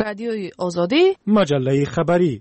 رادیوی آزادی، مجله خبری.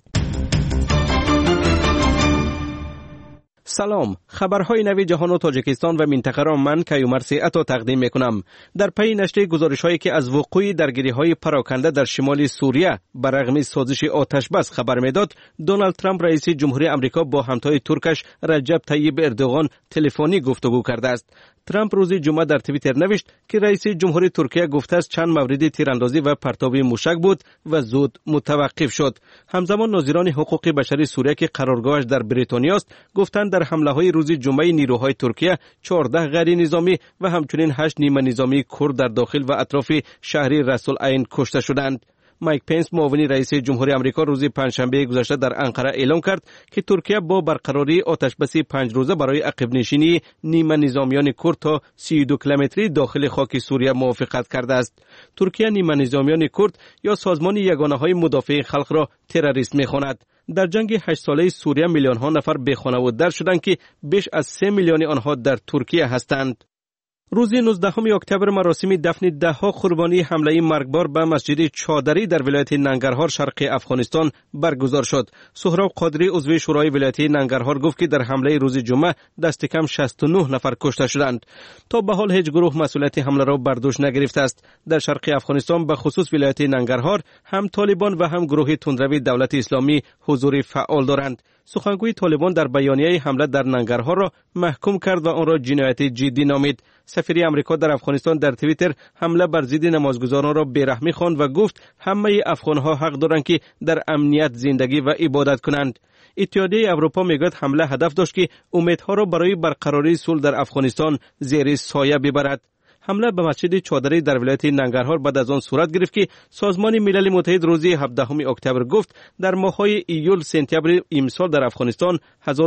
سلام، خبرهای نوی جهان و تاجیکستان و منطقه را من کیومرث عطا تقدیم میکنم. در پی نشر گزارش‌هایی که از وقوع درگیری‌های پراکنده در شمال سوریه بررغم سازش آتش بس خبر میداد، دونالد ترامپ رئیس جمهوری آمریکا با همتای ترکش رجب طیب اردوغان تلفنی گفتگو کرده است. ترامپ روز جمعه در توییتر نوشت که رئیس جمهوری ترکیه گفته است چند مورد تیراندازی و پرتاب موشک بود و زود متوقف شد. همزمان ناظران حقوق بشری سوریه که قرارگاهش در بریتانیا است گفتند در حمله‌های روز جمعه نیروهای ترکیه 14 غیر نظامی و همچنین 8 نیمه نظامی کرد در داخل و اطراف شهر رأس العین کشته شدند. مایک پنس معاون رئیس جمهوری آمریکا روز پنجشنبه گذشته در انقره اعلام کرد که ترکیه با برقراری آتشبس 5 روزه برای عقب نشینی نیمه نظامیان کرد تا 32 کیلومتری داخل خاک سوریه موافقت کرده است. ترکیه نیمه نظامیان کرد یا سازمان یگانه‌های مدافع خلق را تروریست می‌خواند. در جنگ 8 ساله سوریه میلیون ها نفر بی خانه و در شدند که بیش از 3 میلیون آنها در ترکیه هستند. روز 19 اکتبر مراسم دفن 10 قربانی حمله مرگبار به مسجد چادری در ولایت ننگرهار شرق افغانستان برگزار شد. سهراب قادری عضو شورای ولایت ننگرهار گفت که در حمله روز جمعه دست کم 69 نفر کشته شدند. تا به حال هیچ گروه مسئولیت حمله را بر دوش نگرفته است. در شرق افغانستان به خصوص ولایت ننگرهار هم طالبان و هم گروه تندروی دولت اسلامی حضور فعال دارند. سخنگوی طالبان در بیانیه حمله در ننگرهار را محکوم کرد و آن را جنایت جدی نامید. سفیر آمریکا در افغانستان در توییتر حمله بر ضد نمازگزاران را بیرحمی خواند و گفت همه افغانها حق دارند که در امنیت زندگی و عبادت کنند. اتحادیه اروپا میگوید حمله هدف داشت که امیدها را برای برقراری صلح در افغانستان زیر سایه ببرد. حمله به مسجد چادری در ولایت ننگرهار بعد از آن صورت گرفت که سازمان ملل متحد روز 17 اکتبر گفت در ماه‌های ایول سپتامبر امسال در افغانستان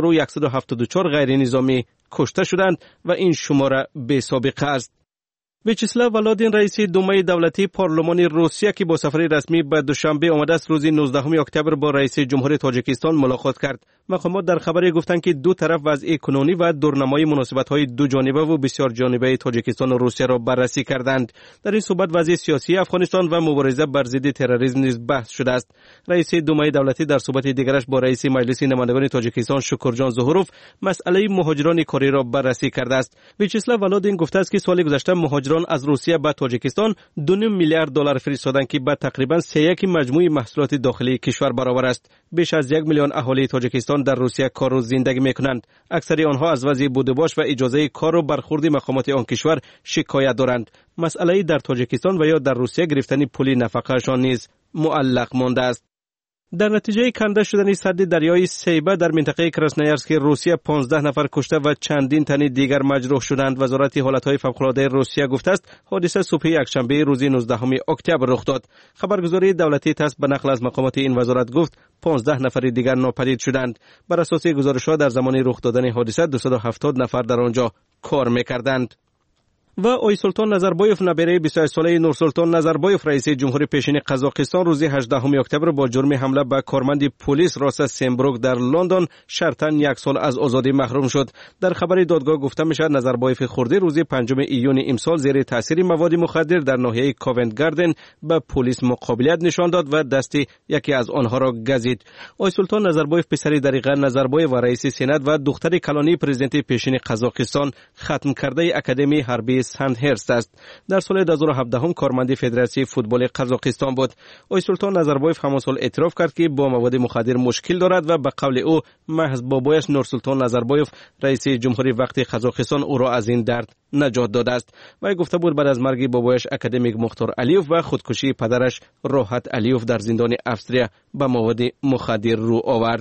1174 غیر نظامی کشته شدند و این شماره بی سابقه است. ویچسلاو ولادین رئیس دومای دولتی پارلمان روسیه که با سفر رسمی به دوشنبه آمده است روز 19 اکتبر با رئیس جمهوری تاجیکستان ملاقات کرد. مقامات در خبری گفتند که دو طرف وضع کنونی و دورنمای مناسبت‌های دو جانبه و بسیار جانبه تاجیکستان و روسیه را بررسی کردند. در این صحبت وضع سیاسی افغانستان و مبارزه بر ضد تروریسم نیز بحث شده است. رئیس دومای دولتی در صحبت دیگرش با رئیس مجلس نمایندگان تاجیکستان شکرجان ظهوروف مسئله مهاجران کاری را بررسی کرده است. ویچسلاو ولادین گفته است که سال گذشته مهاجران از روسیه به تاجیکستان 2.5 میلیارد دلار فرستادند که به تقریبا 3.1 مجموع محصولات داخلی کشور برابر است. بیش از 1 میلیون اهالی تاجیکستان در روسیه کار و زندگی میکنند. اکثر آنها از وضع بودباش و اجازه کار و برخورد مقامات آن کشور شکایت دارند. مسئله در تاجیکستان و یا در روسیه گرفتن پول نفقه‌شان نیز معلق مانده است. در نتیجه کنده شدن سد دریای سیبه در منطقه کراسنایارسک روسیه 15 نفر کشته و چندین تن دیگر مجروح شدند. وزارت حالتهای فوق‌العاده روسیه گفته است حادثه صبح یکشنبه روز 19 اکتبر رخ داد. خبرگزاری دولتی تاس به نقل از مقامات این وزارت گفت 15 نفر دیگر ناپدید شدند. بر اساس گزارش‌ها در زمان رخ دادن حادثه 270 نفر در آنجا کار می‌کردند. و آی سلطان نظربایف نبیره 28 ساله نورسلطان نظربایف رئیس جمهوری پیشین قزاقستان روز 18 اکتبر با جرم حمله به کارمند پلیس راسا سمبروک در لندن شرطاً 1 سال از آزادی محروم شد. در خبر دادگاه گفته میشد نظربایف خردی روز 5 ایون امسال زیر تاثیر مواد مخدر در ناحیه کاونت گاردن به پلیس مقابلیت نشان داد و دست یکی از آنها را گزید. آی سلطان نظربایف پسر دریغه نظربایف و رئیس سنا و دختر کلانی پرزیدنت پیشین قزاقستان ختم کرده اکادمی حربی سندهرست است. در سال 2017 کارمند فدراسیون فوتبال قزاقستان بود. آی سلطان نظربایف همان سال اعتراف کرد که با مواد مخدر مشکل دارد و به قول او محض بابایش نورسلطان نظربایف رئیس جمهوری وقت قزاقستان او را از این درد نجات داده است. و گفته بود بعد از مرگ بابایش اکادمیک مختار علیوف و خودکشی پدرش راحت علیوف در زندان افسریا به مواد مخدر رو آورد.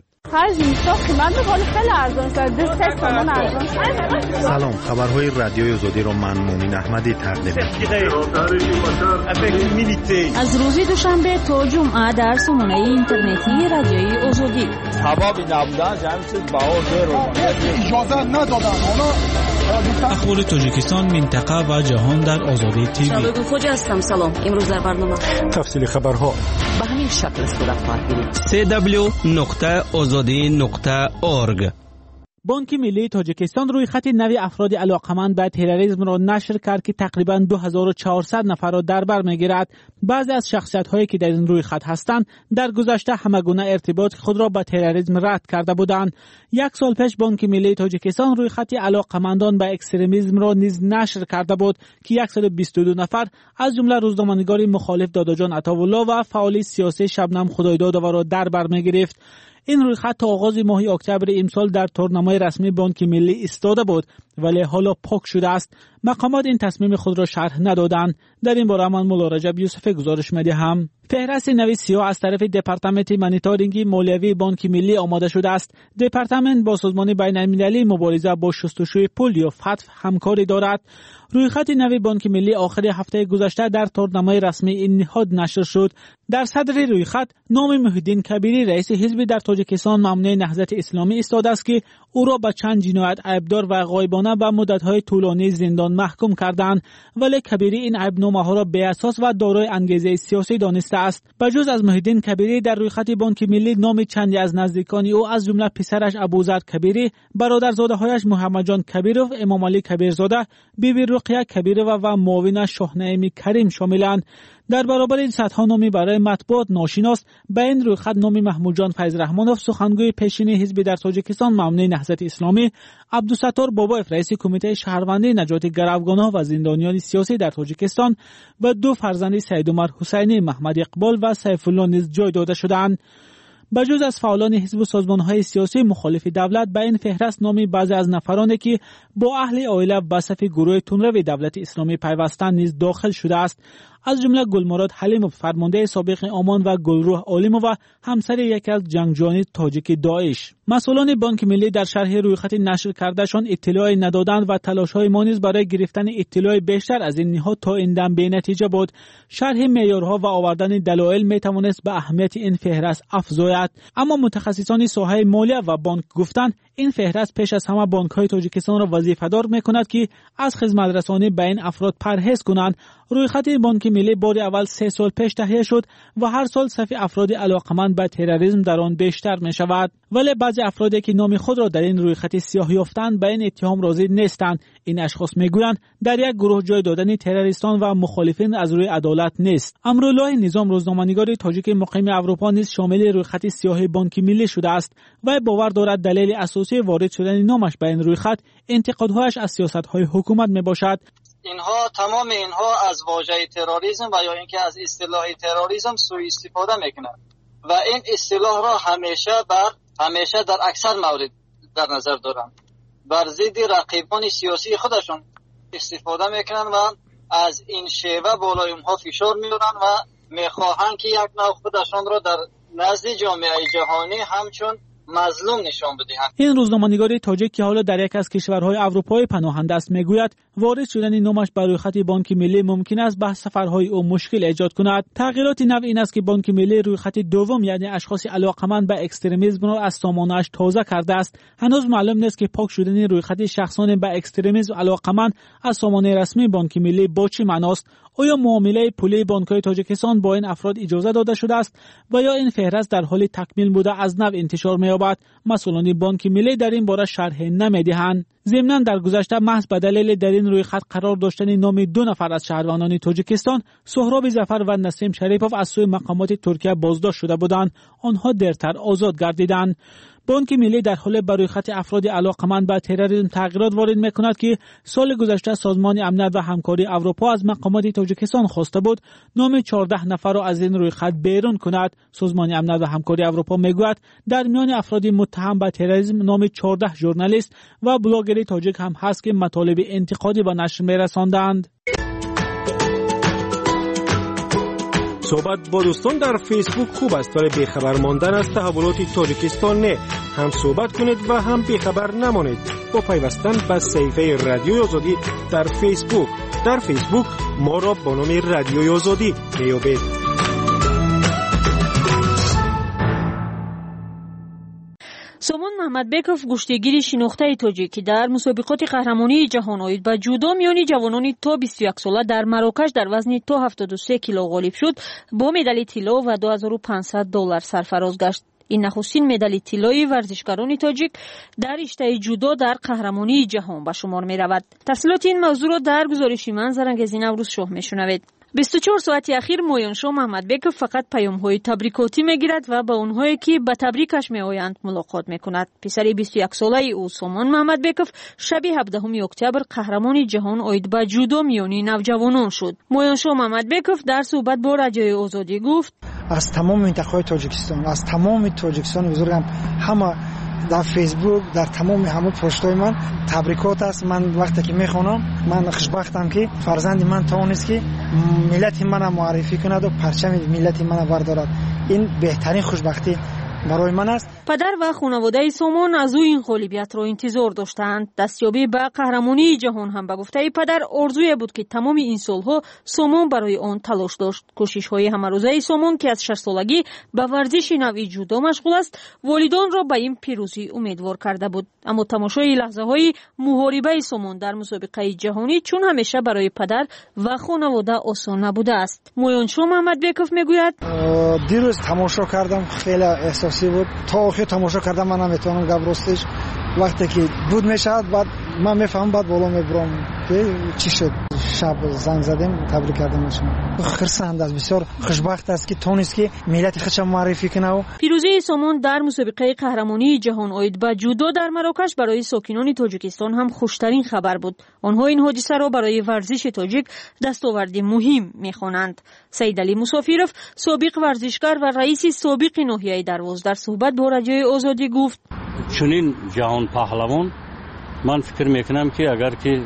سلام، خبرهای رادیوی آزادی را من مومن احمدی تقدیم می‌کنم. از روز دوشنبه تا جمعه در سامانه اینترنتی رادیوی آزادی. سبب نبودن همین چیز اجازه ندادن. اخبار تاجیکستان، منطقه و جهان در آزادی تیوی. شباب خوج هستم. سلام. امروز در برنامه تفصیل خبرها به همین شکل صورت خواهد گرفت. www.azadi.org بانک ملی تاجیکستان روی خط نوی افراد علاقمند به تروریسم را نشر کرد که تقریباً 2400 نفر را در بر می‌گیرد. بعضی از شخصیت‌هایی که در این روی خط هستند در گذشته همگونه ارتباط خود را با تروریسم رد کرده بودند. یک سال پیش بانک ملی تاجیکستان روی خط علاقمندان به اکستریمیسم را نیز نشر کرده بود که 122 نفر از جمله روزنامه‌نگار مخالف داداجان عطاالله و فعال سیاسی شبنم خدایدادوار را در بر می‌گرفت. این روی خط تا آغاز ماه اکتبر امسال در تورنمای رسمی بانک ملی ایستاده بود ولی حالا پاک شده است. مقامات این تصمیم خود را شرح ندادند. در این باره من مولا رجب یوسف گزارش می‌دهم. فهرست نوی سیاه از طرف دپارتمنت مانیتورینگ مالیوی بانک ملی آماده شده است. دپارتمنت با سازمان بین‌المللی مبارزه با شستشوی پول یا فتف همکاری دارد. روی خط نوی بانک ملی آخر هفته گذشته در تورنمای رسمی این نهاد نشر شد. در صدر روی خط نام محیدین کبیری رئیس حزب در تاجیکستان ممنوع نهضت اسلامی ایستاده است که او را به چند جنایت عیبدار و غایبانه به مدت‌های طولانی زندان محکوم کردند، ولی کبیری این عیب‌نامه‌ها را بی اساس و دارای انگیزه سیاسی دانسته است. بجز از محیدین کبیری در روی خط بانک ملی نام چندی از نزدیکان او از جمله پسرش ابوذر کبیری، برادرزاده‌هایش محمد جان کبیرov، امام علی کبیرزاده، بیبی رقیه کبیرova و معاون شاهنعیم کریم شاملند. در برابر این صدها نامی برای مطبوعات ناشناس به این روی خط نام محمود جان فیض‌رحمانov، سخنگوی پیشین حزب در تاجیکستان ممنوع نهضت اسلامی، عبدالستار بابایف رئیس کمیته شهروندی نجات گروگان‌ها و زندانیان سیاسی در تاجیکستان و دو فرزند سید عمر حسینی، محمد اقبال و سیف الله نیز جای داده شدند. بجز از فعالان حزب و سازمان‌های سیاسی مخالف دولت به این فهرست نامی بعضی از نفرانی که با اهل عائله به صف گروه تندرو دولت اسلامی پیوستند نیز داخل شده است. از جمله گلمراد حلیمov، فرمانده سابق آمان و گلروح عالمov همسر یکی از جنگجویان تاجیک داعش. مسئولان بانک ملی در شرح روی خط نشر کردهشان اطلاعی ندادند و تلاش‌های ما نیز برای گرفتن اطلاع بیشتر از این نهاد تا این دم بی نتیجه بود. شرح معیارها و آوردن دلایل میتوانست به اهمیت این فهرست افزاید، اما متخصصان ساحه مالیه و بانک گفتند این فهرست پیش از همه بانک‌های تاجیکستان را وظیفه‌دار می‌کند که از خدمت‌رسانی به این افراد پرهیز کنند. روی خط بانک ملی بار اول 3 سال پیش تهیه شد و هر سال صف افراد علاقمند به تروریسم در آن بیشتر می‌شود، ولی بعضی افرادی که نام خود را در این روی خط سیاه یافتند به این اتهام راضی نیستند. این اشخاص میگویند در یک گروه جای دادن تروریستان و مخالفین از روی عدالت نیست. امرالله نظام، روزنامه‌نگار تاجیک مقیم اروپا، نیز شامل روی خط سیاه بانک ملی شده است و باور دارد دلیل اساسی وارد شدن نامش به این روی خط انتقادهایش از سیاست‌های حکومت میباشد. تمام اینها از واژه تروریسم و یا اینکه از اصطلاح تروریسم سوء استفاده میکنند و این اصطلاح را همیشه در اکثر موارد در نظر دارند. بر ضد رقیبان سیاسی خودشون استفاده میکنند و از این شیوه بالای اونها فشار میارن و میخواهند که یک نوع خودشون را در نزد جامعه جهانی همچون مظلوم نشان بدهند. این روزنامه‌نگار تاجیک که حالا در یک از کشورهای اروپایی پناهنده است میگوید وارد شدن نامش بر روی خط بانک ملی ممکن است به سفرهای او مشکل ایجاد کند. تغییرات نو این است که بانک ملی روی خط دوم یعنی اشخاص علاقمند به اکستریمیسم را از سامانه‌اش تازه کرده است. هنوز معلوم نیست که پاک شدن روی خط شخصان به اکستریمیسم علاقمند از سامانه رسمی بانک ملی با چه معناست؟ آیا معامله پولی بانک‌های تاجیکستان با این افراد اجازه داده شده است و یا این فهرست در حال تکمیل بوده از نو انتشار می‌یابد؟ مسئولان بانک ملی در این باره شرح نمی‌دهند. ضمناً در گذشته محض به دلیل در این روی خط قرار داشتن نام 2 نفر از شهروندان تاجیکستان، سهراب ظفر و نسیم شریفov از سوی مقامات ترکیه بازداشت شده بودند. آنها دیرتر آزاد گردیدند. بانک ملی در حال بر روی خط افراد علاقمند به تروریسم تغییرات وارد می‌کند که سال گذشته سازمان امنیت و همکاری اروپا از مقامات تاجیکستان خواسته بود نام 14 نفر را از این روی خط بیرون کند. سازمان امنیت و همکاری اروپا میگوید در میان افراد متهم به تروریسم نام 14 ژورنالیست و بلاگر تاجیک هم هست که مطالب انتقادی به نشر می‌رساندند. صحبت با دوستان در فیسبوک خوب است ولی بیخبر ماندن از تحولات تاجیکستان نه. هم صحبت کنید و هم بیخبر نمانید با پیوستن به صفحه رادیوی آزادی در فیسبوک. در فیسبوک ما را با نام رادیوی آزادی میابید. سامان محمدبکov گشتگیر شناخته تاجیکی در مسابقات قهرمانی جهان آمد به جودو میان جوانان تا 21 ساله در مراکش در وزن تا 73 کیلو غالب شد با مدال طلا و $2500 سرفراز گشت. این نخستین مدال طلایی ورزشکاران تاجیک در رشته جودو در قهرمانی جهان به شمار می رود. تفصیلات این موضوع را در گزارش من زرنگزی نوروز شاه می شنوید. 24 ساعت اخیر مویانشاه محمدبکov فقط پیام‌های تبریکاتی می‌گیرد و با اونهایی که به تبریکش می‌آیند ملاقات می‌کند. پسر 21 ساله او سامان محمدبکov شب 17 اکتبر قهرمان جهان اوید به جودو میانی نوجوانان شد. مویانشاه محمدبکov در صحبت با رادیوی آزادی گفت: از تمام منطقه‌های تاجیکستان، از تمام تاجیکستان بزرگم، همه در فیسبوک، در تمام همه پست‌های من تبریکات است. من وقتی که میخونم من خوشبختم که فرزند من توانست که ملت من معرفی کند و پرچم ملت من بردارد. این بهترین خوشبختی برای من است. پدر و خانواده سامان از او این غالبیت را انتظار داشتند. دستیابی به قهرمانی جهان هم به گفته پدر آرزوی بود که تمام این سالها سامان برای آن تلاش داشت. کوشش‌های همروزه سامان که از 6 سالگی به ورزش نوعی جودو مشغول است، والدان را به این پیروزی امیدوار کرده بود. اما تماشای لحظه‌های محاربه سامان در مسابقه جهانی چون همیشه برای پدر و خانواده آسان نبوده است. مویانشاه محمدبکov میگوید: دیروز تماشا کردم، خیلی احساسی بود. تا آخر تماشا کردم من نمیتونم گپ راستش. وقتی که بود میشد بعد من میفهمم بعد بالا میبرم که چی شد. شب زنگ زدیم تبریک کردم شما. خرسند است، بسیار خوشبخت است که تونست که ملت خودش معرفی کنه. و پیروزی سامان در مسابقه قهرمانی جهان اوید به جودو در مراکش برای ساکنان تاجیکستان هم خوشترین خبر بود. آنها این حادثه را برای ورزش تاجیک دستاورد مهم میخوانند. سید علی مسافیروف سابق ورزشکار و رئیس سابق ناحیه درواز در صحبت با رادیوی آزادی گفت: چنین جهان پهلوان من فکر میکنم که اگر که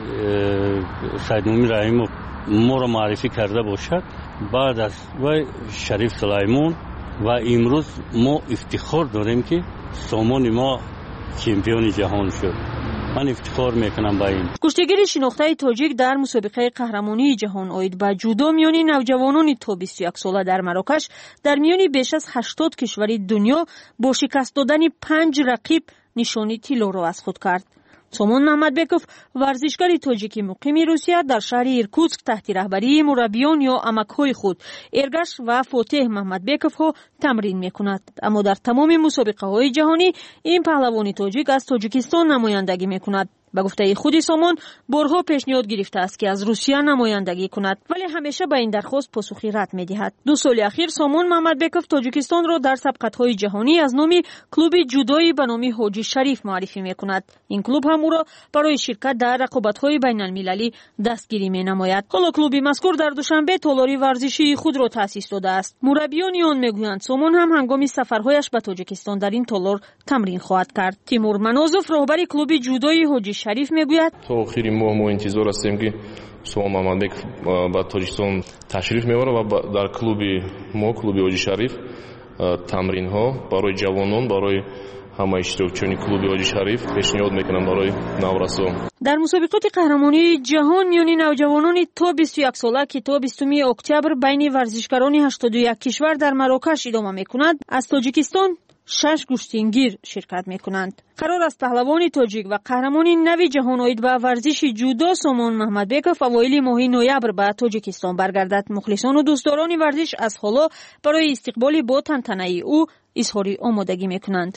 سید مومن رحیم ما را معرفی کرده باشد، بعد از و شریف سلیمان و امروز ما افتخار داریم که سامان ما چمپیون جهان شد. من افتخار میکنم با این. کشتیگیر شناخته تاجیک در مسابقه قهرمانی جهان اوید به جودو میانی نوجوانان تا 21 ساله در مراکش در میانی بیش از 80 کشور دنیا با شکست دادن 5 رقیب نشانی طلا را از خود کرد. سامان محمدبکov ورزشکار تاجیکی مقیم روسیه در شهر ایرکوتسک تحت رهبری مربیان یا عمک‌های خود ارگش و فاتح محمدبکov ها تمرین میکند. اما در تمام مسابقه های جهانی این پهلوان تاجیک از تاجیکستان نمایندگی میکند. به گفته خود سامان بارها پیشنهاد گرفته است که از روسیه نمایندگی کند، ولی همیشه به این درخواست پاسخی رد می‌دهد. 2 سال اخیر سامان محمدبکov تاجیکستان را در سبقت‌های جهانی از نام کلوب جودویی به نام حاجی شریف معرفی می‌کند. این کلوب هم او را برای شرکت در رقابت‌های بین‌المللی دستگیری می‌نماید. حالا کلوب مذکور در دوشنبه تالار ورزشی خود را تأسیس داده است. مربیان آن می‌گویند سامان هم هنگام سفرهایش به تاجیکستان در این تالار تمرین خواهد کرد. تیمور منازوف رهبر کلوب جودویی حاجی شریف میگوید: تا آخر ماه ما انتظار هستیم که سامان محمدبکov به تاجیکستان تشریف می‌آورد و در کلوب ما کلوب حاجی شریف تمرین ها برای جوانان، برای همه اشتراکچیان کلوب حاجی شریف پیشنهاد میکنم برای نورسا. در مسابقات قهرمانی جهان میانی نوجوانان تا 21 ساله که تا 20 اکتبر بین ورزشکاران 81 کشور در مراکش ادامه میکند، از تاجیکستان 6 گشتینگیر شرکت میکنند. قرار است پهلوان تاجیک و قهرمان نوی جهان اوید به ورزش جودو سامان محمدبکov اوایل ماه نوامبر به تاجیکستان برگردد. مخلصان و دوستداران ورزش از حالا برای استقبال با تنتنه او اظهار آمادگی میکنند.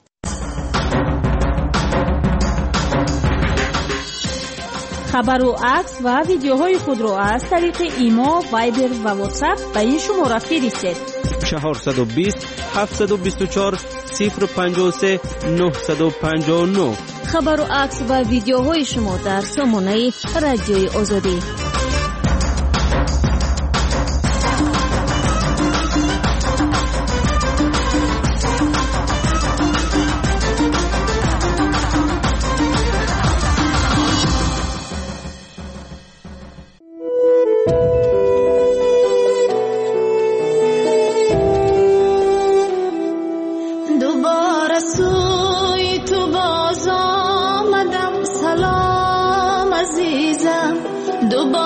خبر و عکس و ویدیوهای خود را از طریق ایما، وایبر و واتساپ به این شماره فرستید: 420 724 053 959. خبر و عکس و ویدیوهای شما در سامانه رادیوی آزادی. دوباره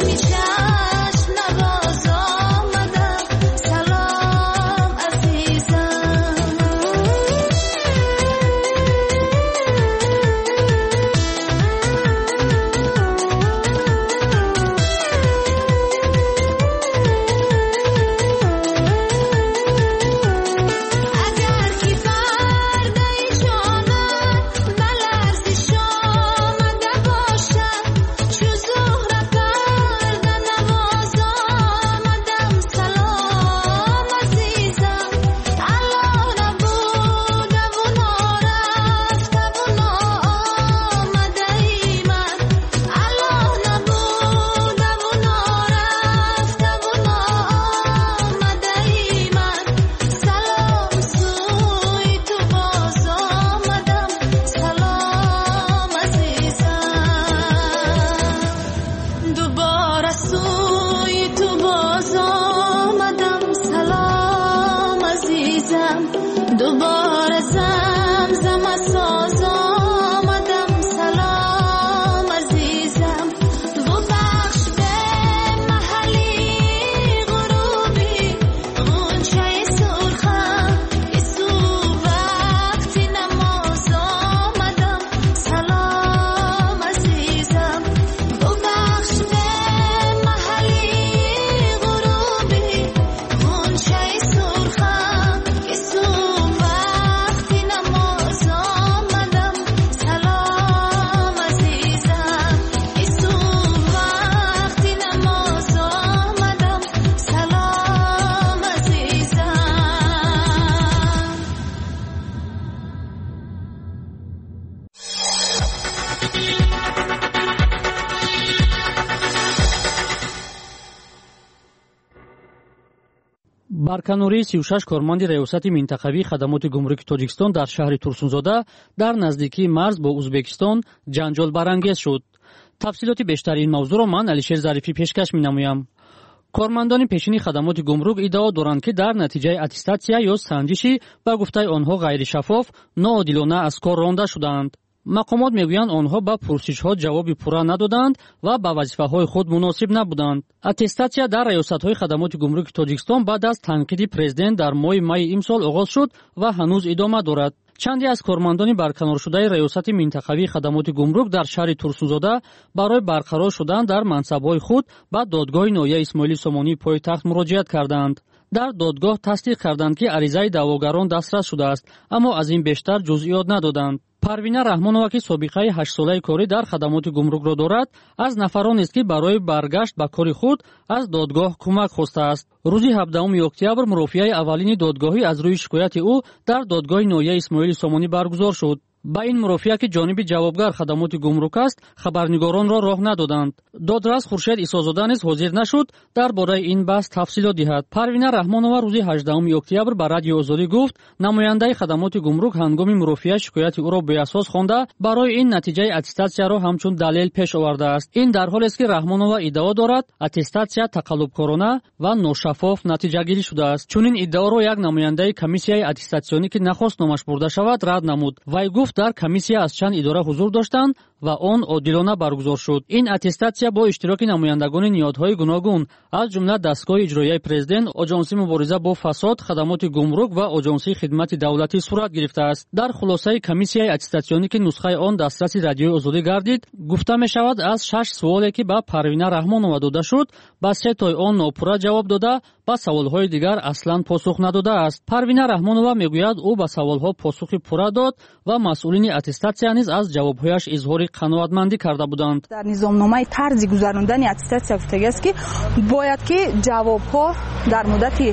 барканурии 36 корманди раёсати минтақавии хадамоти гумруки тоҷикистон дар шаҳри Турсунзода дар наздикии марз бо Узбекистон ҷанҷолбарангез шуд. тафсилоти бештари ин мавзӯъро ман Алишер Зарифӣ пешкаш менамоям. кормандони пешини хадамоти гумрук иддао доранд, ки дар натиҷаи аттестатсия ё санҷиши ба гуфтаи онҳо ғайришаффоф ноодилона аз кор ронда шуданд. мақомот мегӯянд онҳо ба пурсишҳо ҷавоби пурра надоданд ва ба вазифаҳои худ муносиб набуданд. аттестатсия дар раёсатҳои хадамоти гумруки тоҷикистон баъд аз танқиди президент дар моҳи майи имсол оғоз шуд ва ҳанӯз идома дорад. чанде аз кормандони барканоршудаи раёсати минтақавии хадамоти гумрук дар шаҳри Турсунзода барои барқарор шудан дар мансабҳои худ ба додгоҳи ноҳияи Исмоили Сомонии пойтахт муроҷиат карданд. дар додгоҳ тасдиқ карданд, ки аризаи даъвогарон дастрас шудааст, аммо аз ин бештар ҷузъиёт надоданд. парвина раҳмонова, ки собиқаи 8-солаи корӣ дар хадамоти гумрукро дорад, аз нафаронест, ки барои баргашт ба кори худ аз додгоҳ кӯмак хостааст. рӯзи 17 октябр мурофиаи аввалини додгоҳӣ аз рӯи шикояти ӯ дар додгоҳи ноҳияи Исмоили Сомонӣ баргузор шуд. ба ин мурофиа, ки ҷониби ҷавобгар хадамоти гумрук аст, хабарнигоронро роҳ надоданд. додрас Хуршед Исозода низ ҳозир нашуд дар бораи ин баҳс тафсилот диҳад. парвина раҳмонова рӯзи 18 октябр ба Радиои Озодӣ гуфт, намояндаи хадамоти гумрук ҳангоми мурофиа шикояти ӯро беасос хонда, барои ин натиҷаи аттестатсияро ҳамчун далел пеш овардааст. ин дар ҳолест, ки раҳмонова иддао дорад, аттестатсия тақаллубкорона ва ношаффоф натиҷагирӣ шудааст. чунин иддаоро як намояндаи комиссияи аттестатсионӣ, ки нахост номаш бурда шавад, рад намуд. вай гуфт, дар комиссия аз чанд идора ҳузур доштанд ва он одилона баргузор шуд. ин аттестатсия бо иштироки намояндагони ниҳодҳои гуногун, аз ҷумла дастгоҳи иҷроияи президент, оҷонсии мубориза бо фасод, хадамоти гумрук ва оҷонсии хидмати давлатӣ сурат гирифтааст. дар хулосаи комиссияи аттестатсионӣ, ки нусхаи он дастраси Радиои Озодӣ гардид, гуфта мешавад, аз 6 суоле, ки ба парвина раҳмонова дода шуд, ба 3 тои он нопурра ҷавоб дода, ба саволҳои дигар аслан посух надодааст. парвина раҳмонова мегӯяд, ӯ ба саволҳо посухи пурра дод ва масъулини аттестатсия низ аз ҷавобҳояш изҳори қаноатмандӣ карда буданд. дар низомномаи тарзи гузарондани аттестатсия гуфтагиаст, ки бояд ки ҷавобҳо дар муддати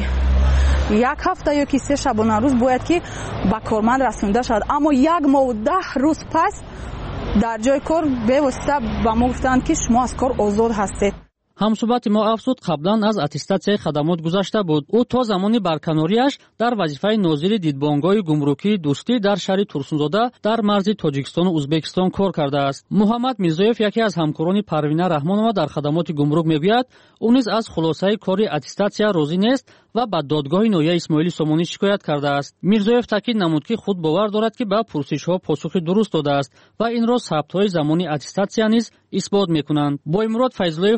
як ҳафта ё ки 3 шабона рӯз бояд ки ба корманд расонида шавад, аммо 1 моҳу 10 рӯз пас дар ҷои кор бевосита ба мо гуфтанд, ки шумо аз кор озод ҳастед. ҳамсӯҳбати мо афзуд, қаблан аз аттестатсияи хадамот гузашта буд. ӯ то замони барканориаш дар вазифаи нозири дидбонгоҳи гумрукии дӯстӣ дар шаҳри Турсунзода дар марзи Тоҷикистону Узбекистон кор кардааст. муҳаммад Мирзоев, яке аз ҳамкорони Парвина Раҳмонова дар хадамоти гумрук, мегӯяд, ӯ низ аз хулосаи кори аттестатсия розӣ нест ва ба додгоҳи ноҳияи Исмоили Сомонӣ шикоят кардааст. Мирзоев таъкид намуд, ки худ бовар дорад, ки ба пурсишҳо посухи дуруст додааст ва инро сабтҳои замони аттестатсия низ исбот мекунанд. Боимурод Файзуллоев, масъули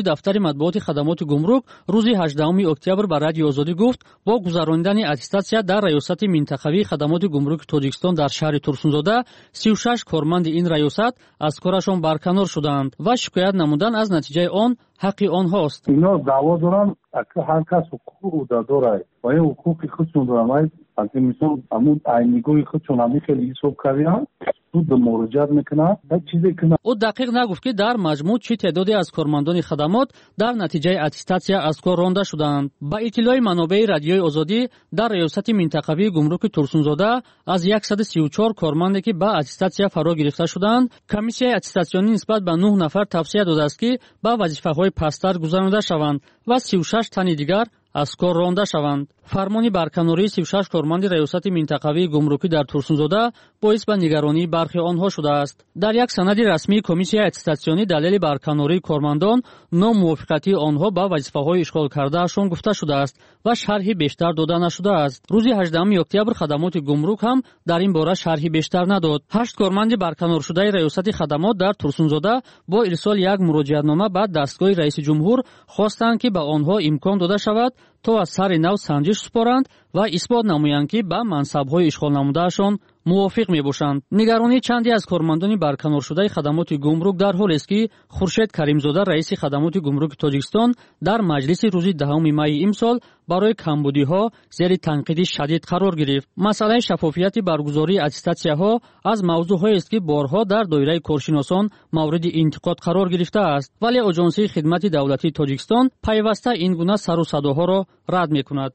дафтари матбуоти хадамоти гумрук рӯзи 18 октябр ба радиои озодӣ гуфт бо гузарондани аттестатсия дар раёсати минтақавии хадамоти гумруки тоҷикистон дар шаҳри турсунзода 36 корманди ин раёсат аз корашон барканор шуданд ва шикоят намуданд аз натиҷаи он ҳаққи онҳост. Ино даъво доранд, ҳар кас ҳуқуқи дорад ва ин ҳуқуқи худшон доранд. Аз мисол амун айнигоҳи худшон ҳамин хел ҳисоб карданд, суд муроҷиат мекунад ва чизе кунад. ӯ дақиқ нагуфт ки дар маҷмӯъ чӣ теъдоде аз кормандони хадамот дар натиҷаи аттестатсия аз кор ронда шуданд. Ба иттилои манобеи радиои озодӣ дар раёсати минтақавии гумруки турсунзода аз 134 корманде ки ба аттестатсия фаро гирифта шуданд, комиссияи аттестатсионӣ нисбат ба 9 нафар тавсия додааст ки ба вазифаҳои пасттар гузаронида шаванд ва 36 тани дигар аз кор ронда шаванд. фармони барканории 36 корманди раёсати минтақавии гумрукӣ дар турсунзода боис ба нигаронии бархи онҳо шудааст. Дар як санади расмии комиссияи аттестатсионӣ далели барканории кормандон номувофиқати онҳо ба вазифаҳои ишғол кардаашон гуфта шудааст ва шарҳи бештар дода нашудааст. рӯзи 18 октябр хадамоти гумрук ҳам дар ин бора шарҳи бештар надод. 8 корманди барканоршудаи раёсати хадамот дар турсунзода бо ирсоли як муроҷиатнома ба дастгоҳи раиси ҷумҳур хостанд ки ба онҳо имкон дода шавад то аз сари нав санҷиш супоранд ва исбот намоянд ки ба мансабҳои ишғол намудаашон мувофиқ мебошанд. нигаронии чанде аз кормандони барканоршудаи хадамоти гумрук дар ҳолест ки Хуршед Каримзода раиси хадамоти гумруки Тоҷикистон дар маҷлиси рӯзи 10 майи имсол барои камбудиҳо зери танқиди шадид қарор гирифт. масъалаи шаффофияти баргузории аттестатсияҳо аз мавзӯъҳоест ки борҳо дар доираи коршиносон мавриди интиқод қарор гирифтааст, вале Оҷонсии хидмати давлатии Тоҷикистон пайваста ин гуна сару садоҳоро рад мекунад.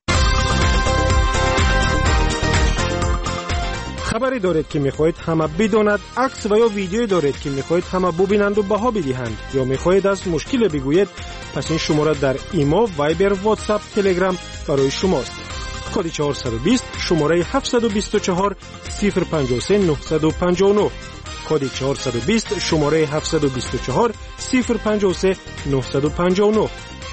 خبری دارید که میخواهید همه بداند، عکس و یا ویدیویی دارید که میخواهید همه ببینند و بها بدهند، یا میخواهید از مشکل بگویید، پس این شماره در ایما، وایبر، واتساپ، تلگرام برای شماست. کد 420 شماره 724 053 959 کد 420 شماره 724 053 959.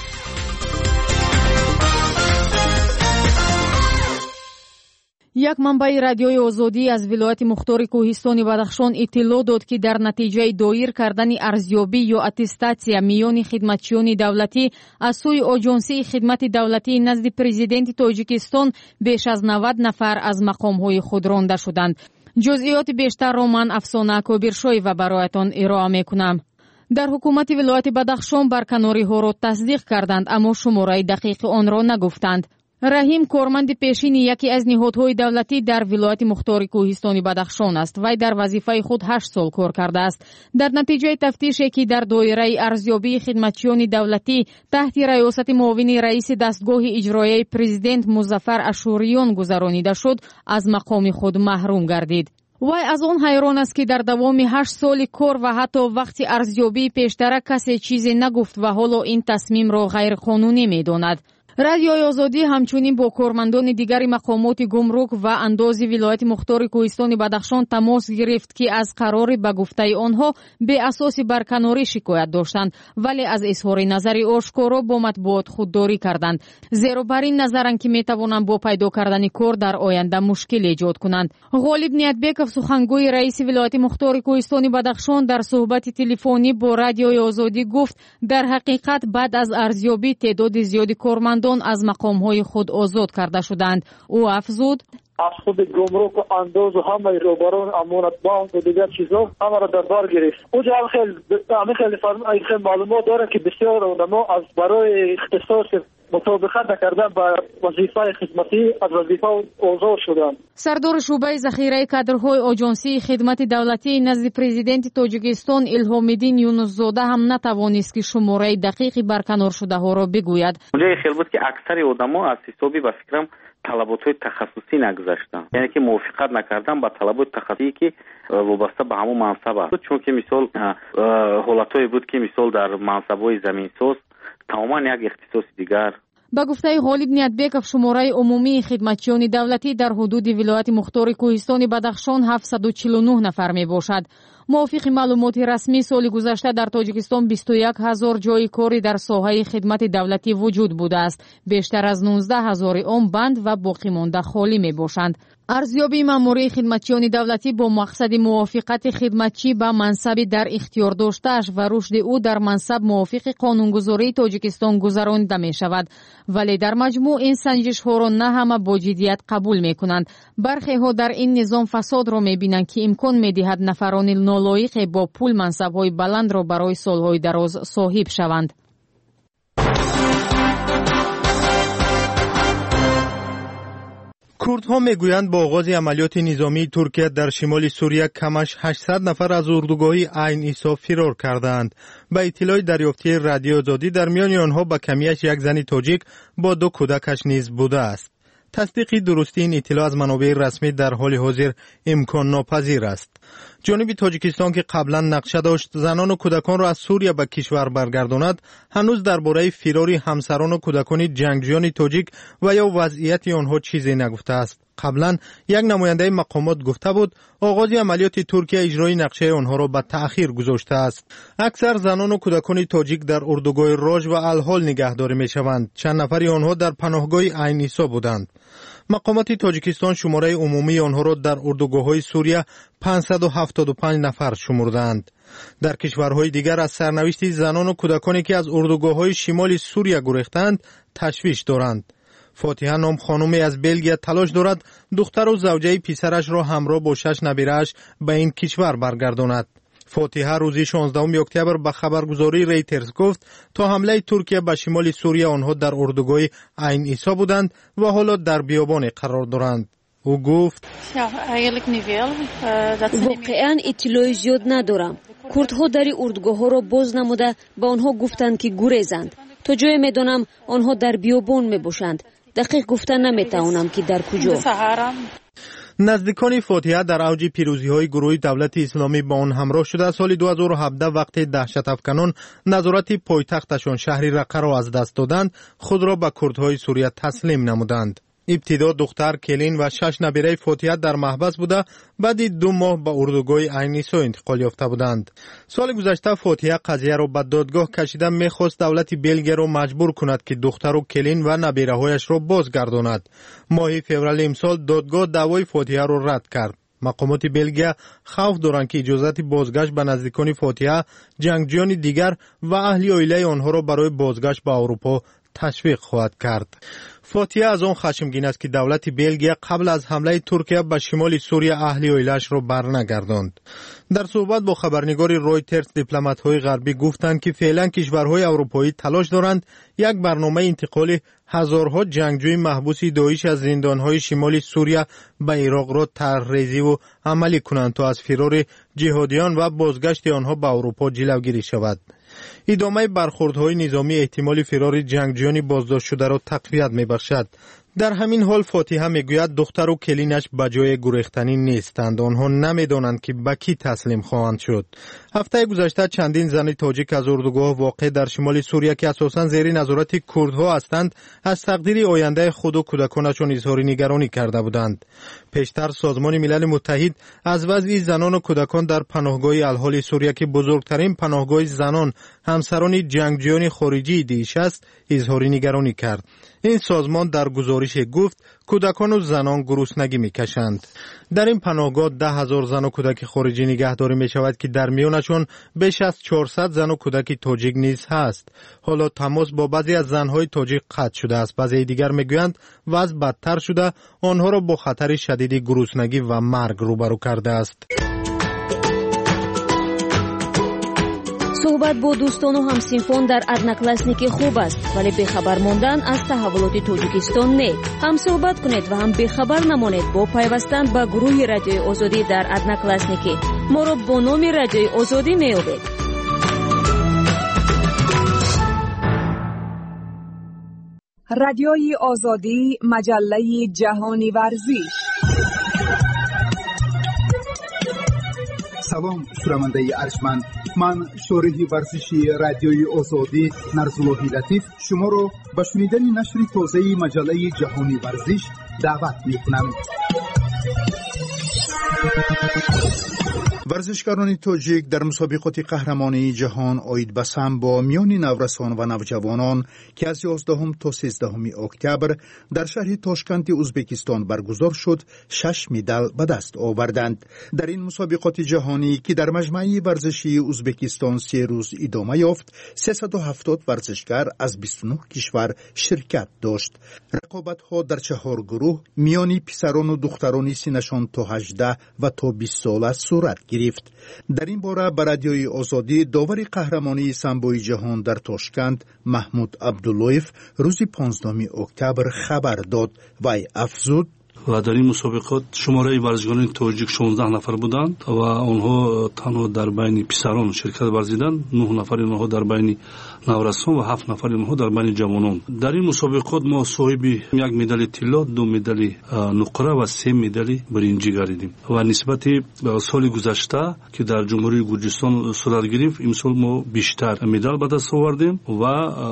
як манбаи радиои озодӣ аз вилояти мухтори кӯҳистони Бадахшон иттилоъ дод ки дар натиҷаи доир кардани арзёбӣ ё аттестатсия миёни хидматчиёни давлатӣ аз сӯи Оҷонсии хидмати давлатӣ назди президенти Тоҷикистон беш аз 90 нафар аз мақомҳои худ ронда шуданд. ҷузъиёти бештарро ман Афсона Кобиршоева бароятон ироа мекунам. дар ҳукумати вилояти Бадахшон барканориҳоро тасдиқ карданд, аммо шумораи дақиқи онро нагуфтанд. раҳим корманди пешини яке аз ниҳодҳои давлатӣ дар вилояти мухтори кӯҳистони Бадахшон аст. вай дар вазифаи худ 8 сол кор кардааст. дар натиҷаи тафтише ки дар доираи арзёбии хидматчиёни давлатӣ таҳти раёсати муовини раиси дастгоҳи иҷроияи президент Музаффар Ашуриён гузаронида шуд, аз мақоми худ маҳрум гардид. вай аз он ҳайрон аст ки дар давоми 8 соли кор ва ҳатто вақти арзёбии пештара касе чизе нагуфт ва ҳоло ин тасмимро ғайриқонунӣ медонад. радиои озодӣ ҳамчунин бо кормандони дигари мақомоти гумрук ва андози вилояти мухтори кӯҳистони Бадахшон тамос гирифт ки аз қарори ба гуфтаи онҳо беасоси барканорӣ шикоят доштанд, вале аз изҳори назари ошкоро бо матбуот худдорӣ карданд, зеро бар ин назаранд ки метавонанд бо пайдо кардани кор дар оянда мушкил эҷод кунанд. ғолиб Ниятбеков, сухангӯи раиси вилояти мухтори кӯҳистони Бадахшон, дар суҳбати телефонӣ бо радиои озодӣ гуфт дар ҳақиқат баъд аз арзёбӣ теъдоди зиёди кормандон аз мақомҳои худ озод карда шуданд. ӯ афзуд: аз худи гумрук ва андозу ҳамаи рӯбарон амонатбанк ва дигар чизҳо ҳамаро дар бар гирифт. уҷа хеле маълумот дорад ки бисёр одамо аз барои ихтисоси мутобиқат накардан ба вазифаи хидматӣ аз вазифа озод шуданд. сардори шӯъбаи захираи кадрҳои Оҷонсии хидмати давлатӣ назди президенти Тоҷикистон Илҳомиддин Юнусзода ҳам натавонист ки шумораи дақиқи барканоршудаҳоро бигӯяд. унҷои хел буд ки аксари одамо аз ҳисоби ба фикрам талаботҳои тахассусӣ нагузаштанд, яъне ки мувофиқат накардан ба талаботи тахассусӣ ки вобаста ба ҳамон мансаб аст. чунки мисол ҳолатҳое буд ки мисол дар мансабҳои заминсоз тамоман як ихтисоси дигар. ба гуфтаи ғолиб Ниятбеков, шумораи умумии хидматчиёни давлатӣ дар ҳудуди вилояти мухтори кӯҳистони Бадахшон 749 нафар мебошад. موافق معلومات رسمی سال گذشته در تاجیکستان 21000 جای کاری در ساحه خدمت دولتی وجود بوده است. بیشتر از 19000 آن بند و باقی مانده خالی می باشند. ارزیابی ماموری خدمتچیان دولتی با مقصد موافقت خدمتچی به منصبی در اختیار داشته‌اش و رشد او در منصب موافق قانونگذاری تاجیکستان گذرانده می شود. ولی در مجموع این سنجش ها را نه همه با جدیت قبول می کنند. برخی ها در این نظام فساد را می بینند که امکان می دهد نفران نالایق با پول منصب های بلند را برای سالهای دراز صاحب شوند. کردها میگویند با آغاز عملیات نظامی ترکیه در شمال سوریه کمش 800 نفر از اردوگاه عین عیسی فرار کردند. به اطلاع دریافتی رادیو آزادی در میان آنها به کمیش یک زن تاجیک با 2 کودکش نیز بوده است. تصدیق درستی این اطلاع از منابع رسمی در حال حاضر امکان ناپذیر است. جانب تاجیکستان که قبلا نقشه داشت زنان و کودکان را از سوریه به کشور برگرداند، هنوز درباره فرار همسران و کودکان جنگجویان تاجیک و یا وضعیت آنها چیزی نگفته است. قبلا یک نماینده مقامات گفته بود آغاز عملیات ترکیه اجرای نقشه آنها را به تأخیر گذاشته است. اکثر زنان و کودکان تاجیک در اردوگاه راج و الحال نگهداری می شوند. چند نفری آنها در پناهگاه عین عیسی بودند. مقامات تاجیکستان شماره عمومی آنها را در اردوگاه‌های سوریه 575 نفر شمردند. در کشورهای دیگر از سرنوشت زنان و کودکانی که از اردوگاه‌های شمال سوریه گریختند تشویش دارند. فاتحه نام خانمی از بلژیم تلاش دارد دختر و زوجه پسرش را همراه با 6 نبیره‌اش به این کشور برگرداند. فاتحه روز 16 اکتبر به خبرگزاری ریترز گفت تا حمله ترکیه به شمال سوریه آنها در اردوگاه عین عیسی بودند و حالا در بیابان قرار دارند. او گفت واقعا اطلاع زیاد ندارم. کردها در اردوگاه ها را باز نموده به آنها گفتند که گریزند. تا جای میدانم آنها در بیابان می باشند. دقیق گفتن نمیتوانم که در کجا. نزدیکان فاتحه در اوج پیروزی‌های گروه دولت اسلامی با آن همراه شده سال 2017 وقتی دهشت افکنان نظارت پایتختشان شهر رقه را از دست دادند خود را به کردهای سوریه تسلیم نمودند. ابتدا دختر کلین و 6 نبیره فاتحه در محبس بوده، بعد 2 ماه به اردوگاه عین عیسی انتقال یافته بودند. سال گذشته فاتحه قضیه را به دادگاه کشیده می‌خواست دولت بلژیم را مجبور کند که دختر و کلین و نبیره‌هایش را بازگرداند. ماه فوریه امسال دادگاه دعوای فاتحه را رد کرد. مقامات بلژیم خوف دارند که اجازت بازگشت به نزدیکان فاتحه، جنگجویان دیگر و اهل عائله آنها را برای بازگشت به اروپا تشویق خواهد کرد. فاتحه از آن خشمگین است که دولت بلژیم قبل از حمله ترکیه به شمال سوریه اهل عائله‌اش را برنگرداند. در صحبت با خبرنگار رویترز دیپلمات‌های غربی گفتند که فعلا کشورهای اروپایی تلاش دارند یک برنامه انتقال هزارها جنگجوی محبوس داعش از زندان‌های شمال سوریه به عراق را طرح‌ریزی و عملی کنند تا از فرار جهادیان و بازگشت آنها به اروپا جلوگیری شود. ادامه برخوردهای نظامی احتمال فرار جنگجویان بازداشت شده را تقویت می‌بخشد. در همین حال فاتحه میگوید دختر و کلینش به جای گریختنی نیستند. آنها نمیدانند که به کی تسلیم خواهند شد. هفته گذشته چندین زن تاجیک از اردوگاه واقع در شمال سوریه که اساساً زیر نظارت کردها هستند از تقدیر آینده خود و کودکانشان اظهار نگرانی کرده بودند. پیشتر سازمان ملل متحد از وضع زنان و کودکان در پناهگاه الحال سوریه که بزرگترین پناهگاه زنان همسران جنگجویان خارجی داعش است اظهار نگرانی کرد. این سازمان در گزارش گفت کودکان و زنان گرسنگی میکشند. در این پناهگاه 10,000 زن و کودک خارجی نگهداری می شود که در میانشان بیش از 400 زن و کودک تاجیک نیز هست. حالا تماس با بعضی از زنهای تاجیک قطع شده است. بعضی دیگر میگویند وضع بدتر شده، آنها را با خطر شدید گرسنگی و مرگ روبرو کرده است. صحبت با دوستان و همسنفان در ادناکلاسنیک خوب است، ولی بخبر ماندن از تحولات تاجیکستان نه. هم صحبت کنید و هم بخبر نمانید با پیوستن به گروه رادیوی آزادی در ادناکلاسنیک. ما را با نام رادیوی آزادی می‌یابید. رادیوی آزادی، مجله جهانی ورزش. سلام شنونده ارجمند، من شارح ورزشی رادیوی آزادی نرزاللهی لطیف شما را به شنیدن نشر تازه مجله جهانی ورزش دعوت می‌کنم. ورزشکاران تاجیک در مسابقات قهرمانی جهان عاید به سامبو میان نورسان و نوجوانان که از 11 تا 13 اکتبر در شهر تاشکند ازبکستان برگزار شد 6 مدال به دست آوردند. در این مسابقات جهانی که در مجمع ورزشی ازبکستان 3 روز ادامه یافت 370 ورزشکار از 29 کشور شرکت داشت. رقابت‌ها در 4 گروه میان پسران و دختران سنشان تا 18 و تا 20 ساله صورت گرفت. در این باره به رادیوی آزادی داور قهرمانی سامبوی جهان در تاشکند محمود عبداللویف روز 15 اکتبر خبر داد و افزود و در این مسابقات شماره ورزشکاران تاجیک 16 نفر بودند و آنها تنها در بین پسران شرکت ورزیدند. 9 نفر آنها در بین نورسان و 7 نفر آنها در بین جوانان. در این مسابقات ما صاحب 1 مدال طلا، 2 مدال نقره و 3 مدال برنجی گردیدیم و نسبت سال گذشته که در جمهوری گرجستان صورت گرفت امسال ما بیشتر مدال به دست آوردیم و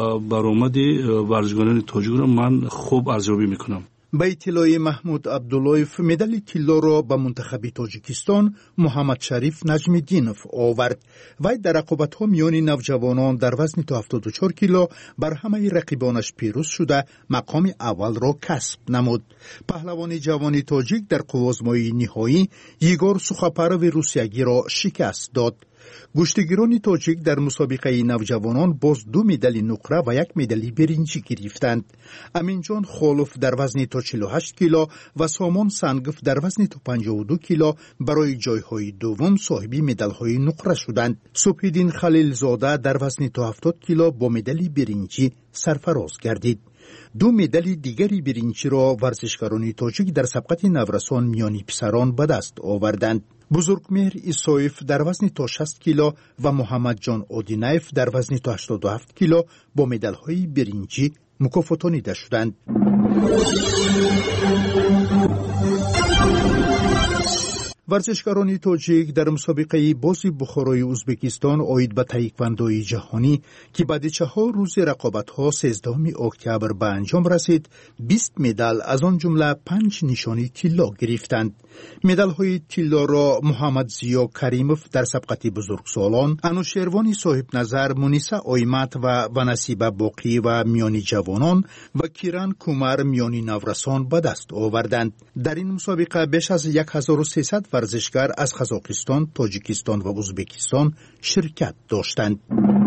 برآمد ورزشکاران تاجیک را من خوب ارزیابی میکنم. به اطلاع محمود عبداللویف مدال طلا را به منتخب تاجیکستان محمد شریف نجمیدینوف آورد. وی در رقابت‌ها میان نوجوانان در وزن تا 74 کیلو بر همه رقیبانش پیروز شده مقام اول را کسب نمود. پهلوان جوان تاجیک در قوازمایی نهایی یگور سوخاپرو روسیایی را شکست داد. گشتگیران تاجیک در مسابقه نوجوانان باز 2 مدال نقره و 1 مدال برنجی گرفتند. امینجان خولوف در وزن تا 48 کیلو و سامان سنگف در وزن تا 52 کیلو برای جایهای دوم صاحب مدال‌های نقره شدند. صبح‌الدین خلیلزاده در وزن تا 70 کیلو با مدال برنجی سرفراز گردید. 2 مدال دیگری برنجی را ورزشکاران تاجیک در سبقت نورسان میان پسران به دست آوردند. بزرگمهر ایسایف در وزن تا 60 کیلو و محمد جان اودینایف در وزن تا 87 کیلو با مدال‌های برنجی مکافاتانیده شدند. ورزشکاران تاجیک در مسابقه بازی بخارای ازبکستان عاید به تایکواندوی جهانی که بعد 4 روز رقابت‌ها 13 اکتبر به انجام رسید 20 مدال از آن جمله 5 نشانی طلا گرفتند. مدال‌های طلا را محمد زیا کریموف در سبقت بزرگسالان، انوشیروان صاحب نظر، مونیسا آیمت و نصیبه باقی و میانی جوانان و کیران کومر میانی نورسان به دست آوردند. در این مسابقه بیش از 1300 ورزشکار از قزاقستان، تاجیکستان و ازبکستان شرکت داشتند.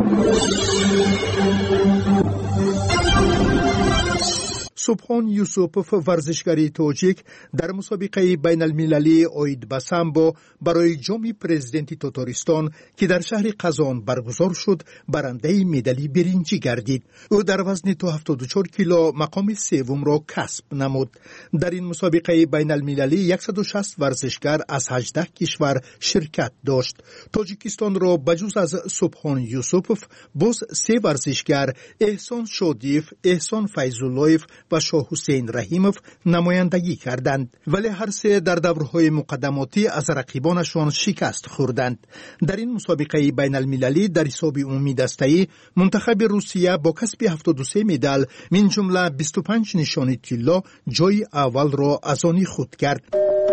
سبحان یوسوپوف ورزشکاری تاجیک در مسابقه بین المللی عاید به سامبو برای جام پرزیدنت تاتارستان که در شهر قزان برگزار شد برنده مدال برنجی گردید. او در وزن تا 74 کیلو مقام سوم را کسب نمود. در این مسابقه بین المللی 160 ورزشکار از 18 کشور شرکت داشت. تاجیکستان را بجز از سبحان یوسوپوف باز 3 ورزشکار احسان شادیف، احسان فیض‌اللهیف و شاه حسین رحیموف نمایندگی کردند، ولی هر 3 در دورهای مقدماتی از رقیبانشان شکست خوردند. در این مسابقه بین المللی در حساب عمومی دسته‌ای منتخب روسیه با کسب 73 مدال من جمله 25 نشانی طلا جای اول را از آن خود کرد.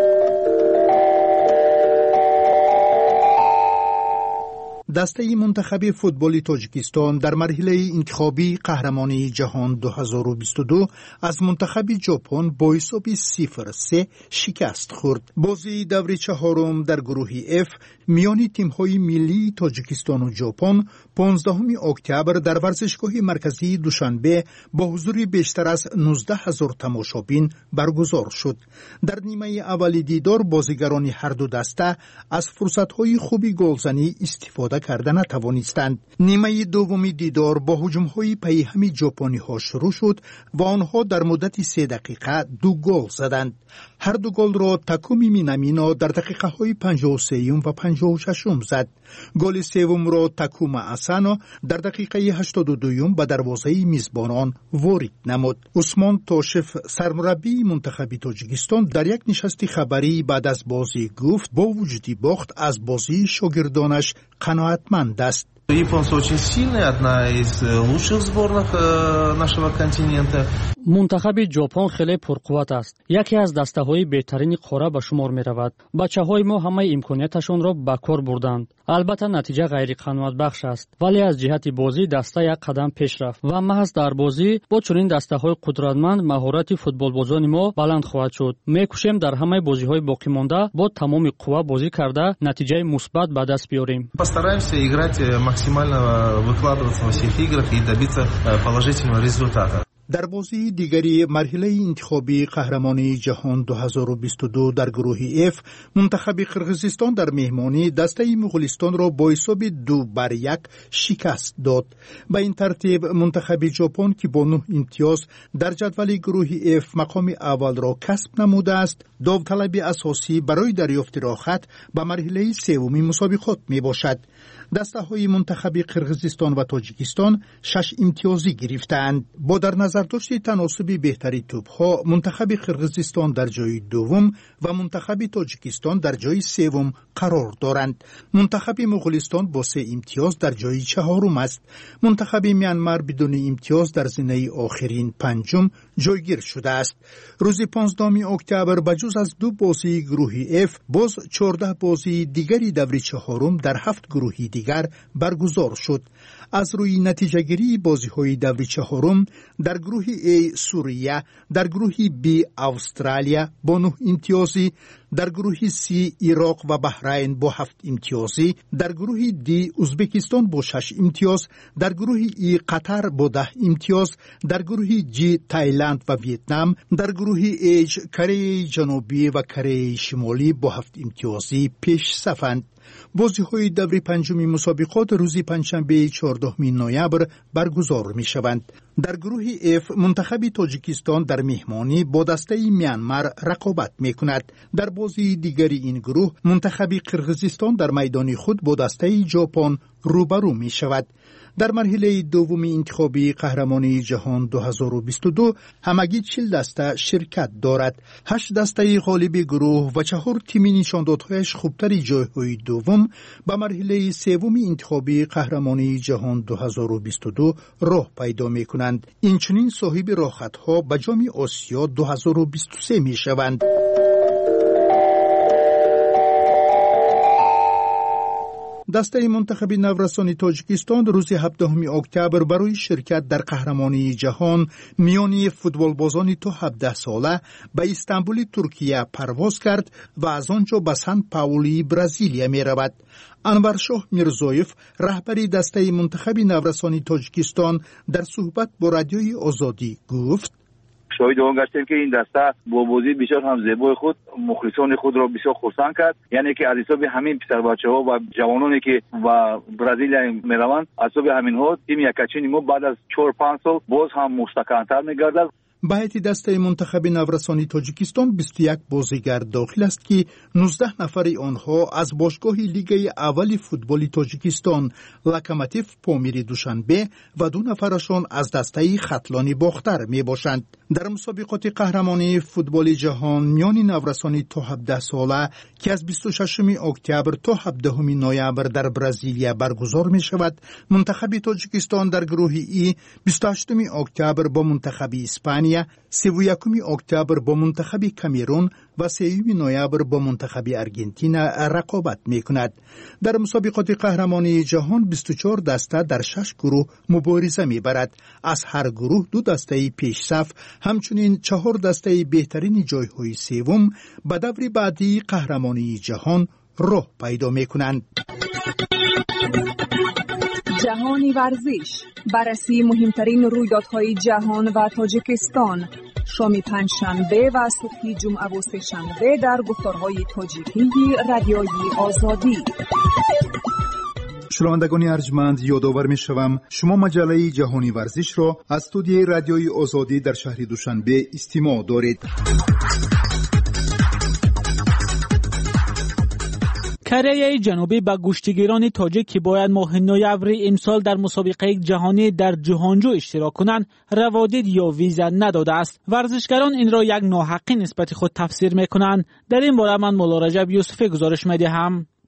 دسته منتخب فوتبال تاجیکستان در مرحله انتخابی قهرمانی جهان 2022 از منتخب ژاپن با حساب 0-3 شکست خورد. بازی دور 4 در گروه F میان تیم‌های ملی تاجیکستان و ژاپن 15 اکتبر در ورزشگاه مرکزی دوشنبه با حضور بیشتر از 19,000 تماشابین برگزار شد. در نیمه اول دیدار بازیگران هر دو دسته از فرصت‌های خوبی گلزنی استفاده کرده نتوانستند. نیمه دوم دیدار با هجوم‌های پیهم ژاپنی‌ها شروع شد و آنها در مدت 3 دقیقه 2 گل زدند. هر 2 گل را تاکومی مینامینا در دقیقه‌های 53 و 56 زد. گل سوم را تاکوما اسانو در دقیقه 82 به دروازه میزبانان وارد نمود. عثمان توشف سرمربی منتخب تاجیکستان در یک نشست خبری بعد از بازی گفت با وجود باخت از بازی شاگردانش قناعتمند است. Японцы очень сильные, одна из лучших сборных нашего континента. منتخب ژاپن خیلی پرقوت است. یکی از دسته‌های بهترین قاره به شمار می‌رود. بچه‌های ما همه امکاناتشان را به کار بردند. البته نتیجه غیر قناعت‌بخش است، ولی از جهت بازی دسته یک قدم پیش رفت و محض در بازی با چنین دسته‌های قدرتمند مهارت فوتبالبازان ما بلند خواهد شد. می‌کوشیم در همه بازی‌های باقی مانده با تمام قوا بازی کرده نتیجه مثبت به دست بیاریم. Постараемся играть максимально выкладываться во всех играх и добиться положительного результата. در بازی دیگری مرحله انتخابی قهرمانی جهان 2022 در گروه F منتخب قرقیزستان در مهمانی دسته مغولستان را با حساب 2-1 شکست داد. به این ترتیب منتخب ژاپن که با 9 امتیاز در جدول گروه F مقام اول را کسب نموده است، داوطلب اساسی برای دریافت راحت به مرحله سوم مسابقات می باشد. دسته های منتخب قرقیزستان و تاجیکستان 6 امتیازی گرفتند. با در نظر داشت تناسب بهتری توپ ها منتخب قرقیزستان در جای دوم و منتخب تاجیکستان در جای سوم قرار دارند. منتخب مغولستان با 3 امتیاز در جای چهارم است. منتخب میانمار بدون امتیاز در زینه آخرین پنجم جایگیر شده است. روز 15 اکتبر بجز از 2 بازی گروه F باز 14 بازی دیگری دور چهارم در 7 گروهی دیگر برگزار شد. از روی نتیجه گیری بازی های دور چهارم در گروه A سوریه، در گروه B استرالیا با 9 امتیازی، در گروه C عراق و بحرین با 7 امتیازی، در گروه D ازبکستان با 6 امتیاز، در گروه E قطر با 10 امتیاز، در گروه G تایلند و ویتنام، در گروه H کره جنوبی و کره شمالی با 7 امتیازی پیش صفند. بازی های دور پنجمی مسابقات روز پنجشنبه 14 نوامبر برگزار می شوند. در گروه F منتخب تاجیکستان در مهمانی با دسته میانمار رقابت می کند. در بازی دیگری این گروه منتخب قرقیزستان در میدان خود با دسته ژاپن روبرو می شود. در مرحله دوم انتخابی قهرمانی جهان 2022 همگی 40 دسته شرکت دارد. 8 دسته غالب گروه و 4 تیم نشاندادهایش خوبتر جایهای دوم به مرحله سوم انتخابی قهرمانی جهان 2022 راه پیدا می کنند. اینچنین صاحب راحت‌ها به جام آسیا 2023 می شوند. دسته منتخب نورسان تاجیکستان روز 17 اکتبر برای شرکت در قهرمانی جهان میانی فوتبالبازان تا 17 ساله به استانبول ترکیه پرواز کرد و از آنجا به سان پائولو برزیلیا می رود. انورشاه میرزایف رهبری دسته منتخب نورسان تاجیکستان در صحبت با رادیوی آزادی گفت: شاهد آن گشتیم که این دسته با بازی بسیار هم زیبای خود مخلصان خود را بسیار خرسند کرد. یعنی که از حساب همین پسر بچه‌ها و جوانانی که و برزیل میروند، از حساب همین ها تیم یکچین ما بعد از 4-5 سال باز هم مستحکم‌تر می‌گردد. به هیئت دسته منتخب نورسان تاجیکستان 21 بازیگر داخل است که 19 نفر آنها از باشگاه لیگ اول فوتبال تاجیکستان لوکوموتیو پامیری دوشنبه و 2 نفرشان از دسته ختلانی باختر می باشند. در مسابقات قهرمانی فوتبال جهان میان نورسان تا 17 ساله که از 26 اکتبر تا 17 نوامبر در برزیلیا برگزار می شود، منتخب تاجیکستان در گروه ای 28 اکتبر با منتخب اسپانیا، 31 اکتبر با منتخب کامرون و 3 نوامبر با منتخب آرژانتین رقابت می کند. در مسابقات قهرمانی جهان 24 دسته در 6 گروه مبارزه می برد. از هر گروه 2 دسته پیش صف، همچنین 4 دسته بهترین جایهای سوم به دور بعدی قهرمانی جهان راه پیدا می کنند. جهانی ورزش، بررسی مهمترین رویدادهای جهان و تاجیکستان، شام پنجشنبه و صبح جمعه و سه‌شنبه در گفتارهای تاجیکی رادیوی آزادی. شنوندگان ارجمند، یادآور می‌شوم شما مجله جهانی ورزش را از استودیوی رادیوی آزادی در شهر دوشنبه استماع دارید. کره جنوبی به گشتیگیران تاجیک که باید ماه نوامبر امسال در مسابقه جهانی در جهانجو اشتراک کنند روادید یا ویزا نداده است. ورزشگران این را یک ناحقی نسبت خود تفسیر میکنند. در این باره من مولا رجب یوسفی گزارش میدهم.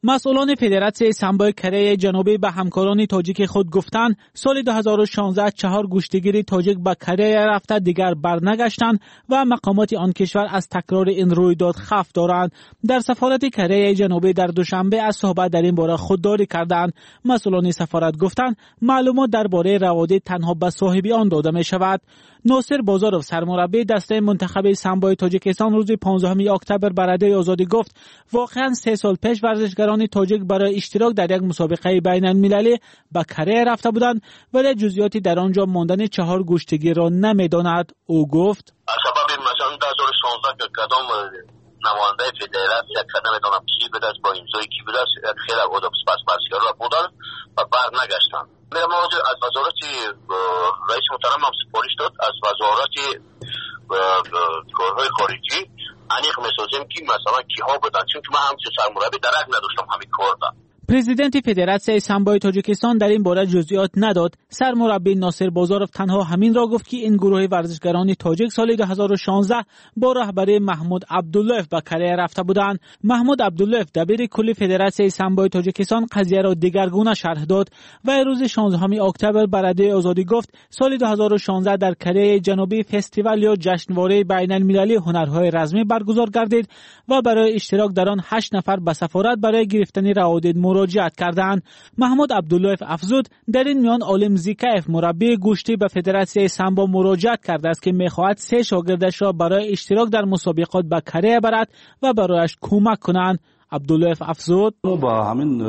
مسئولان فدراسیون سامبو کره جنوبی به همکاران تاجیک خود گفتند سال 2016 4 گشتگیر تاجیک به کره رفته دیگر برنگشتند و مقامات آن کشور از تکرار این رویداد خوف دارند. در سفارت کره جنوبی در دوشنبه از صحبت در این باره خودداری کردند. مسئولان سفارت گفتند معلومات درباره روادید تنها به صاحب آن داده می شود. ناصر بازارов سرمربی دسته منتخب سامبو تاجیکستان روز 15 اکتبر به رادیوی آزادی گفت واقعا 3 سال پیش ورزشکاران تاجیک برای اشتراک در یک مسابقه بین المللی به کره رفته بودند ولی جزئیاتی در آنجا ماندن 4 گشتگی را نمیداند. او گفت سبب مثلا 2016 که کدام نماینده فدراسیون یک نمیدونم کی بود با امضای کی بود خیلی آدم سپاسگزار بودن و برنگشتن. میرم از وزارت رئیس محترم هم سپارش داد از وزارت کارهای خارجی انیق میسازیم که مثلا کیها بودن چون که من همچه سرمربی درک نداشتم همین کار دا. پرزیدنت فدراسیون سامبو تاجیکستان در این باره جزئیات نداد. سرمربی ناصر بازارov تنها همین را گفت که این گروه ورزشکاران تاجیک سال 2016 با رهبری محمود عبداللهف به کره رفته بودند. محمود عبداللهف دبیر کل فدراسیون سامبو تاجیکستان قضیه را دیگرگونه شرح داد و روز 16 اکتبر به رادیوی آزادی گفت سال 2016 در کره جنوبی فستیوال یا جشنواره بین المللی هنرهای رزمی برگزار گردید و برای اشتراک در آن 8 نفر به سفارت برای گرفتن روادید مراجعت کردند. محمود عبداللهف افزود در این میان عالم زیکایف مربی گوشتی به فدراسیون سامبو مراجعت کرده است که می‌خواهد 3 شاگردش را برای اشتراک در مسابقات به کره برد و برایش کمک کنند. عبداللهف افزود با همین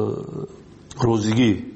روزگی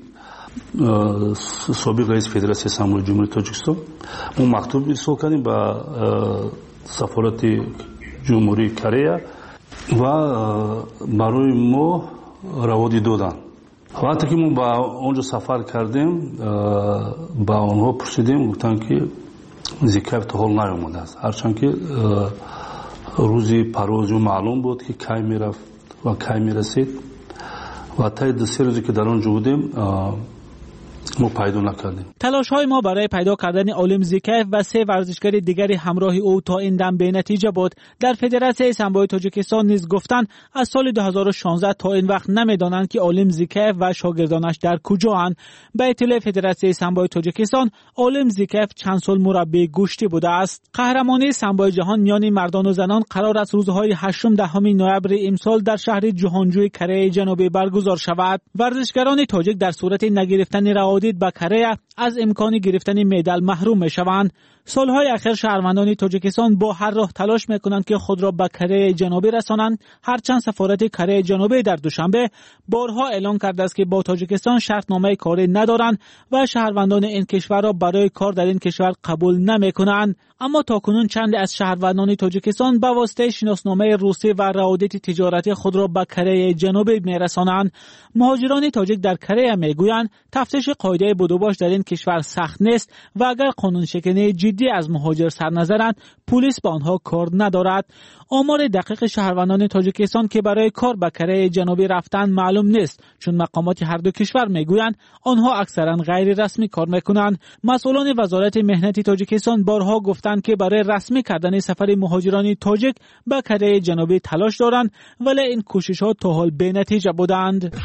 سابق رئیس فدراسیون سامبو جمهوری تاجیکستان ما مکتوب ارسال کردیم به سفارت جمهوری کره و برای ما روادی دادن. وقتی که ما با اونجا سفر کردیم با اونها پرسیدیم گفتن که زیکایف تا حال نیامده است هرچند که روزی پرواز معلوم بود که کی میرفت و کی میرسید و تا 2 روزی که در اونجا بودیم ما پیدا نکردیم. تلاش های ما برای پیدا کردن عالم زیکایف و 3 ورزشکار دیگری همراه او تا این دم به نتیجه بود. در فدراسیون سامبو تاجیکستان نیز گفتند از سال 2016 تا این وقت نمیدانند که عالم زیکایف و شاگردانش در کجااند. به اطلاع فدراسیون سامبو تاجیکستان عالم زیکایف چند سال مربی گوشتی بوده است. قهرمانی سامبو جهان میان مردان و زنان قرار است روزهای 8 10 نوامبر امسال در شهر جهانجوی کره جنوبی برگزار شود. ورزشکاران تاجیک در صورت نگرفتن روادید به کره از امکان گرفتن مدال محروم میشوند. سالهای اخیر شهروندان تاجیکستان با هر راه تلاش میکنند که خود را به کره جنوبی رسانند. هرچند سفارت کره جنوبی در دوشنبه بارها اعلام کرده است که با تاجیکستان شرطنامه کاری ندارند و شهروندان این کشور را برای کار در این کشور قبول نمیکنند. اما تاکنون چند از شهروندان تاجیکستان به واسطه شناسنامه روسی و روابط تجارتی خود را به کره جنوبی میرسانند. مهاجران تاجیک در کره میگویند تفتیش قاعده بدوباش در این کشور سخت نیست و اگر قانون شکنی جدی از مهاجر سر نظرند پلیس با آنها کار ندارد. آمار دقیق شهروندان تاجیکستان که برای کار به کره جنوبی رفتن معلوم نیست چون مقامات هر دو کشور میگویند آنها اکثرا غیر رسمی کار میکنند. مسئولان وزارت مهنت تاجیکستان بارها گفتند که برای رسمی کردن سفر مهاجران تاجیک به کره جنوبی تلاش دارند ولی این کوشش‌ها تا حال بی‌نتیجه بودند.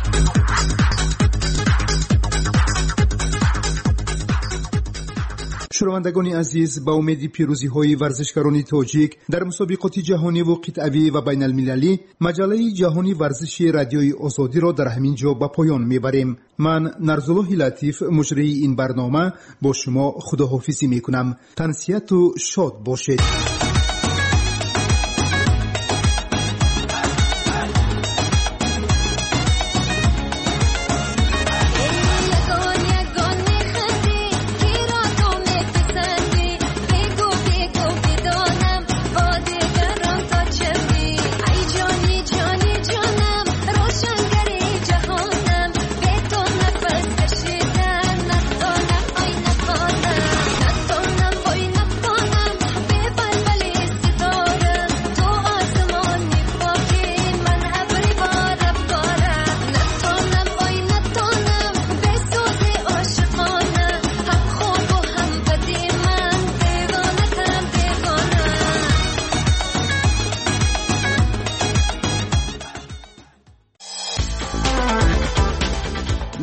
شنوندگان عزیز، با امید پیروزی‌های ورزشکاران تاجیک در مسابقات جهانی و قطعی و بین المللی مجله جهانی ورزشی رادیوی آزادی را در همین جا به پایان میبریم. من نرزالله لطیف مجری این برنامه با شما خداحافظی میکنم. تنسیت و شاد باشید.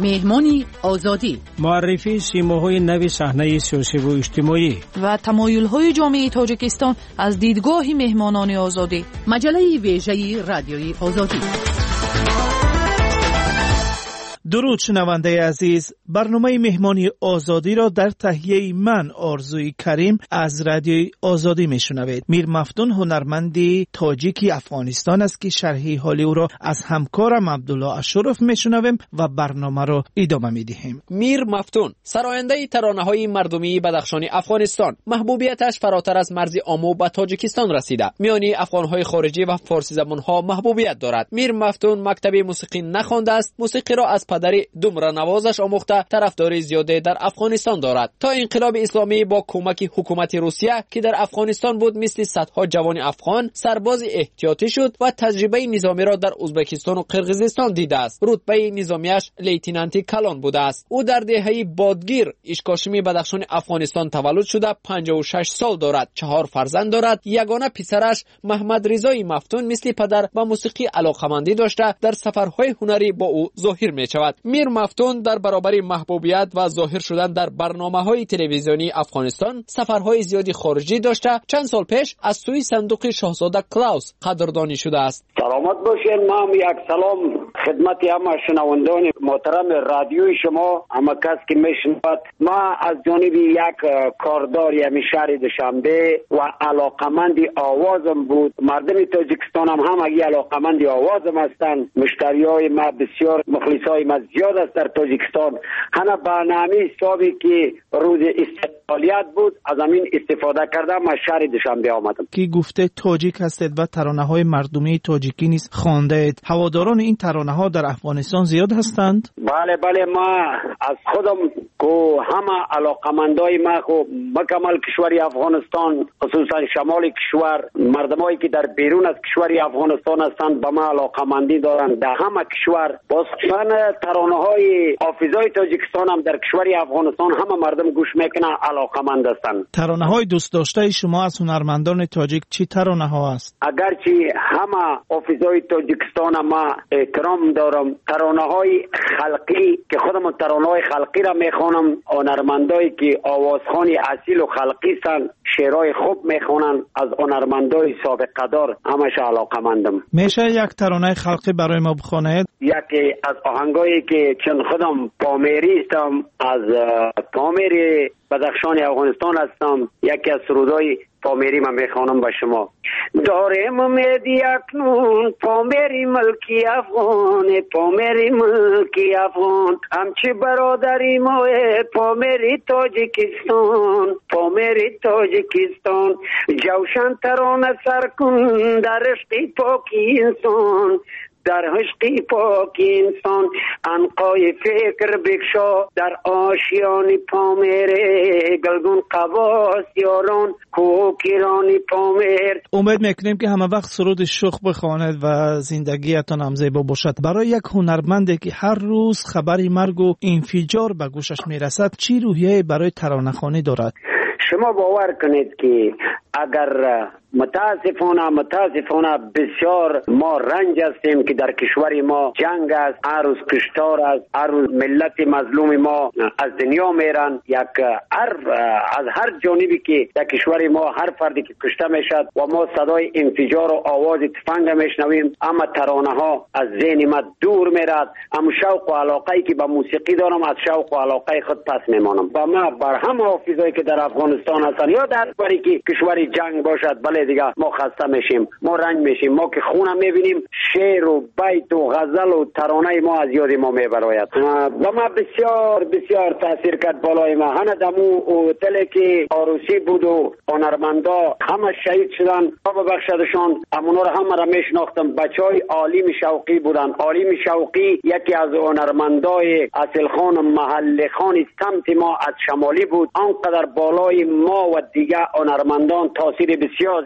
مهمانی آزادی، معرفی سیماهای نو صحنه سیاسی و اجتماعی و تمایل‌های جامعه تاجیکستان از دیدگاه مهمانان آزادی. مجله ویژه رادیوی آزادی. درود شنونده عزیز، برنامه مهمانی آزادی را در تهیه من آرزوی کریم از رادیوی آزادی میشنوید. میر مفتون هنرمندی تاجیکی افغانستان است که شرح حال او را از همکارم عبدالله اشرف میشنویم و برنامه را ادامه میدهیم. میر مفتون سراینده ترانه‌های مردمی بدخشان افغانستان، محبوبیتش فراتر از مرز آمو به تاجیکستان رسیده. میانی افغان‌های خارجی و فارسی زبان‌ها محبوبیت دارد. میر مفتون مکتب موسیقی نخوانده است، موسیقی را از پدر دومره نوازش آموخته طرفداری زیاده در افغانستان دارد. تا انقلاب اسلامی با کمک حکومت روسیه که در افغانستان بود، مثل صدها جوان افغان سرباز احتیاطی شد و تجربه نظامی را در ازبکستان و قرقیزستان دیده است. رتبه نظامیش لیتنانتی کلان بوده است. او در دهه بادگیر اشکاشمی بدخشان افغانستان تولد شده، 56 سال دارد، 4 فرزند دارد. یگانه پسرش محمد رضای مفتون مثل پدر به موسیقی علاقه‌مندی داشته، در سفرهای هنری با او ظاهر می‌شود. میر مفتون در برابر محبوبیت و ظاهر شدن در برنامه‌های تلویزیونی افغانستان سفرهای زیادی خارجی داشته. چند سال پیش از سوی صندوق شاهزاده کلاوس قدردانی شده است. سلامت باشین. ما یک سلام خدمت همه شنوندگان محترم رادیوی شما، همه کس که میشنود. ما از جانب یک کاردار یعنی شهر دوشنبه و علاقمند آوازم بود، مردم تاجیکستان هم اگه علاقمند آوازم هستند. مشتریای ما بسیار، مخلصای ما زیاد است در تاجیکستان. هنه برنامه حسابی که روز استقلالیت بود از همین استفاده کردم. ما شهر دوشنبه آمدم. کی گفته تاجیک هستید و ترانه‌های مردمی تاجیکی نیز خوانده اید. هواداران این ترانه‌ها در افغانستان زیاد هستند؟ بله ما از خودم که همه علاقمندای ما خو مکمل کشور افغانستان، خصوصا شمال کشور، مردمایی که در بیرون از کشور افغانستان هستند به ما علاقمندی دارند. در همه کشور بازخوان ترانه‌های حافظای تاجیکستان هم در کشور افغانستان همه مردم گوش میکنن، علاقمند هستند. ترانه‌های دوست داشته شما از هنرمندان تاجیک چی ترانه‌ها است؟ اگرچه همه حافظای تاجیکستان ما احترام دارم، ترانه‌های خلقی که خودم ترانه‌های خلقی را میخوانم، هنرمندایی که آوازخوانی اصیل و خلقی هستند، شعرهای خوب میخوانند، از هنرمندای سابقه دار همش علاقمندم. میشه یک ترانه خلقی برای ما بخونید؟ یکی از آهنگایی که چون خودم پامیری هستم، از پامیر بدخشان افغانستان هستم، یکی از سرودای پامیری من میخوانم با شما. دارم امیدی اکنون پامیری ملکی افغان، پامیری ملکی افغان، همچی برادری ما پامیری تاجیکستان، پامیری تاجیکستان، جوشن ترانه سر کن در عشق پاکی انسان، در عشق پاک انسان، عنقای فکر بکشا در آشیان پامیره، گلگون قواس یاران کوکیران پامیر. امید میکنیم که همه وقت سرود شوق بخواند و زندگیتان هم زیبا باشد. برای یک هنرمندی که هر روز خبری مرگ و انفجار به گوشش میرسد، چی روحیه برای ترانه‌خوانی دارد؟ شما باور کنید که اگر متاسفانه بسیار ما رنج هستیم که در کشور ما جنگ است، هر روز کشتار است، هر روز ملت مظلوم ما از دنیا میرن. از هر جانبی که در کشور ما هر فردی که کشته میشد و ما صدای انفجار و آواز تفنگ میشنویم، اما ترانه ها از ذهن ما دور میرد. اما شوق و علاقه‌ای که به موسیقی دارم، از شوق و علاقه خود پس میمانم. با ما بر همه حافظایی که در افغانستان هستن یا در بری که کشور جنگ باشد، بله دیگه ما خسته میشیم، ما رنج میشیم. ما که خونم میبینیم، شعر و بیت و غزل و ترانه ما از یاد ما میبراید. و ما بسیار تاثیر کرد بالای ما. هنه دمو هتلی که عروسی بود و هنرمندا همه شهید شدن، خدا ببخشدشان. امونا رو همه را میشناختم. بچهای عالم شوقی بودن. عالم شوقی یکی از هنرمندای اصل خان محل خان سمت ما از شمالی بود. آنقدر بالای ما و دیگه هنرمندان تاثیر بسیار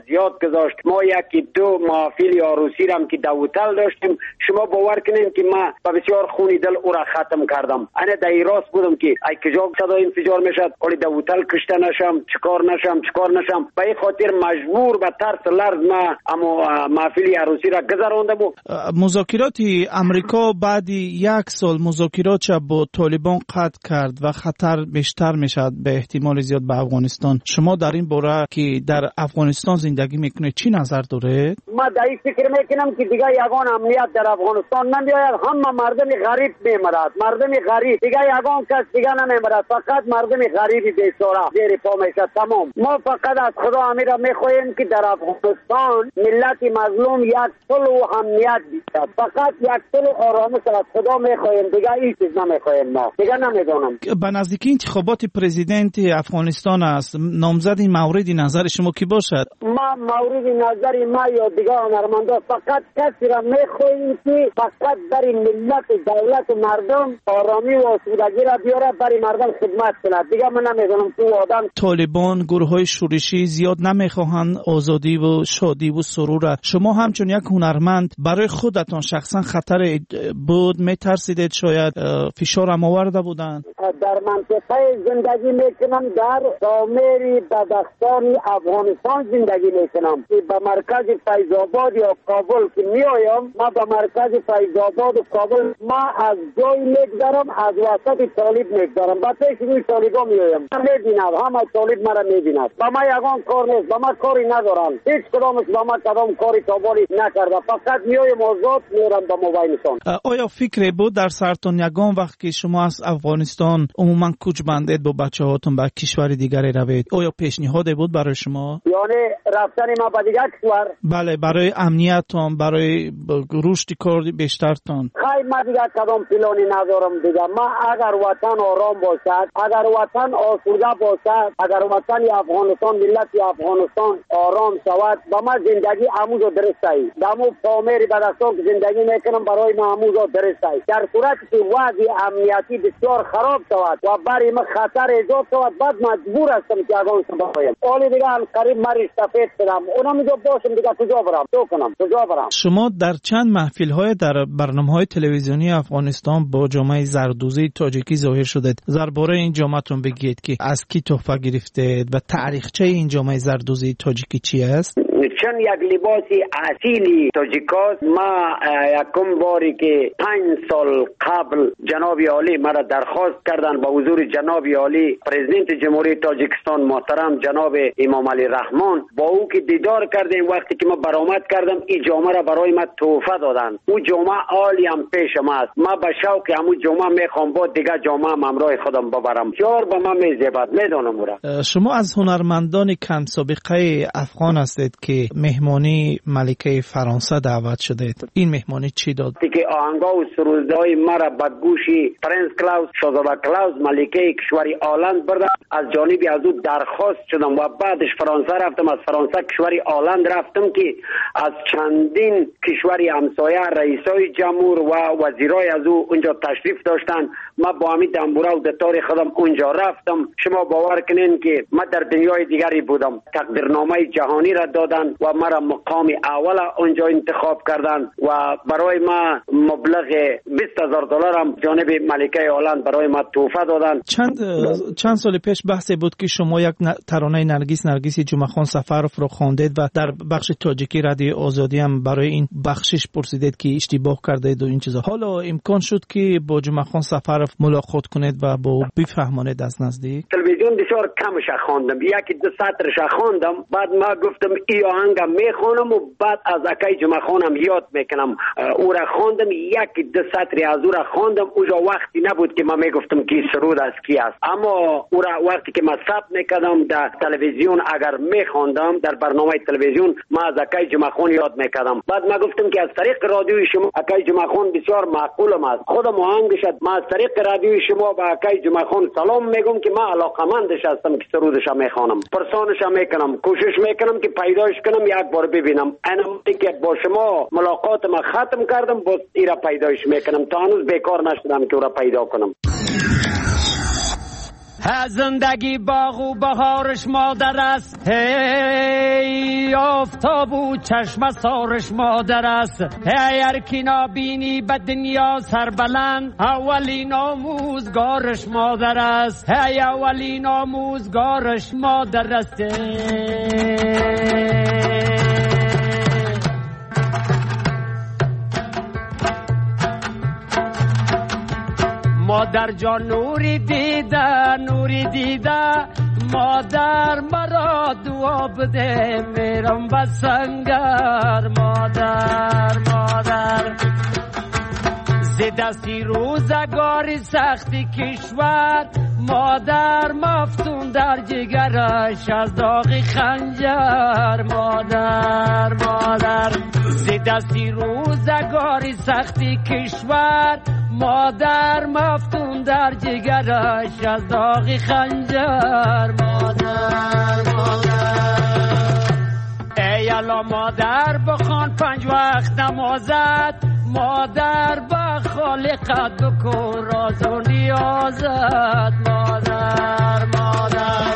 زیاد گذاشت. ما یکی دو محافل عروسی را که در هتل داشتیم، شما باور کنین که ما با بسیار خونی دل او را ختم کردم. انا در راست بودم که ای کجا صدا انفجار میشد، ولی در هتل کشته نشم، چیکار نشم. به این خاطر مجبور به ترس لرز ما اما محافل عروسی را گذراندم. مذاکرات امریکا بعد یک سال مذاکرات با طالبان قطع کرد و خطر بیشتر میشد به احتمال زیاد به افغانستان. شما در این باره که در افغانستان زندگی میکنید چی نظر دارید؟ ما در این فکر میکنم که دیگه یگان امنیت در افغانستان نمیآید. همه مردم غریب میمرد، مردم غریب دیگه یگان کس دیگه نمیمرد، فقط مردم غریب بیچاره زیر پا میشه. تمام. ما فقط از خدا امیره میخواهیم که در افغانستان ملت مظلوم یک صلح و امنیت بیشتر، فقط یک صلح و آرامش از خدا میخواهیم، دیگه هیچ چیز نمیخواهیم. ما دیگه نمیدونم. به نزدیکی انتخابات پرزیدنت افغانستان است، نامزد مورد نظر شما کی باشد؟ ما مورد نظر ما یا دیگه هنرمندا فقط کسی را میخواهیم که فقط برای ملت دولت و مردم آرامی و آسودگی را بیاره، برای مردم خدمت کنه. دیگه من نمیدونم تو آدم طالبان گروه‌های شورشی زیاد نمیخواهند آزادی و شادی و سرور. شما همچون یک هنرمند برای خودتان شخصا خطر بود میترسیدید؟ شاید فشار هم آورده بودند؟ در منطقه زندگی میکنم، در سامری بدخشان افغانستان زندگی میکنم که به مرکز فیض آباد یا کابل که میایم، ما به مرکز فیض آباد و کابل ما از جای میگذرم، از وسط طالب میگذرم، با پیش روی طالبا میایم. میبینم همه طالب مرا میبیند. با ما یگان کار نیست، با ما کاری ندارن، هیچ کدامش با ما کدام کاری تابالی نکرده، فقط میایم آزاد میرم به موبایلشان. آیا فکری بود در سرتون یگان وقت که شما از افغانستان عموما کوچ بندید با بچه هاتون به کشور دیگری روید، آیا پیشنهادی بود برای شما؟ یعنی رفتن ما به دیگر کشور؟ بله، برای امنیتتان، برای رشد کار بیشترتان. خیلی ما دیگر کدام پلانی ندارم دیگه. ما اگر وطن آرام باشد، اگر وطن آسوده باشد، اگر وطن افغانستان ملت افغانستان آرام شود، با ما زندگی عمود و درست است. دمو پامری بدخشان که زندگی میکنم برای ما عمود و درست است. در صورتی که وضع امنیتی بسیار خراب شود و برای ما خطر ایجاد شود، بعد مجبور هستم که افغانستان باید. اولی دیگه قریب مریض سفید شدم، اونا میگه باشم دیگه کجا برم. شما در چند محفل در برنامه‌های تلویزیونی افغانستان با جامعه زردوزی تاجیکی ظاهر شدید. درباره این جامعه‌تون بگید که از کی تحفه گرفتید و تاریخچه این جامعه زردوزی تاجیکی چی است؟ چون یک لباسی اصیلی تاجیکاست. ما یکم باری که 5 سال قبل جناب عالی مرا درخواست کردن، با حضور جناب عالی پرزیدنت جمهوری تاجیکستان محترم جناب امام علی رحمان، با او که دیدار کردیم، وقتی که ما برآمد کردم این جامعه را برای ما تحفه دادن. او جامعه عالی هم پیش ما است. ما به شوق همو جامعه میخوام با دیگه جامعه همراه خودم ببرم. چهار به ما میزبد میدونم را. شما از هنرمندان کم سابقه افغان هستید که مهمانی ملکه فرانسه دعوت شدید. این مهمانی چی داد؟ که آهنگا و سرودهای مرا به گوشی پرنس کلاوس شاهزاده کلاوس ملکه کشوری آلند بردم. از جانب از او درخواست شدم و بعدش فرانسه رفتم. از فرانسه کشوری آلند رفتم که از چندین کشوری همسایه رئیسای جمهور و وزیرای از او اونجا تشریف داشتن. ما با همین دنبوره و دتار خودم اونجا رفتم. شما باور کنین که ما در دنیای دیگری بودم. تقدیرنامه جهانی را دادن و مرا مقام اول اونجا انتخاب کردن و برای ما مبلغ $20,000 هم جانب ملکه آلند برای ما تحفه دادن. چند سال پیش بحث بود که شما یک ترانه نرگس جمعخان سفرف رو خواندید و در بخش تاجیکی رادیو آزادی هم برای این بخشش پرسیدید که اشتباه کردید و این چیزا. حالا امکان شد که با جمعخان سفرف ملاقات کنید و با بفهمانید از نزدیک؟ تلویزیون بسیار کمش خواندم، یکی دو سطرش خواندم، بعد ما گفتم ای آهنگم میخونم و بعد از اکای جمعخانم یاد میکنم. او را خواندم، یکی دو سطری از او را خواندم. اونجا وقتی نبود که ما میگفتم کی سرود از کی است، اما او را وقتی که ما ثبت میکردم در تلویزیون اگر میخواندم در برنامه تلویزیون، ما از اکای جمعخان یاد میکردم. بعد ما گفتم که از طریق رادیوی شما اکای جمعخان بسیار معقولم است، خودم آهنگش ما از طریق رادیوی شما با اکای جمعخان سلام میگم که ما علاقمندش هستم که سرودش میخوانم، پرسانش میکنم، کوشش میکنم که پیداش کنم یک بار ببینم. انا که با شما ملاقات ما ختم کردم، باز ایرا پیداش میکنم، تا هنوز بیکار نشدم که او را پیدا کنم. زندگی باغ و بهارش مادر است، هی آفتاب و چشم سارش مادر است. هی هرکی نابینی به دنیا سربلند، اولین آموزگارش مادر است. هی اولین آموزگارش مادر است. مادر جان نوری دیده، نوری دیده، مادر مرا دعا بده، میرم به سنگر. مادر مادر ز دستی روزگاری سختی کشور، مادر مفتون در جگرش از داغ خنجر. مادر مادر ز دستی روزگاری سختی کشور، مادر مفتون در جگرش از داغ خنجر. مادر مادر ای الا مادر بخوان 5 وقت نمازت، مادر با خالقت بکن راز و نیازت. مادر مادر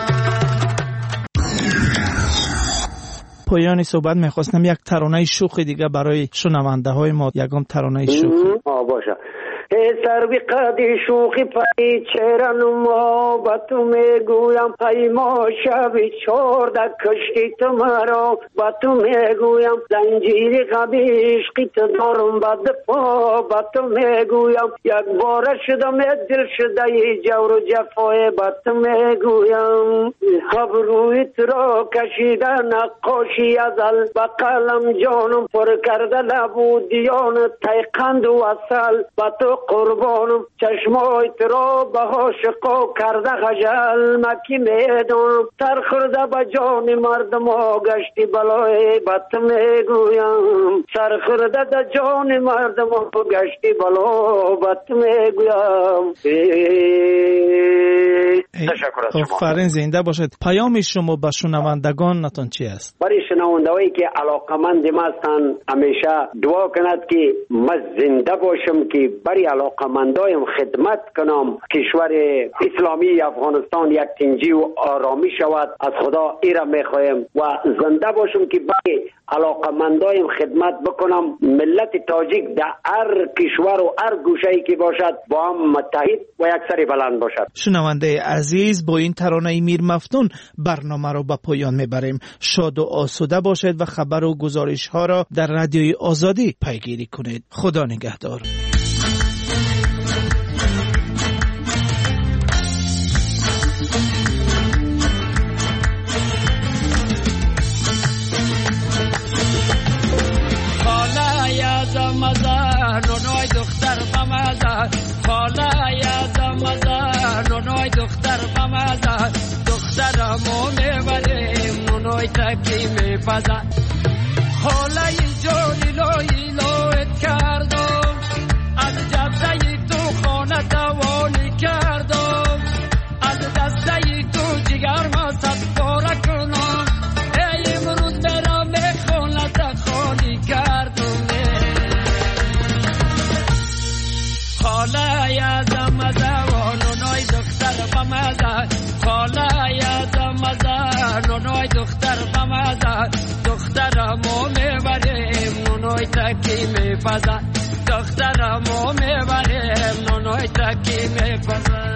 پایان صحبت میخواستم یک ترانه شوخ دیگه برای شنونده های ما، یکم ترانه شوخ باشه. سر بی قدی شوخی پایی چرا نما با تو میگویم، ای ما شبی 14 کشتی تو مرا با تو میگویم، زنجیری قبی عشقی تو دارم بد پا با تو میگویم، یک بار شدم دل شده ای جور و جفای با تو میگویم، ابروی تو را کشیده نقاشی ازل، با قلم جانم پر کرده لبو دیان تیقند و اصل، با تو قربانم چشمای تو را به عاشقا کرده خجل، مکی میدونم تر خورده به جان مردم ها گشتی بلای بط میگویم، سر خورده به جان مردم ها گشتی بلا بط میگویم. تشکر از شما. آفرین، زنده باشد. پیام شما به شنوندگان نتون چی است؟ برای شنوندهایی که علاقمند ما هستند همیشه دعا کند که من زنده باشم که برای علاقمندایم خدمت کنم، کشور اسلامی افغانستان یک تنجی و آرامی شود. از خدا ایره میخوایم و زنده باشم که برای علاقمندایم خدمت بکنم. ملت تاجیک در هر کشور و هر گوشه‌ای که باشد با هم متحد و یک سر بلند باشد. شنونده عزیز، با این ترانه میر مفتون برنامه را به پایان میبریم. شاد و آسوده باشید و خبر و گزارش ها را در رادیوی آزادی پیگیری کنید. خدا نگهدار. نونای دختر بمزه، خاله یادم مزه، نونای دختر بمزه، دخترمو میبریم نونای تکی میپزه، خاله جانی لای لایت کردم، از جبزه تو خانه دوانی کردم، از دسته تو جگر ما صد باره کنم، ای امروز برام خانه خالی کردم. خاله یادم مزه و نونای دختر بمزه، خاله یادم مزه نونای دختر بمزه، دخترمو میبریم نونای تکی میپزه، دخترمو میبریم نونای تکی میپزه.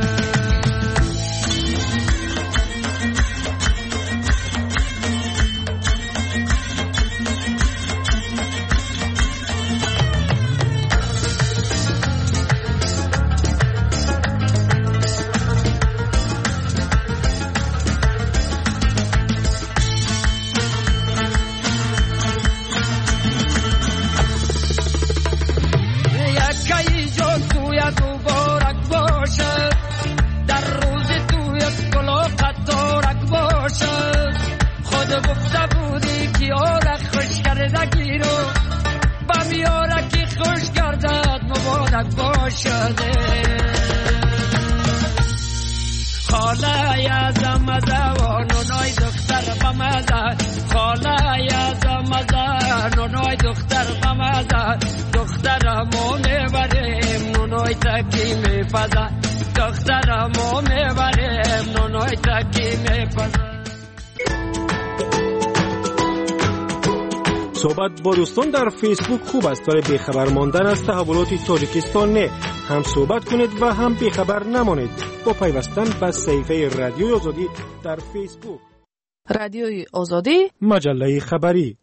گفته بودی که آرک خوش کرده گیرو با میارکی خوش کردد مبارک باشده. خاله یادم مزه و نونای دختر بمزه، خاله یادم مزه نونای دختر بمزه، دخترمو میبریم نونای تکی میپزه، دخترمو میبریم مزدکی میپزد. صحبت با دوستان در فیسبوک خوب است، ولی بیخبر ماندن از تحولات تاجیکستان نه. هم صحبت کنید و هم بیخبر نمانید با پیوستن به صفحه رادیوی آزادی در فیسبوک. رادیوی آزادی، مجله خبری.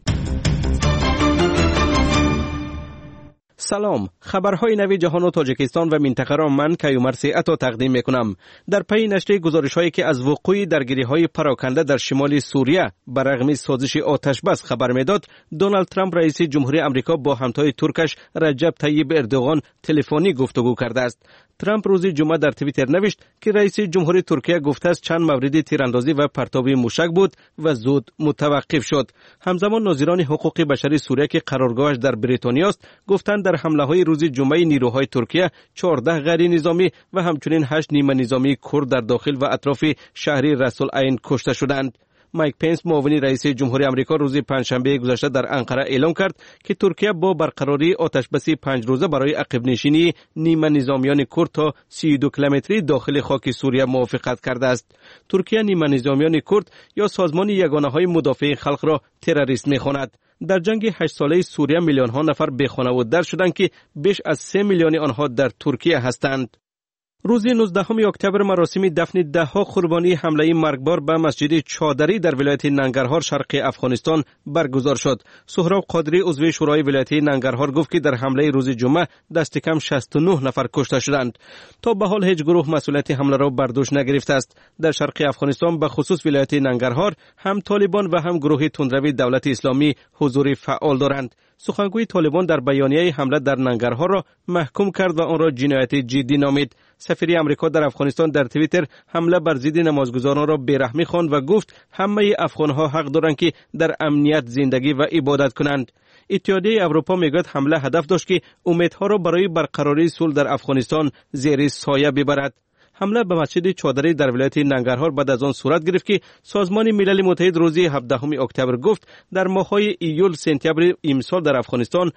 سلام، خبرهای نوی جهان و تاجیکستان و منطقه را من کیومرث عطا تقدیم میکنم. در پی نشر گزارش‌هایی که از وقوع درگیری‌های پراکنده در شمال سوریه برغم سازش آتش بس خبر میداد، دونالد ترامپ رئیس جمهوری آمریکا با همتای ترکش رجب طیب اردوغان تلفنی گفتگو کرده است. ترامپ روز جمعه در توییتر نوشت که رئیس جمهوری ترکیه گفته است چند مورد تیراندازی و پرتاب موشک بود و زود متوقف شد. همزمان ناظران حقوق بشری سوریه که قرارگاهش در بریتانیا است گفتند در حمله‌های روز جمعه نیروهای ترکیه 14 غیر نظامی و همچنین 8 نیمه نظامی کرد در داخل و اطراف شهر رأس العین کشته شدند. مایک پنس معاون رئیس جمهوری آمریکا روز پنجشنبه گذشته در انقره اعلام کرد که ترکیه با برقراری آتشبس 5 روزه برای عقب نشینی نیمه نظامیان کرد تا 32 کیلومتری داخل خاک سوریه موافقت کرده است. ترکیه نیمه نظامیان کرد یا سازمان یگانه‌های مدافع خلق را تروریست می‌خواند. در جنگ 8 ساله سوریه میلیون ها نفر بیخانه و در شدند که بیش از 3 میلیون آنها در ترکیه هستند. روز 19 اکتبر مراسم دفن 10 قربانی حمله مرگبار به مسجد چادری در ولایت ننگرهار شرق افغانستان برگزار شد. سهراب قادری عضو شورای ولایت ننگرهار گفت که در حمله روز جمعه دست کم 69 نفر کشته شدند. تا به حال هیچ گروه مسئولیت حمله را بر دوش نگرفته است. در شرق افغانستان به خصوص ولایت ننگرهار هم طالبان و هم گروه تندروی دولت اسلامی حضور فعال دارند. سخنگوی طالبان در بیانیه حمله در ننگرهار را محکوم کرد و آن را جنایت جدی نامید. سفیر آمریکا در افغانستان در توییتر حمله بر ضد نمازگزاران را بیرحمی خواند و گفت همه افغانها حق دارند که در امنیت زندگی و عبادت کنند. اتحادیه اروپا میگوید حمله هدف داشت که امیدها را برای برقراری صلح در افغانستان زیر سایه ببرد. حمله به مسجد چادری در ولایت ننگرهار بعد از آن صورت گرفت که سازمان ملل متحد روز 17 اکتبر گفت در ماه‌های ایول سپتامبر امسال در افغانستان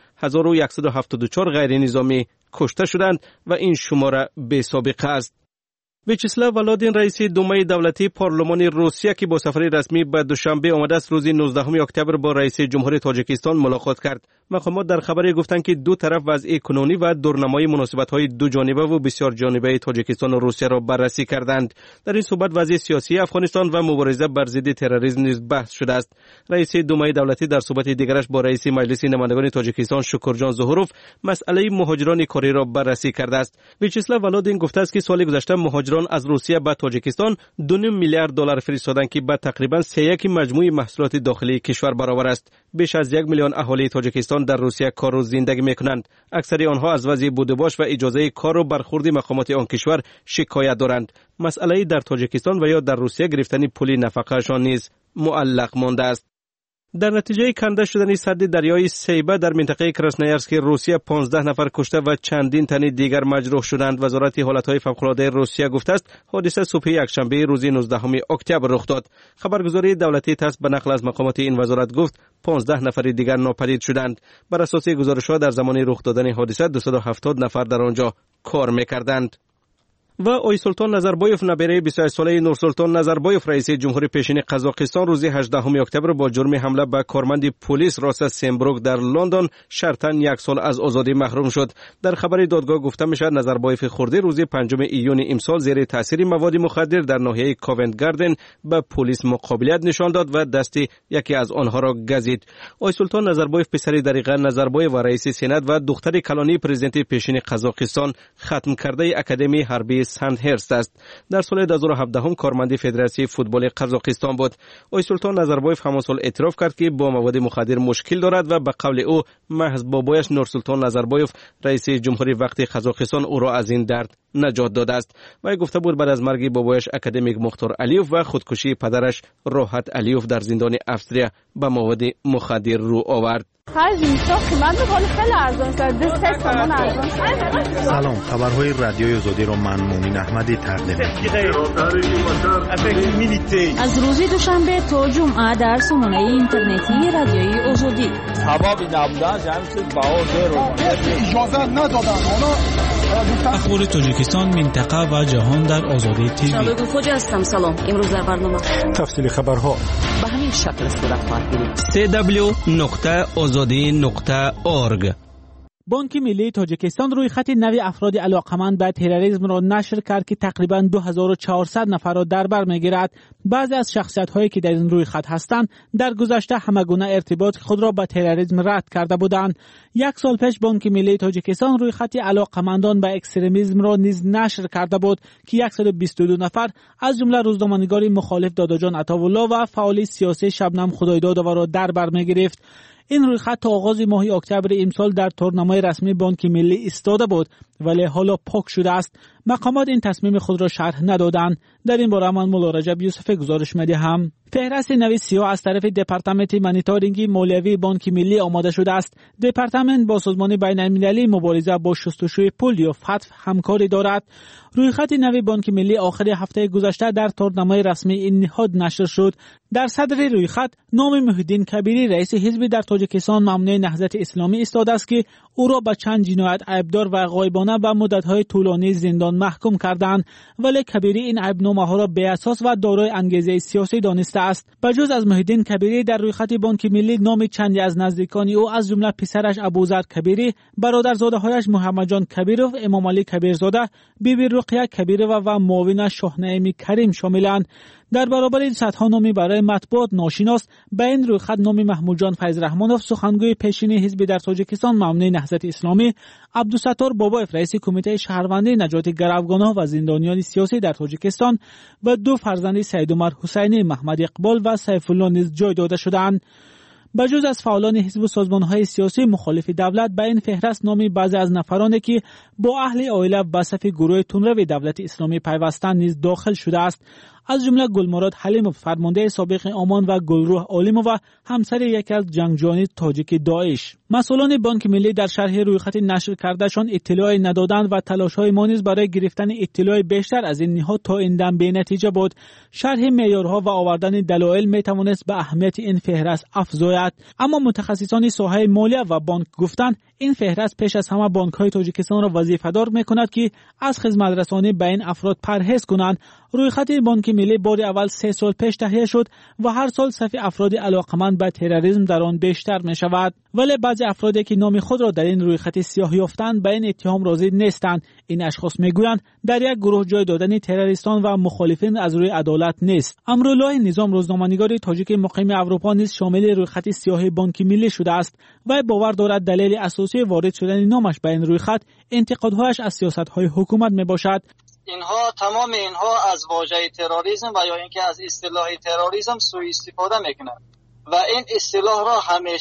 1174 غیر نظامی کشته شدند و این شماره بی سابقه است. ویچسلاو ولادین رئیس دومه دولتی پارلمان روسیه که با سفر رسمی به دوشنبه آمده است روز 19 اکتبر با رئیس جمهوری تاجیکستان ملاقات کرد. مقامات در خبری گفتند که دو طرف وضع کنونی و دورنمای مناسبت‌های دو جانبه و بسیار جانبه تاجیکستان و روسیه را بررسی کردند. در این صحبت وضع سیاسی افغانستان و مبارزه بر ضد تروریسم نیز بحث شده است. رئیس دومه دولتی در صحبت دیگرش با رئیس مجلس نمایندگان تاجیکستان شکرجان ظهوروف مسئله مهاجران کاری را بررسی کرده است. ویچسلاو ولادین گفته است که سال گذشته مهاجران از روسیه به تاجیکستان 2.5 میلیارد دلار فرستادند که به تقریبا 3.1 مجموع محصولات داخلی کشور برابر است. بیش از 1 میلیون اهالی تاجیکستان در روسیه کار و زندگی میکنند. اکثر آنها از وضع بودجه و اجازه کار و برخورد مقامات آن کشور شکایت دارند. مسئله در تاجیکستان و یا در روسیه گرفتن پول نفقه‌شان نیز معلق مانده است. در نتیجه کنده شدن سد دریای سیبه در منطقه کراسنایارسک روسیه 15 نفر کشته و چندین تن دیگر مجروح شدند. وزارت حالتهای فوق‌العاده روسیه گفته است حادثه صبح یکشنبه روز 19 اکتبر رخ داد. خبرگزاری دولتی تاس به نقل از مقامات این وزارت گفت 15 نفر دیگر ناپدید شدند. بر اساس گزارش‌ها در زمان رخ دادن حادثه 270 نفر در آنجا کار می‌کردند. و آی سلطان نظربایف نبیره 28 ساله نورسلطان نظربایف رئیس جمهوری پیشین قزاقستان روز 18 اکتبر با جرم حمله به کارمند پلیس راست سمبروک در لندن شرطاً 1 سال از آزادی محروم شد. در خبر دادگاه گفته میشد نظربایف خردی روز 5 ایون امسال زیر تاثیر مواد مخدر در ناحیه کاونت گاردن به پلیس مقابلیت نشان داد و دست یکی از آنها را گزید. آی سلطان نظربایف پسر دریغه نظربایف و رئیس سنا و دختر کلانی پرزیدنت پیشین قزاقستان ختم کرده اکادمی حربی سندهرست است. در سال 2017 کارمند فدراسیون فوتبال قزاقستان بود. آی سلطان نظربایف همان سال اعتراف کرد که با مواد مخدر مشکل دارد و به قول او محض بابایش نورسلطان نظربایف رئیس جمهوری وقت قزاقستان او را از این درد نجات داده است. و گفته بود بعد از مرگ بابایش اکادمیک مختار علیوف و خودکشی پدرش راحت علیوف در زندان استریا به مواد مخدر رو آورد. سلام، خبرهای رادیوی آزادی را من مومن احمدی تقدیم از روز دوشنبه تا جمعه در سامانه اینترنتی رادیوی آزادی اجازه ندادن حالا اخبار تاجیکستان، منطقه و جهان در آزادی تیوی. شادو خوجا هستم. سلام. امروز در برنامه تفصیل خبرها به همین شکل صورت خواهد گرفت. www.azadi.org. بانک ملی تاجیکستان روی خط نوی افراد علاقمند به تروریسم را نشر کرد که تقریباً 2400 نفر را در بر می‌گیرد. بعضی از شخصیت‌هایی که در این روی خط هستند در گذشته همگونه ارتباط خود را با تروریسم رد کرده بودند. یک سال پیش بانک ملی تاجیکستان روی خط علاقمندان به اکستریمیسم را نیز نشر کرده بود که 122 نفر از جمله روزنامه‌نگار مخالف داداجان عطاالله و فعال سیاسی شبنم خدایدادova را در بر می‌گرفت. این روی خط تا آغاز ماه اکتبر امسال در تورنمای رسمی بانک ملی ایستاده بود ولی حالا پاک شده است. مقامات این تصمیم خود را شرح ندادند. در این باره من مولا رجب یوسف گزارش می‌دهم. فهرست نوی سیاه از طرف دپارتمنت مانیتورینگ مالیوی بانک ملی آماده شده است. دپارتمنت با سازمان بین‌المللی مبارزه با شستشوی پول یا فتف همکاری دارد. روی خط نوی بانک ملی آخر هفته گذشته در تورنمای رسمی این نهاد نشر شد. در صدر روی خط نام محی‌الدین کبیری رئیس حزب در تاجیکستان ممنوع نهضت اسلامی ایستاده است که او را به چند جنایت عیبدار و غایبانه به مدت‌های طولانی زندان محکوم کردند، ولی کبیری این عیب‌نامه‌ها را بی اساس و دارای انگیزه سیاسی دانسته است. بجز از محی‌الدین کبیری در روی خط بانک ملی نام چندی از نزدیکان او از جمله پسرش ابوذر کبیری، برادرزاده‌هایش محمد جان کبیروف، امام علی کبیرزاده، بیبی رقیه کبیروف و معاونش شاهنعیم کریم شاملند. در برابر این صدها نامی برای مطبوعات ناشناس به این روی خط نام محمود جان فیض رحمانوف، سخنگوی پیشین حزب در تاجیکستان ممنوع نهضت اسلامی، عبدالستار بابایف رئیس کمیته شهروندی نجات گروگانها و زندانیان سیاسی در تاجیکستان و دو فرزند سید عمر حسینی محمد اقبال و سیف الله نیز جای داده شدند. بجز از فعالان حزب و سازمان‌های سیاسی مخالف دولت به این فهرست نامی بعضی از نفرانی که با اهل عائله به صف گروه تندرو دولت اسلامی پیوستند نیز داخل شده است. از جمله گلمراد حلیموف فرمانده سابق آمان و گلروح عالموف همسر یکی از جنگجویان تاجیک داعش. مسئولان بانک ملی در شرح روی خط نشر کردهشان اطلاعی ندادند و تلاش‌های ما نیز برای گرفتن اطلاع بیشتر از این نهاد تا این دم بی نتیجه بود. شرح معیارها و آوردن دلایل میتوانست به اهمیت این فهرست افزاید، اما متخصصان ساحه مالیه و بانک گفتند این فهرست پیش از همه بانک‌های تاجیکستان را وظیفه‌دار می‌کند که از خدمت‌رسانی به این افراد پرهیز کنند. روی خط بانک ملی بار اول 3 سال پیش تهیه شد و هر سال صف افراد علاقمند به تروریسم در آن بیشتر می شود، ولی بعضی افرادی که نام خود را در این روی خط سیاه یافتند به این اتهام راضی نیستند. این اشخاص میگویند در یک گروه جای دادن تروریستان و مخالفین از روی عدالت نیست. امرالله نظام روزنامه‌نگار تاجیک مقیم اروپا نیز شامل روی خط سیاه بانک ملی شده است و باور دارد دلیل اساسی وارد شدن نامش به این روی خط انتقادهایش از سیاست‌های حکومت میباشد. تمام اینها از واژه تروریسم و یا اینکه از اصطلاح تروریسم سوء استفاده میکنند و این اصطلاح را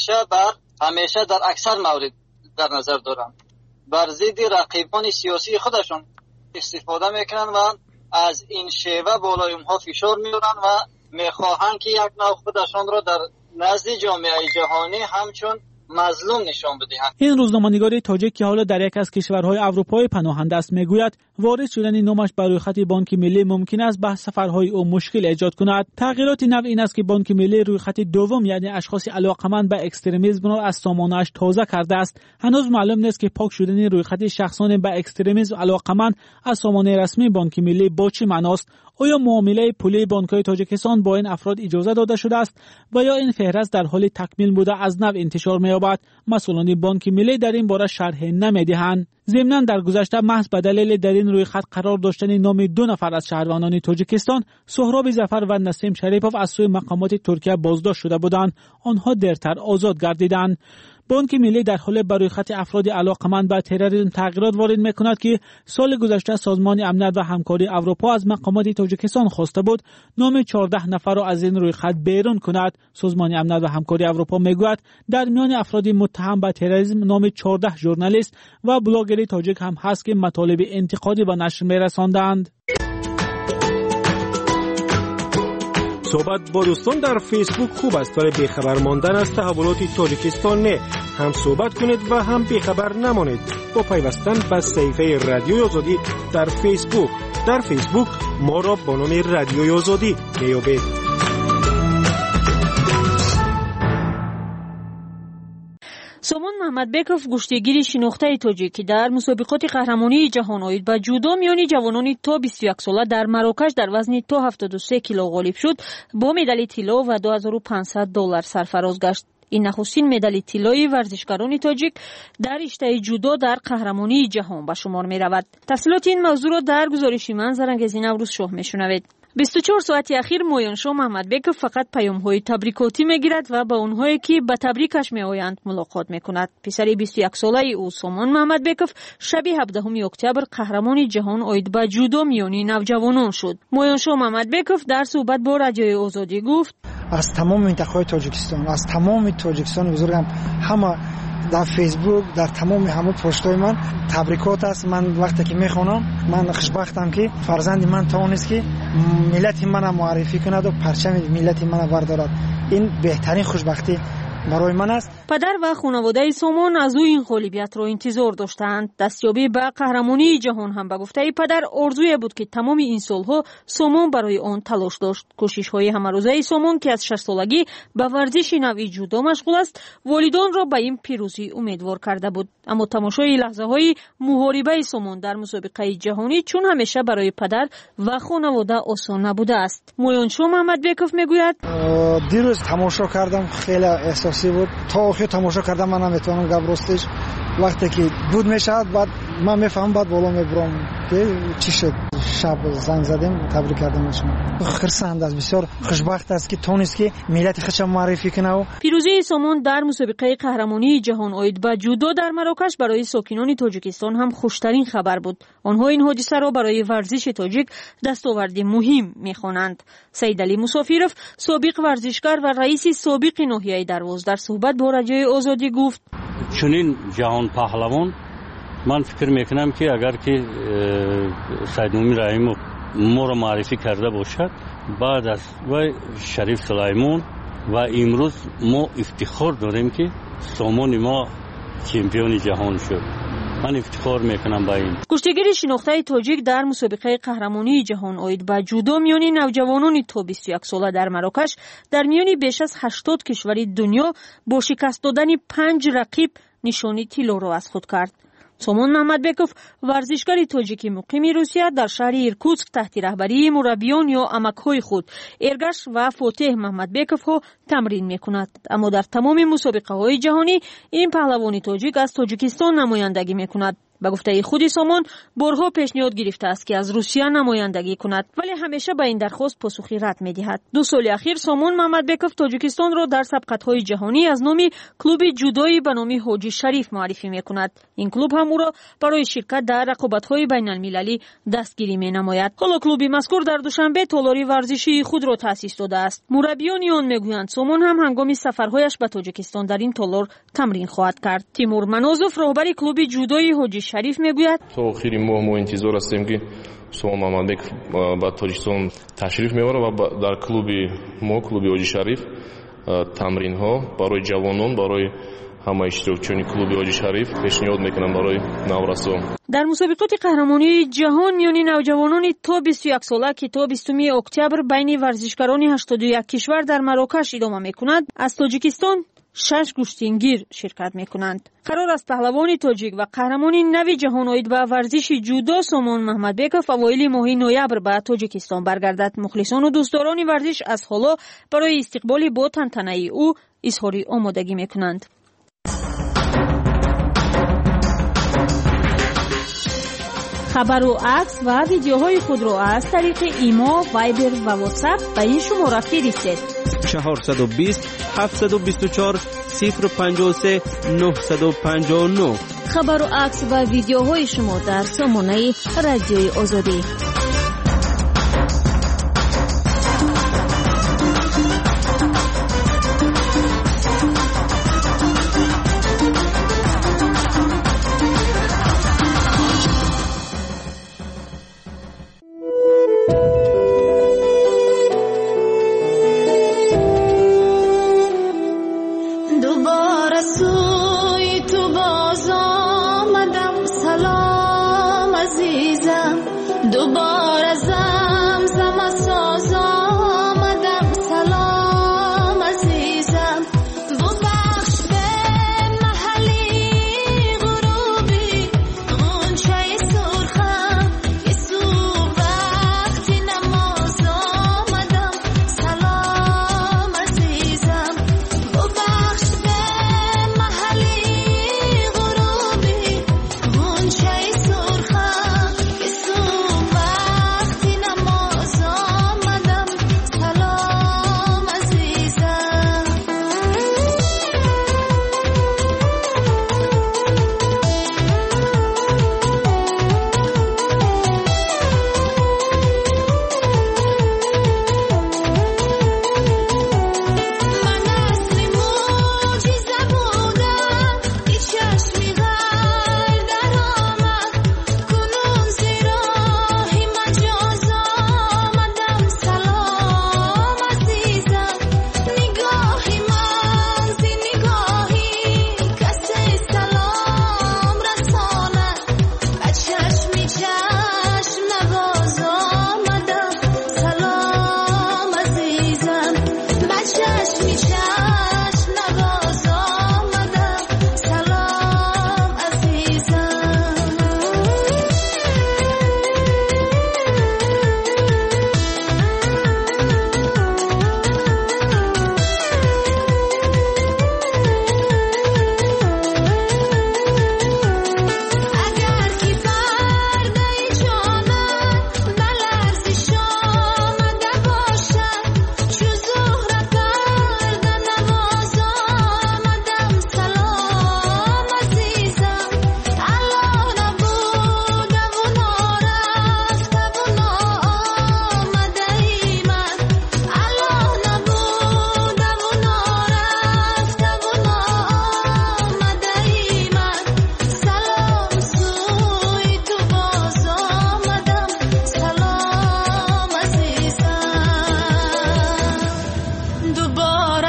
همیشه در اکثر موارد در نظر دارند. بر ضد رقیبان سیاسی خودشون استفاده میکنند و از این شیوه بالای اونها فشار میارن و میخواهند که یک نوع خودشون را در نزد جامعه جهانی همچون مظلوم نشان بدهند. این روزنامه‌نگار تاجیک که حالا در یک از کشورهای اروپایی پناهنده است میگوید وارد شدن نامش بر روی خط بانک ملی ممکن است به سفرهای او مشکل ایجاد کند. تغییرات نو این است که بانک ملی روی خط دوم یعنی اشخاص علاقمند به اکستریمیسم را از سامانه‌اش تازه کرده است. هنوز معلوم نیست که پاک شدن روی خط شخصان به اکستریمیسم علاقمند از سامانه رسمی بانک ملی با چه معناست؟ آیا معامله پولی بانک‌های تاجیکستان با این افراد اجازه داده شده است و یا این فهرست در حال تکمیل بوده از نو انتشار می‌یابد؟ مسئولان بانک ملی در این باره شرح نمی‌دهند. ضمناً در گذشته محض به دلیل در این روی خط قرار داشتن نام 2 نفر از شهروندان تاجیکستان، سهراب ظفر و نسیم شریفوف از سوی مقامات ترکیه بازداشت شده بودند. آنها دیرتر آزاد گردیدند. بانک ملی در حال بر روی خط افراد علاقمند به تروریسم تغییرات وارد می‌کند که سال گذشته سازمان امنیت و همکاری اروپا از مقامات تاجیکستان خواسته بود نام 14 نفر را از این روی خط بیرون کند. سازمان امنیت و همکاری اروپا میگوید در میان افراد متهم به تروریسم نام 14 ژورنالیست و بلاگر تاجیک هم هست که مطالب انتقادی به نشر می‌رساندند. صحبت با دوستان در فیسبوک خوب است، ولی بیخبر ماندن از تحولات تاجیکستان نه. هم صحبت کنید و هم بیخبر نمانید با پیوستن به صفحه رادیوی آزادی در فیسبوک. در فیسبوک ما را با نام رادیوی آزادی میابید. سومون محمدبکوف گشتیگیر شناخته تاجیکی در مسابقات قهرمانی جهان آید به جودو میانی جوانان تا 21 ساله در مراکش در وزن تا 73 کیلو غالب شد با مدال طلا و $2500 سرفراز گشت. این نخستین مدال طلایی ورزشکاران تاجیک در رشته جودو در قهرمانی جهان به شمار می رود. تفصیلات این موضوع را در گزارش من زرنگزی نوروز شاه می شنوید. 24 ساعت اخیر مویانشاه محمدبکوف فقط پیام‌های تبریکاتی می‌گیرد و با اونهایی که به تبریکش می‌آیند ملاقات می‌کند. پسر 21 ساله او سومون محمدبکوف شب 17 اکتبر قهرمان جهان آید به جودو میانی نوجوانان شد. مویانشاه محمدبکوف در صحبت با رادیوی آزادی گفت: از تمام منطقه‌های تاجیکستان، از تمام تاجیکستان بزرگم، همه در فیسبوک، در تمام همه پست‌های من تبریکات است. من وقتی که میخونم من خوشبختم که فرزند من توانست که ملت من معرفی کند و پرچم ملت من بردارد. این بهترین خوشبختی برای من است. پدر و خانواده سومون از او این غالبیت را انتظار داشتند. دستیابی به قهرمانی جهان هم به گفته پدر آرزوی بود که تمام این سالها سومون برای آن تلاش داشت. کوشش‌های همروزه سومون که از 6 سالگی به ورزش نوعی جودو مشغول است، والدان را به این پیروزی امیدوار کرده بود. اما تماشای لحظه‌های محاربه سومون در مسابقه جهانی چون همیشه برای پدر و خانواده آسان نبوده است. مویانشاه محمدبکوف میگوید: دیروز تماشا کردم، خیلی احساسی بود. تا آخر تماشا کردم من نمیتونم گپ راستش. وقتی که بود میشد بعد من میفهمم بعد بالا میبرم که چی شد. شب زنگ زدیم تبریک کردم شما. خرسند است، بسیار خوشبخت است که تونست که ملت خودش معرفی کنه. پیروزی سومون در مسابقه قهرمانی جهان آید به جودو در مراکش برای ساکنان تاجیکستان هم خوشترین خبر بود. آنها این حادثه را برای ورزش تاجیک دستاوردی مهم می‌خوانند. سید علی مسافیروف سابق ورزشکار و رئیس سابق ناحیه درواز در صحبت با رادیوی آزادی گفت: چنین جهان پهلوان من فکر میکنم که اگر که سید مومن رحیم ما را معرفی کرده باشد، بعد از وی شریف سلیمان و امروز ما افتخار داریم که سومون ما چمپیون جهان شد. من افتخار میکنم با این. کشتیگیر شناخته تاجیک در مسابقه قهرمانی جهان آید به جودو میانی نوجوانان تا 21 ساله در مراکش در میانی بیش از 80 کشور دنیا با شکست دادن 5 رقیب نشانی طلا را از خود کرد. سومون محمدبکوف ورزشکار تاجیکی مقیم روسیه در شهر ایرکوتسک تحت رهبری مربیان یا عمک‌های خود ارگش و فاتح محمدبکوف ها تمرین میکند. اما در تمام مسابقه های جهانی این پهلوان تاجیک از تاجیکستان نمایندگی میکند. به گفته خود سومون بارها پیشنهاد گرفته است که از روسیه نمایندگی کند، ولی همیشه به این درخواست پاسخی رد می‌دهد. 2 سال اخیر سومون محمدبکوف تاجیکستان را در سبقت‌های جهانی از نام کلوب جودویی به نام حاجی شریف معرفی می‌کند. این کلوب هم او را برای شرکت در رقابت‌های بین‌المللی دستگیری می‌نماید. حالا کلوب مذکور در دوشنبه تالاری ورزشی خود را تأسیس داده است. مربیان آن می‌گویند سومون هم هنگام سفرهایش به تاجیکستان در این تالار تمرین خواهد کرد. تیمور منازوف رهبر کلوب جودویی حاجی شریف میگوید: تا آخر ماه ما انتظار هستیم که سومون محمدبکوف به تاجیکستان تشریف میبره و در کلوب ما کلوب حاجی شریف تمرین ها برای جوانان، برای همه اشتراکچیان کلوب حاجی شریف پیشنهاد میکنم برای نورسان. در مسابقات قهرمانی جهان میانی نوجوانان تا 21 ساله که تا 20 اکتبر بین ورزشکاران 81 کشور در مراکش ادامه میکند، از تاجیکستان 6 گشتینگیر شرکت میکنند. قرار است پهلوان تاجیک و قهرمان نوی جهان آید به ورزش جودو سومون محمدبکوف اوایل ماه نوامبر به تاجیکستان برگردد. مخلصان و دوستداران ورزش از حالا برای استقبال با تنتنه او اظهار آمادگی میکنند. خبر و عکس و ویدیوهای خود را از طریق ایما، وایبر و واتساپ به این شماره فرستید: 420 724 053 959. خبر و عکس و ویدیوهای شما در سامانه رادیوی آزادی. دوباره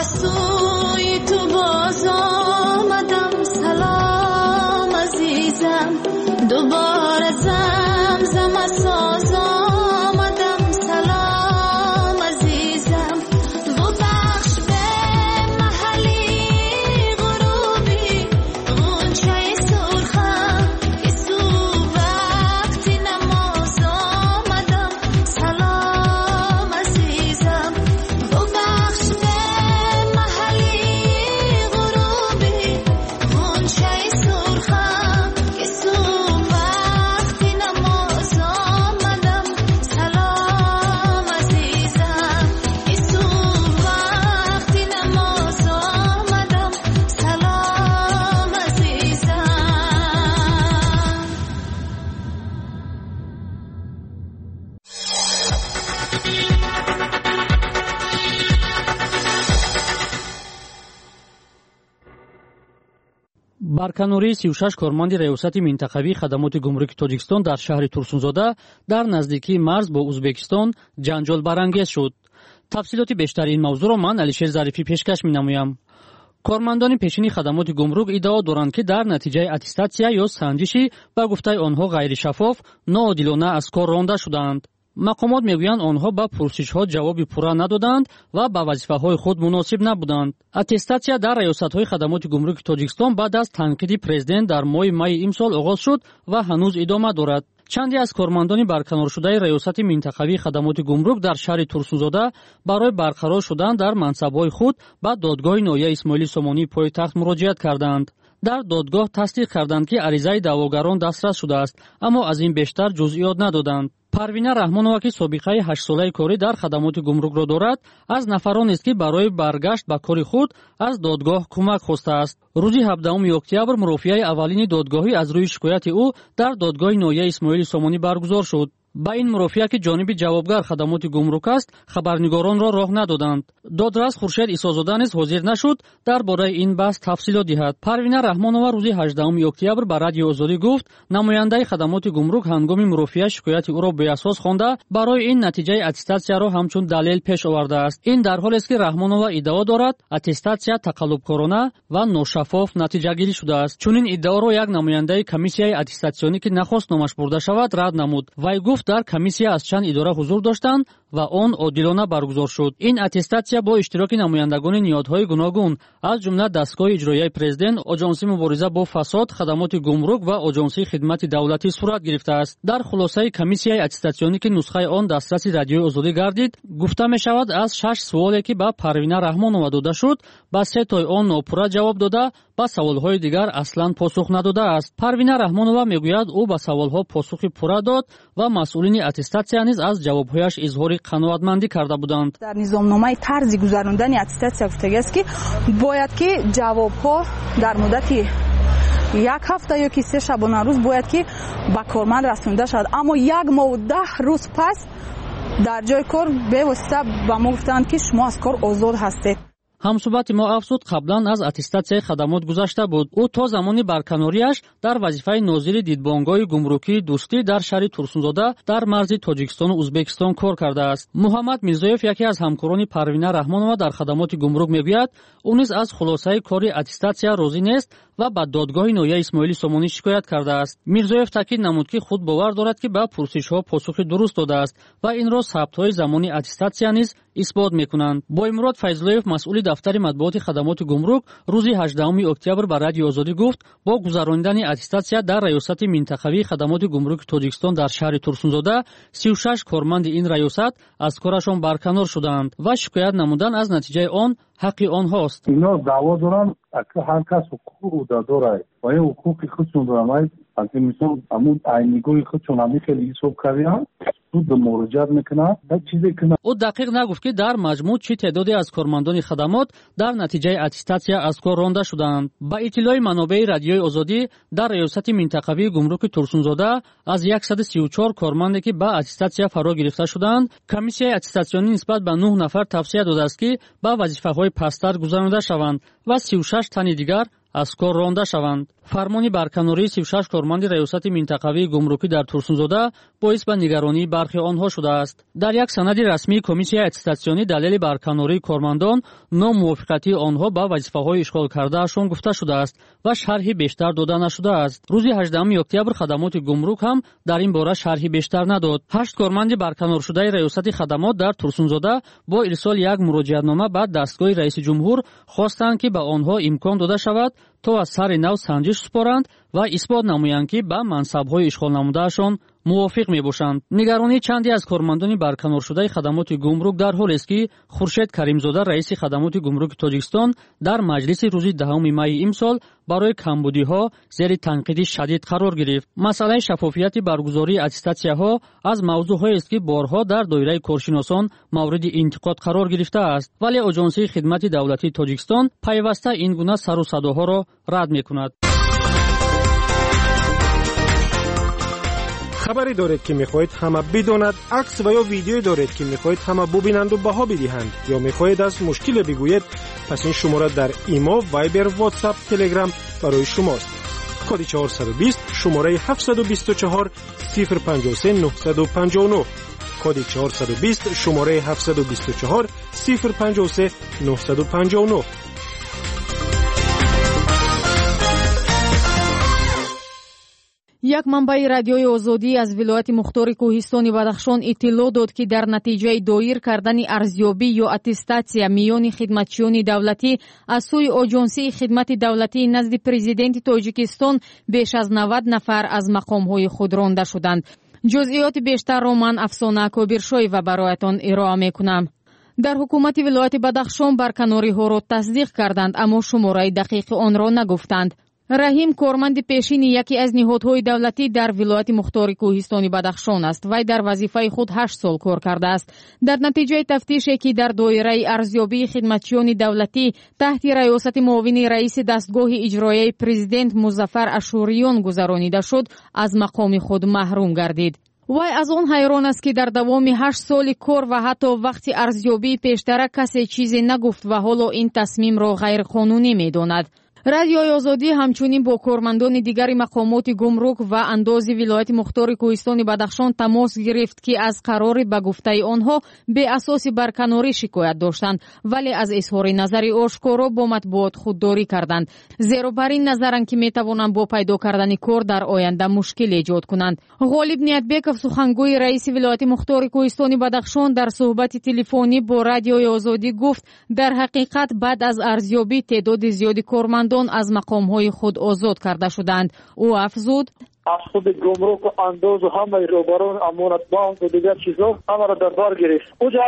سوی تو باز آمدم سلام عزیزم دوباره زمزم ساز آمدم سلام عزیزم ببخش به محلی غروبی غنچه سرخم که سو وقتی نماز آمدم سلام عزیزم ببخش به محلی غروبی غنچه سرخم که سو وقتی نماز آمدم سلام عزیزم که سو وقتی نماز آمدم سلام عزیزم. барканории 36 корманди раёсати минтақавии хадамоти гумруки тоҷикистон дар шаҳри турсунзода дар наздикии марз бо узбекистон ҷанҷол барангез шуд. тафсилоти бештари ин мавзӯъро ман алишер зарифӣ пешкаш менамоям. кормандони пешини хадамоти гумрук иддао доранд ки дар натиҷаи аттестатсия ё санҷиши ба гуфтаи онҳо ғайришаффоф ноодилона аз кор ронда шудаанд. мақомот мегӯянд онҳо ба пурсишҳо ҷавоби пурра надоданд ва ба вазифаҳои худ муносиб набуданд. аттестатсия дар раёсатҳои хадамоти гумруки тоҷикистон баъд аз танқиди президент дар моҳи майи имсол оғоз шуд ва ҳанӯз идома дорад. чанде аз кормандони барканоршудаи раёсати минтақавии хадамоти гумрук дар шаҳри турсунзода барои барқарор шудан дар мансабҳои худ ба додгоҳи ноҳияи исмоили сомонии пойтахт муроҷиат карданд. дар додгоҳ тасдиқ карданд ки аризаи даъвогарон дастрас шудааст, аммо аз ин бештар ҷузъиёт надоданд. парвина раҳмонова ки собиқаи 8-солаи корӣ дар хадамоти гумрукро дорад, аз нафаронест ки барои баргашт ба кори худ аз додгоҳ кӯмак хостааст. рӯзи 17 октябр мурофиаи аввалини додгоҳӣ аз рӯи шикояти ӯ дар додгоҳи ноҳияи исмоили сомонӣ баргузор шуд. ба ин мурофиа ки ҷониби ҷавобгар хадамоти гумрук аст, хабарнигаронро роҳ надоданд. додрас хуршед исозода низ ҳозир нашуд дар бораи ин баҳс тафсилот диҳад. парвина раҳмонова рӯзи 18 октябр ба радиои озодӣ гуфт, намояндаи хадамоти гумрук ҳангоми мурофиа шикояти ӯро беасос хонда, барои ин натиҷаи аттестатсияро ҳамчун далел пеш овардааст. ин дар ҳолест ки раҳмонова иддао дорад, аттестатсия тақаллубкорона ва ношаффоф натиҷагирӣ шудааст. чунин иддаоро як намояндаи комиссияи аттестатсионӣ ки нахост номаш бурда шавад, рад намуд. вай гуфт дар комиссия аз чанд идора ҳузур доштанд ва он одилона баргузор шуд. ин аттестатсия бо иштироки намояндагони ниҳодҳои гуногун аз ҷумла дастгоҳи иҷроияи президент, оҷонсии мубориза бо фасод, хадамоти гумрук ва оҷонсии хидмати давлатӣ сурат гирифтааст. дар хулосаи комиссияи аттестатсионӣ ки нусхаи он дастраси радиои озодӣ гардид, гуфта мешавад, аз 6 суоле ки ба парвина раҳмонова дода шуд, ба 3 тои он нопурра ҷавоб дода, ба саволҳои дигар аслан посух надодааст. парвина раҳмонова мегӯяд, ӯ ба саволҳо посухи пурра дод ва масъулини аттестатсия низ аз ҷавобҳояш изҳори қаноатмандӣ карда буданд. дар низомномаи тарзи гузарондани аттестатсия гуфтагиаст ки бояд ки ҷавобҳо дар муддати як ҳафта ё ки 3 шабона рӯз бояд ки ба корманд расонида шавад, аммо 1 моҳу 10 рӯз пас дар ҷои кор бевосита ба мо гуфтанд ки шумо аз кор озод ҳастед. ҳамсӯҳбати мо афзуд, қаблан аз аттестатсияи хадамот гузашта буд. ӯ то замони барканориаш дар вазифаи нозири дидбонгоҳи гумрукии дӯстӣ дар шаҳри турсунзода дар марзи тоҷикистону узбекистон кор кардааст. муҳаммад мирзоев, яке аз ҳамкорони парвина раҳмонова дар хадамоти гумрук, мегӯяд, ӯ низ аз хулосаи кори аттестатсия розӣ нест ва ба додгоҳи ноҳияи исмоили сомонӣ шикоят кардааст. мирзоев таъкид намуд, ки худ бовар дорад, ки ба пурсишҳо посухи дуруст додааст ва инро сабтҳои замони аттестатсия низ исбот мекунанд. боимурод файзуллоев, масъули дафтари матбуоти хадамоти гумрук, рӯзи 18 октябр ба радиои озодӣ гуфт, бо гузарондани аттестатсия дар раёсати минтақавии хадамоти гумруки тоҷикистон дар шаҳри турсунзода 36 корманди ин раёсат аз корашон барканор шудаанд ва шикоят намудан аз натиҷаи он ҳаққи онҳост. ино даъво доранд, ҳар кас ҳуқуқи дорад ва ин ҳуқуқи худшон доранд. мисол ҳамун айнигоҳи худшон ҳамин хеле ҳисоб карданд, суд муроҷиат мекунанд, чизе кунанд. ӯ дақиқ нагуфт, ки дар маҷмӯъ чӣ теъдоде аз кормандони хадамот дар натиҷаи аттестатсия аз кор ронда шудаанд. ба иттилои манобеи радиои озодӣ, дар раёсати минтақавии гумруки турсунзода аз 134 корманде ки ба аттестатсия фаро гирифта шуданд, комиссияи аттестатсионӣ нисбат ба 9 нафар тавсия додааст, ки ба вазифаҳои пасттар гузаронида шаванд ва 36 тани дигар аз кор ронда шаванд. фармони барканории 36 корманди раёсати минтақавии гумрукӣ дар Турсунзода боис ба нигаронии бархи онҳо шудааст. дар як санади расмии комиссияи аттестатсионӣ далели барканории кормандон номувофиқатии онҳо ба вазифаҳои ишғол кардаашон гуфта шудааст ва шарҳи бештар дода нашудааст. рӯзи 18 октябр хадамоти гумрук ҳам дар ин бора шарҳи бештар надод. 8 корманди барканоршудаи раёсати хадамот дар Турсунзода бо ирсоли як муроҷиатнома ба дастгоҳи раиси ҷумҳур хостанд ки ба онҳо имкон дода шавад то аз сари нав санҷиш супоранд ва исбот намоянд ки ба мансабҳои ишғол намудаашон мувофиқ мебошанд. нигаронии чанде аз кормандони барканоршудаи хадамоти гумрук дар ҳолест ки Хуршед Каримзода раиси хадамоти гумруки Тоҷикистон дар маҷлиси рӯзи 10 майи имсол барои камбудиҳо зери танқиди шадид қарор гирифт. масъалаи шаффофияти баргузории аттестатсияҳо аз мавзӯъҳоест ки борҳо дар доираи коршиносон мавриди интиқод қарор гирифтааст, вале Оҷонсии хидмати давлатии Тоҷикистон пайваста ин гуна сару садоҳоро рад мекунад. خبری دارید که میخواهید همه بداند، عکس و یا ویدیویی دارید که میخواهید همه ببینند و بها بدهند، یا میخواهید از مشکل بگویید، پس این شماره در ایما، وایبر، واتساپ، تلگرام برای شماست. کد 420 شماره 724 053 959. کد 420 شماره 724 053 959. як манбаи радиои озодӣ аз вилояти мухтори кӯҳистони Бадахшон иттилоъ дод ки дар натиҷаи доир кардани арзёбӣ ё аттестатсия миёни хидматчиёни давлатӣ аз сӯи Оҷонсии хидмати давлатӣ назди президенти Тоҷикистон беш аз 90 нафар аз мақомҳои худ ронда шуданд. ҷузъиёти бештарро ман Афсона Кобиршоева бароятон ироа мекунам. дар ҳукумати вилояти Бадахшон барканориҳоро тасдиқ карданд, аммо шумораи дақиқи онро нагуфтанд. раҳим корманди пешини яке аз ниҳодҳои давлатӣ дар вилояти мухтори кӯҳистони Бадахшон аст. вай дар вазифаи худ 8 сол кор кардааст. дар натиҷаи тафтише ки дар доираи арзёбии хидматчиёни давлатӣ таҳти раёсати муовини раиси дастгоҳи иҷроияи президент Музаффар Ашуриён гузаронида шуд, аз мақоми худ маҳрум гардид. вай аз он ҳайрон аст ки дар давоми 8 соли кор ва ҳатто вақти арзёбии пештара касе чизе нагуфт ва ҳоло ин тасмимро ғайриқонунӣ медонад. радиои озодӣ ҳамчунин бо кормандони дигари мақомоти гумрук ва андози вилояти мухтори кӯҳистони Бадахшон тамос гирифт ки аз қарори ба гуфтаи онҳо беасоси барканорӣ шикоят доштанд, вале аз изҳори назари ошкоро бо матбуот худдорӣ карданд, зеро бар ин назаранд ки метавонанд бо пайдо кардани кор дар оянда мушкил эҷод кунанд. ғолиб Ниятбеков, сухангӯи раиси вилояти мухтори кӯҳистони Бадахшон, дар суҳбати телефонӣ бо радиои озодӣ гуфт дар ҳақиқат баъд аз арзёбӣ теъдоди зиёди кормандон аз мақомҳои худ озод карда шуданд. ӯ афзуд: аз худи гумрук و اندوز و همه روبرون امانت بانک و دیگر چیزا همه را در بار گرفت. اونجا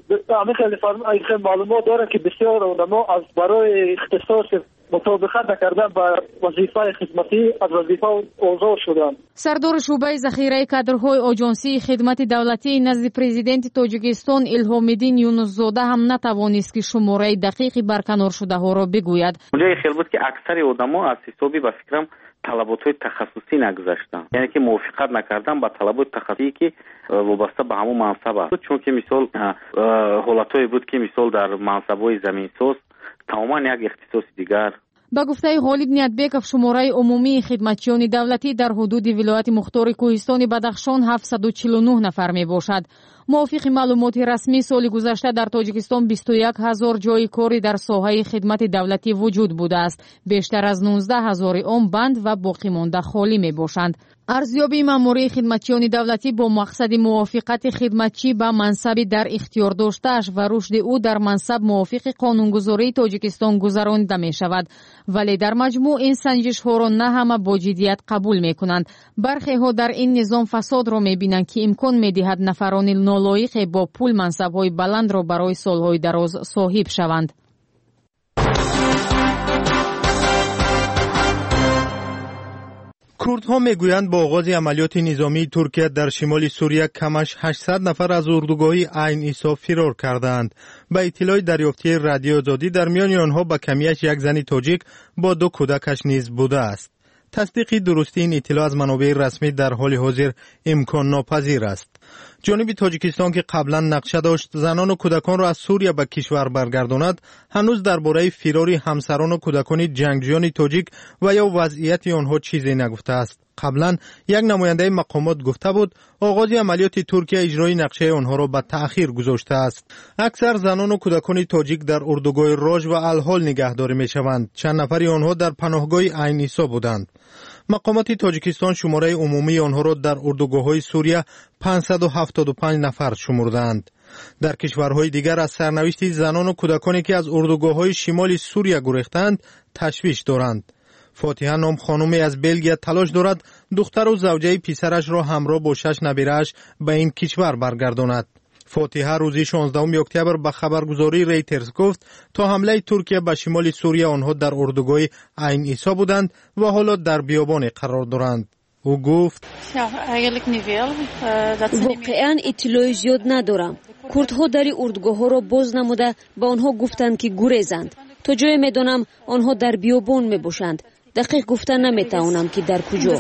خیلی معلومات داره که بسیار علما از برای اختصاص مطابقت نکردن با وظیفه خدمتی از وظیفه آزاد شدند. سردار شعبه ذخیره کادرهای آژانسی خدمت دولتی نزد پرزیدنت تاجیکستان الهام‌الدین یونس‌زاده هم نتوانست که شماره دقیقی برکنار شده ها را بگوید. اونجا خیلی بود که اکثر آدما از حسابی با فکرم طلبات‌های تخصصی نگذاشتن، یعنی که موافقت نکردن با طلبات تخصصی که وابسته به همون منصب است، چون که مثال حالتایی بود که مثال در منصب‌های زمینساز تماما یک اختصاص دیگر. با گفته غالب نیتبکов شماره عمومی خدمتچیان دولتی در حدود ولایت مختار کوهستان بدخشان 749 نفر می باشد. موافق معلومات رسمی سال گذشته در تاجیکستان 21000 جای کاری در ساحه خدمت دولتی وجود بوده است. بیشتر از 19000 آن بند و باقی مانده خالی می باشند. ارزیابی ماموری خدمتچیان دولتی با مقصد موافقت خدمتچی به منصب در اختیار داشته‌اش و رشد او در منصب موافق قانونگذاری تاجیکستان گذرانیده می شود، ولی در مجموع این سنجش ها را نه همه با جدیت قبول می کنند. برخی ها در این نظام فساد را می بینند که امکان می دهد نفران نالایق با پول منصب های بلند را برای سالهای دراز صاحب شوند. کردها میگویند با آغاز عملیات نظامی ترکیه در شمال سوریه کمش 800 نفر از اردوگاه عین عیسی فرار کردند. به اطلاع دریافتی رادیو آزادی در میان آنها به کمیش یک زن تاجیک با 2 کودکش نیز بوده است. تصدیق درستی این اطلاع از منابع رسمی در حال حاضر امکان ناپذیر است. جانب تاجیکستان که قبلا نقشه داشت زنان و کودکان را از سوریه به کشور برگرداند، هنوز درباره فرار همسران و کودکان جنگجویان تاجیک و یا وضعیت آنها چیزی نگفته است. قبلا یک نماینده مقامات گفته بود آغاز عملیات ترکیه اجرای نقشه آنها را به تأخیر گذاشته است. اکثر زنان و کودکان تاجیک در اردوگاه راج و الحال نگهداری می شوند. چند نفری آنها در پناهگاه عین عیسی بودند. مقامات تاجیکستان شماره عمومی آنها را در اردوگاه‌های سوریه 575 نفر شمردند. در کشورهای دیگر از سرنوشت زنان و کودکانی که از اردوگاه‌های شمال سوریه گریختند تشویش دارند. فاتحه نام خانمی از بلژیم تلاش دارد دختر و زوجه پسرش را همراه با 6 نبیره‌اش به این کشور برگرداند. فاتحه روزی 16 اکتبر به خبرگزاری ریترز گفت تا حمله ترکیه به شمال سوریه آنها در اردوگاه عین عیسی بودند و حالا در بیابان قرار دارند. او گفت واقعا اطلاعی زیاد ندارم. کردها در اردوگاه‌ها را باز نموده به آنها گفتند که گریزند. تا جای میدانم آنها در بیابان میباشند. دقیق گفتن نمیتوانم که در کجا.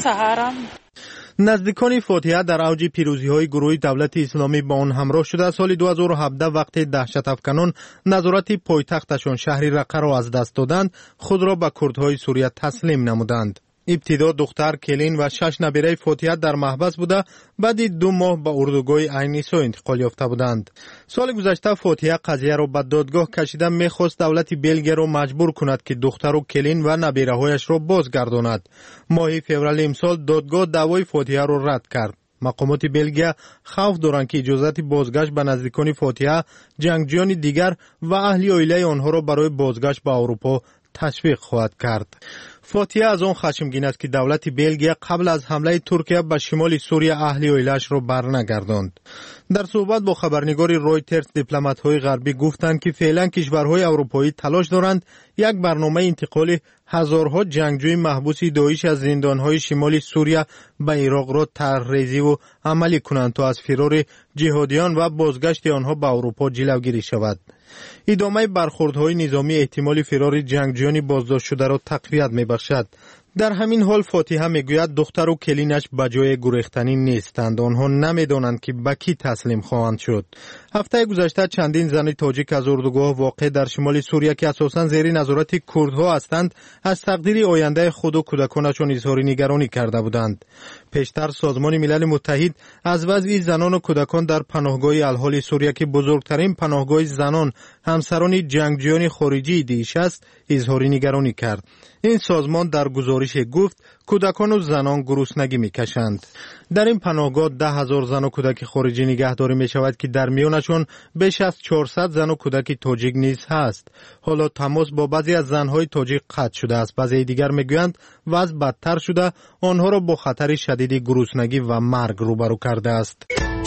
نزدیکان فاتحه در اوج پیروزی‌های گروه دولت اسلامی با آن همراه شده سال 2017 وقتی دهشت افکنان نظارت پایتختشان شهر رقه را از دست دادند خود را به کردهای سوریه تسلیم نمودند. ابتدا دختر کلین و 6 نبیره فاتحه در محبس بوده، بعد 2 ماه به اردوگاه عین عیسی انتقال یافته بودند. سال گذشته فاتحه قضیه را به دادگاه کشیده میخواست دولت بلژیم را مجبور کند که دختر و کلین و نبیره هایش را بازگرداند. ماه فوریه امسال دادگاه دعوای فاتحه را رد کرد. مقامات بلژیم خوف دارند که اجازت بازگشت به نزدیکان فاتحه، جنگجویان دیگر و اهل عائله آنها را برای بازگشت به اروپا تشویق خواهد کرد. فاتحه از آن خشمگین است که دولت بلژیم قبل از حمله ترکیه به شمال سوریه اهل عائله‌اش را برنگرداند. در صحبت با خبرنگار رویترز دیپلمات‌های غربی گفتند که فعلا کشورهای اروپایی تلاش دارند یک برنامه انتقال هزارها جنگجوی محبوس داعش از زندان‌های شمال سوریه به عراق را طرح‌ریزی و عملی کنند تا از فرار جهادیان و بازگشت آنها به اروپا جلوگیری شود. ادامه برخوردهای نظامی احتمال فرار جنگجویان بازداشت شده را تقویت می‌بخشد. در همین حال فاتحه میگوید دختر و کلینش به جای گریختنی نیستند. آنها نمیدانند که به کی تسلیم خواهند شد. هفته گذشته چندین زن تاجیک از اردوگاه واقع در شمال سوریه که اساساً زیر نظارت کردها هستند از تقدیر آینده خود و کودکانشان اظهار نگرانی کرده بودند. پیشتر سازمان ملل متحد از وضع زنان و کودکان در پناهگاه الحال سوریه که بزرگترین پناهگاه زنان همسران جنگجویان خارجی داعش است اظهار نگرانی کرد. این سازمان در گزارش گفت کودکان و زنان گرسنگی میکشند. در این پناهگاه 10,000 زن و کودک خارجی نگهداری می شود که در میانشان بیش از 400 زن و کودک تاجیک نیز هست. حالا تماس با بعضی از زنهای تاجیک قطع شده است. بعضی دیگر میگویند وضع بدتر شده، آنها را با خطر شدید گرسنگی و مرگ روبرو کرده است.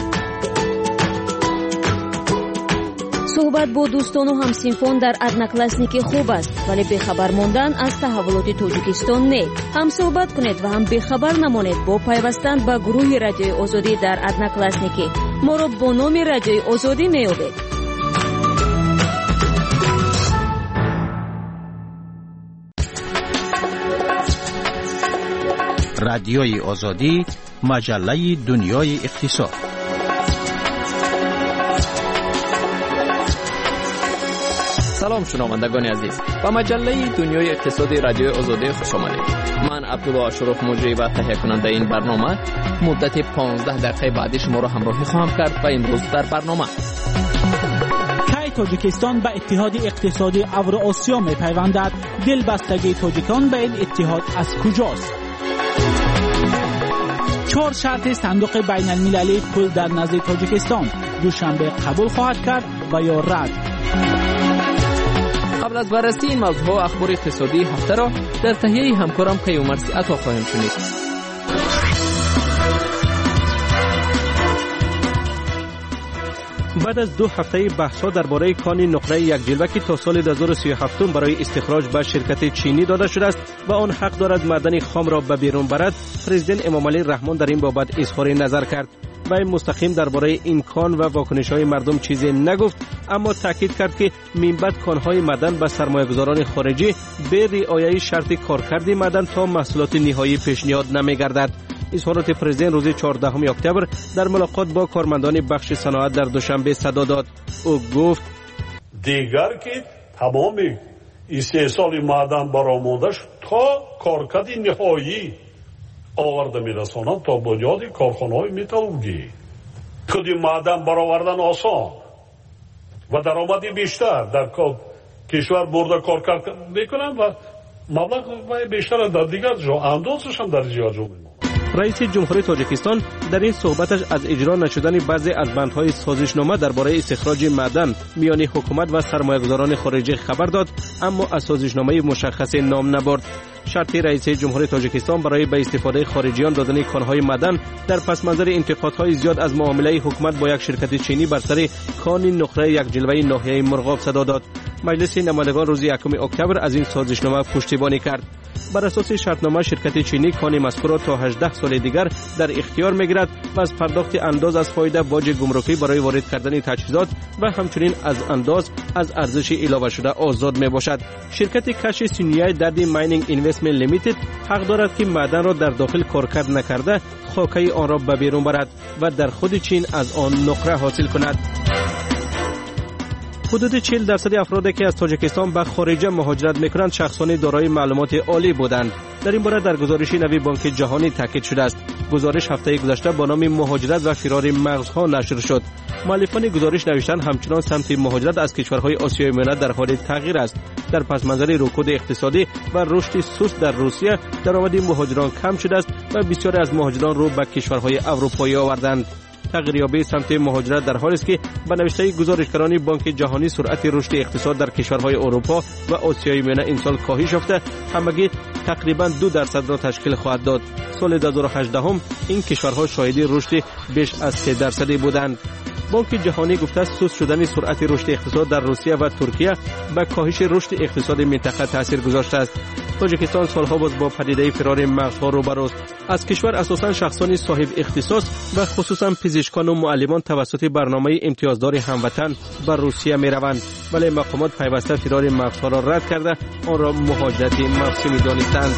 صحبت با دوستان و همسینفون در ادناکلاسنیک خوب است، ولی بخبر ماندن از تحولات تاجیکستان نه. هم صحبت کنید و هم بخبر نمانید با پیوستن به گروه رادیوی آزادی در ادناکلاسنیک. ما را با نام رادیوی آزادی میابید. رادیوی آزادی، مجله دنیای اقتصاد. سلام شنوندگان عزیز، با مجله دنیای اقتصادی رادیوی آزادی خوش آمدید. من عبدالله اشرف مجری و تهیه کننده این برنامه مدت 15 دقیقه بعدی شما را همراهی خواهم کرد و امروز در برنامه کی تاجیکستان به اتحاد اقتصادی اوراسیا میپیوندد؟ دلبستگی تاجیکان به این اتحاد از کجاست؟ 4 شرط صندوق بین المللی پول در نزد تاجیکستان دوشنبه قبول خواهد کرد و یا رد؟ قبل از بررسی این موضوع اخبار اقتصادی هفته را در تهیه همکارم کیومرث عطا خواهیم شنید. بعد از 2 هفته بحث‌ها درباره کان نقره یک جلوه که تا سال 2037 برای استخراج به شرکت چینی داده شده است و آن حق دارد معدن خام را به بیرون برد، پرزیدنت امامعلی رحمان در این بابت اظهار نظر کرد. و مستقیم درباره این کان و واکنش‌های مردم چیزی نگفت، اما تاکید کرد که منبت کان‌های معدن به سرمایه‌گذاران خارجی به رعایت شرط کارکرد معدن تا محصولات نهایی پیشنهاد نمی‌گردد. اظهارات پرزیدنت روز 14 اکتبر در ملاقات با کارمندان بخش صنعت در دوشنبه صدا داد. او گفت دیگر که تمام استحصال معدن برآمدش تا کارکرد نهایی آورده میرسانند تا بنیاد کارخانه‌های متالورژی. خود معدن برآوردن آسان و درآمدی بیشتر در کشور برده کار میکنن و مبلغ بیشتر در دیگر جا اندازش هم در دیگر جا میمونه. رئیس جمهوری تاجیکستان در این صحبتش از اجرا نشدن بعضی از بندهای سازشنامه درباره استخراج معدن میان حکومت و سرمایه‌گذاران خارجی خبر داد، اما از سازشنامه مشخص نام نبرد. شرط رئیس جمهوری تاجیکستان برای به استفاده خارجیان دادن کانهای معدن در پس منظر انتقادهای زیاد از معامله حکومت با یک شرکت چینی بر سر کان نقره یک جلوه ناحیه مرغاب صدا داد. مجلس نمایندگان روز 1 اکتبر از این سازشنامه پشتیبانی کرد. بر اساس شرطنامه شرکت چینی کان مذکور را تا 18 سال دیگر در اختیار می‌گیرد و از پرداخت انداز از فایده باج گمرکی برای وارد کردن تجهیزات و همچنین از انداز از ارزش علاوه شده آزاد میباشد. شرکت کش سینیای دردی ماینینگ اینوستمنت لیمیتد حق دارد که معدن را در داخل کارکرد نکرده خاکه آن را به بیرون برد و در خود چین از آن نقره حاصل کند. حدود 40% افرادی که از تاجیکستان به خارج مهاجرت میکنند شخصان دارای معلومات عالی بودند. در این باره در گزارش نوی بانک جهانی تاکید شده است. گزارش هفته گذشته با نام مهاجرت و فرار مغزها نشر شد. مؤلفان گزارش نوشتند همچنان سمت مهاجرت از کشورهای آسیای میانه در حال تغییر است. در پس منظر رکود اقتصادی و رشد سست در روسیه، درآمد مهاجران کم شده است و بسیاری از مهاجران رو به کشورهای اروپایی آوردند. تغییریابی سمت مهاجرت در حالی است که به نوشته گزارشگران بانک جهانی سرعت رشد اقتصاد در کشورهای اروپا و آسیای میانه این سال کاهش یافته همگی تقریبا 2% را تشکیل خواهد داد. سال 2018 این کشورها شاهد رشد بیش از 3% بودند. بانک جهانی گفته است سست شدن سرعت رشد اقتصاد در روسیه و ترکیه به کاهش رشد اقتصاد منطقه تاثیر گذاشته است. تاجیکستان سالها باز با پدیده فرار مغزها روبروست. از کشور اساساً شخصان صاحب اختصاص و خصوصاً پزشکان و معلمان توسط برنامه امتیازدار هموطن به روسیه می‌روند، ولی مقامات پیوسته فرار مغزها را رد کرده آن را مهاجرت موسمی دانستند.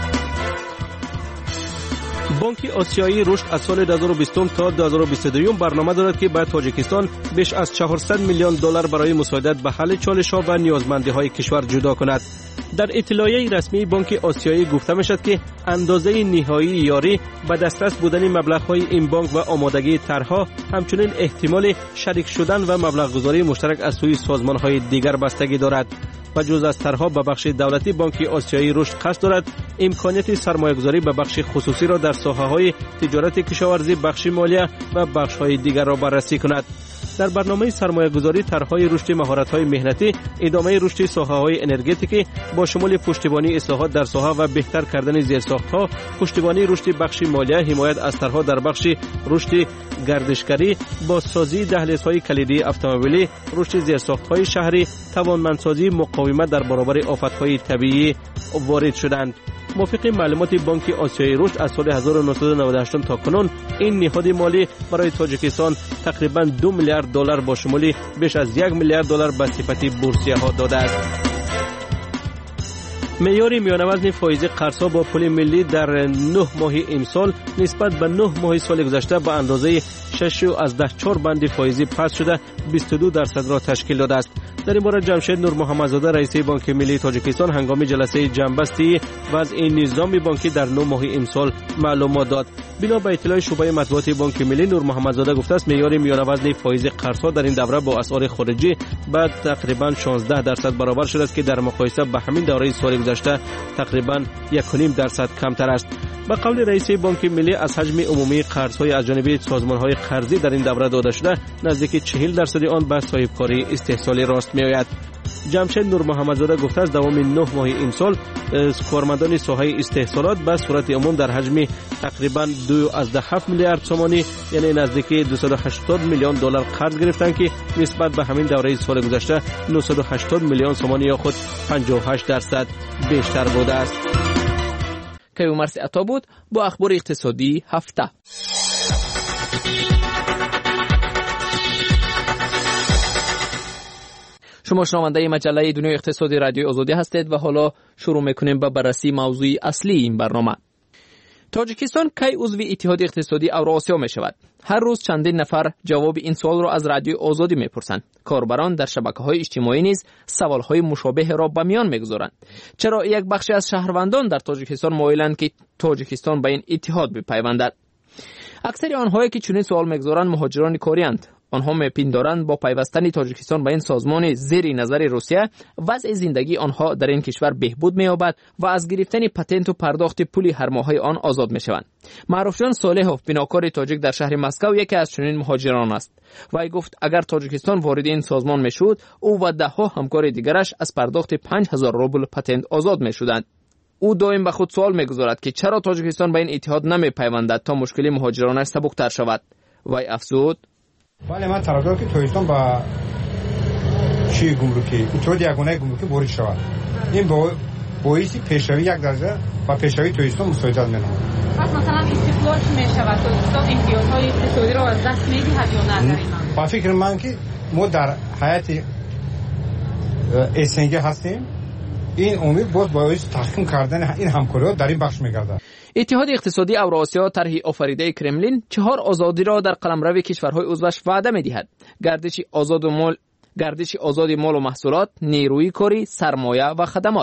بانک آسیایی رشد از سال 2020 تا 2022 برنامه دارد که به تاجیکستان بیش از 400 میلیون دلار برای مساعدت به حل چالش‌ها و نیازمندی‌های کشور جدا کند. در اطلاعیه رسمی بانک آسیایی گفته می‌شد که اندازه نهایی یاری به دسترس بودن مبلغ‌های این بانک و آمادگی طرح‌ها همچنین احتمال شریک شدن و مبلغ‌گذاری مشترک از سوی سازمان‌های دیگر بستگی دارد. و جز از طرح‌ها به بخش دولتی بانک آسیایی رشد قصد دارد امکانیت سرمایه‌گذاری به بخش خصوصی را در ساحه‌های تجارت کشاورزی، بخش مالیه و بخش‌های دیگر را بررسی کند. در برنامه سرمایه‌گذاری طرح‌های رشد مهارت‌های مهنتی، ادامه رشد ساحه‌های انرژتیکی با شمول پشتیبانی اصلاحات در ساحه و بهتر کردن زیرساخت‌ها، پشتیبانی رشد بخش مالیه، حمایت از طرح‌ها در بخش رشد گردشگری، بازسازی دهلیزهای کلیدی اتومبیلی، رشد زیرساخت‌های شهری، توانمندسازی مقاومت در برابر آفت‌های طبیعی وارد شدند. موافق معلومات بانک آسیایی رشد از سال 1998 تا کنون این نهاد مالی برای تاجیکستان تقریباً 2 میلیارد دلار با شمول بیش از 1 میلیارد دلار به صفت بورسیه ها داده است. معیار میانه وزن فایز قرض‌ها با پول ملی در 9 ماه امسال نسبت به 9 ماه سال گذشته به اندازه 6.4 بند فایزی پس شده 22% را تشکیل داده است. در این باره جمشید نور محمدزاده رئیس بانک ملی تاجیکستان هنگام جلسه جنبستی وضع نظام بانکی در 9 ماه امسال معلومات داد. بنا به اطلاع شعبه مطبوعات بانک ملی، نور محمدزاده گفته است معیار میانه وزن فایز قرض‌ها در این دوره با اسعار خارجی به تقریبا 16% برابر شده است که در مقایسه با همین دوره سال گذشته تقریبا 1.5% کمتر است. به قول رئیس بانک ملی از حجم عمومی قرض‌های از جانب سازمان‌های قرضی در این دوره داده شده نزدیک 40% آن به صاحبکاری استحصالی راست می‌آید. جمشید نور محمدزاده گفته است دوام 9 ماه امسال کارمندان ساحه استحصالات به صورت عموم در حجم تقریبا 2.7 میلیارد سومانی یعنی نزدیک 280 میلیون دلار قرض گرفتند که نسبت به همین دوره سال گذشته 980 میلیون سومانی یا خود 58% بیشتر بوده است. کیومرث عطا بود با اخبار اقتصادی هفته. شما شنونده مجله دنیای اقتصادی رادیوی آزادی هستید و حالا شروع میکنیم با بررسی موضوع اصلی این برنامه. تاجیکستان کی عضو اتحاد اقتصادی اوراسیا می شود؟ هر روز چندین نفر جواب این سوال را از رادیوی آزادی میپرسند. کاربران در شبکه‌های اجتماعی نیز سوال‌های مشابه را به میان میگذارند. چرا یک بخشی از شهروندان در تاجیکستان مایلند که تاجیکستان به این اتحاد بپیوندد؟ اکثر آنهایی که چنین سوال میگذارند مهاجران کاری‌اند. آنها میپندارند با پیوستن تاجیکستان به این سازمان زیر نظر روسیه وضع زندگی آنها در این کشور بهبود می‌یابد و از گرفتن پتنت و پرداخت پول هر ماهه آن آزاد می‌شوند. معروفجان صالحوف بناکار تاجیک در شهر مسکو یکی از چنین مهاجران است. وی گفت اگر تاجیکستان وارد این سازمان میشد او و 10 همکار دیگرش از پرداخت 5000 روبل پتنت آزاد میشدند. او دائم به خود سوال میگذارد که چرا تاجیکستان به این اتحاد نمیپیوندد تا مشکل مهاجرانش سبکتر شود. وی افزود: ولی من طرفدارم که تاجیکستان با چی گمرکی اتحاد یگانه گمرکی وارد شود. این باعث پیشروی یک درجه و پیشروی تاجیکستان مساعدت می‌کند. پس مثلا استقلالش میشود تاجیکستان امتیازهای اقتصادی را از دست می‌دهد یا نه در این مورد؟ با فکر من که ما در حیات اسنگ هستیم. این امید باعث تحکیم کردن این همکاری‌ها در این بخش می‌گردد. اتحاد اقتصادی اوراسیا طرح آفریده کرملین 4 آزادی را در قلمرو کشورهای عضوش وعده می‌دهد. گردش آزاد مال و محصولات، نیروی کاری، سرمایه و خدمات.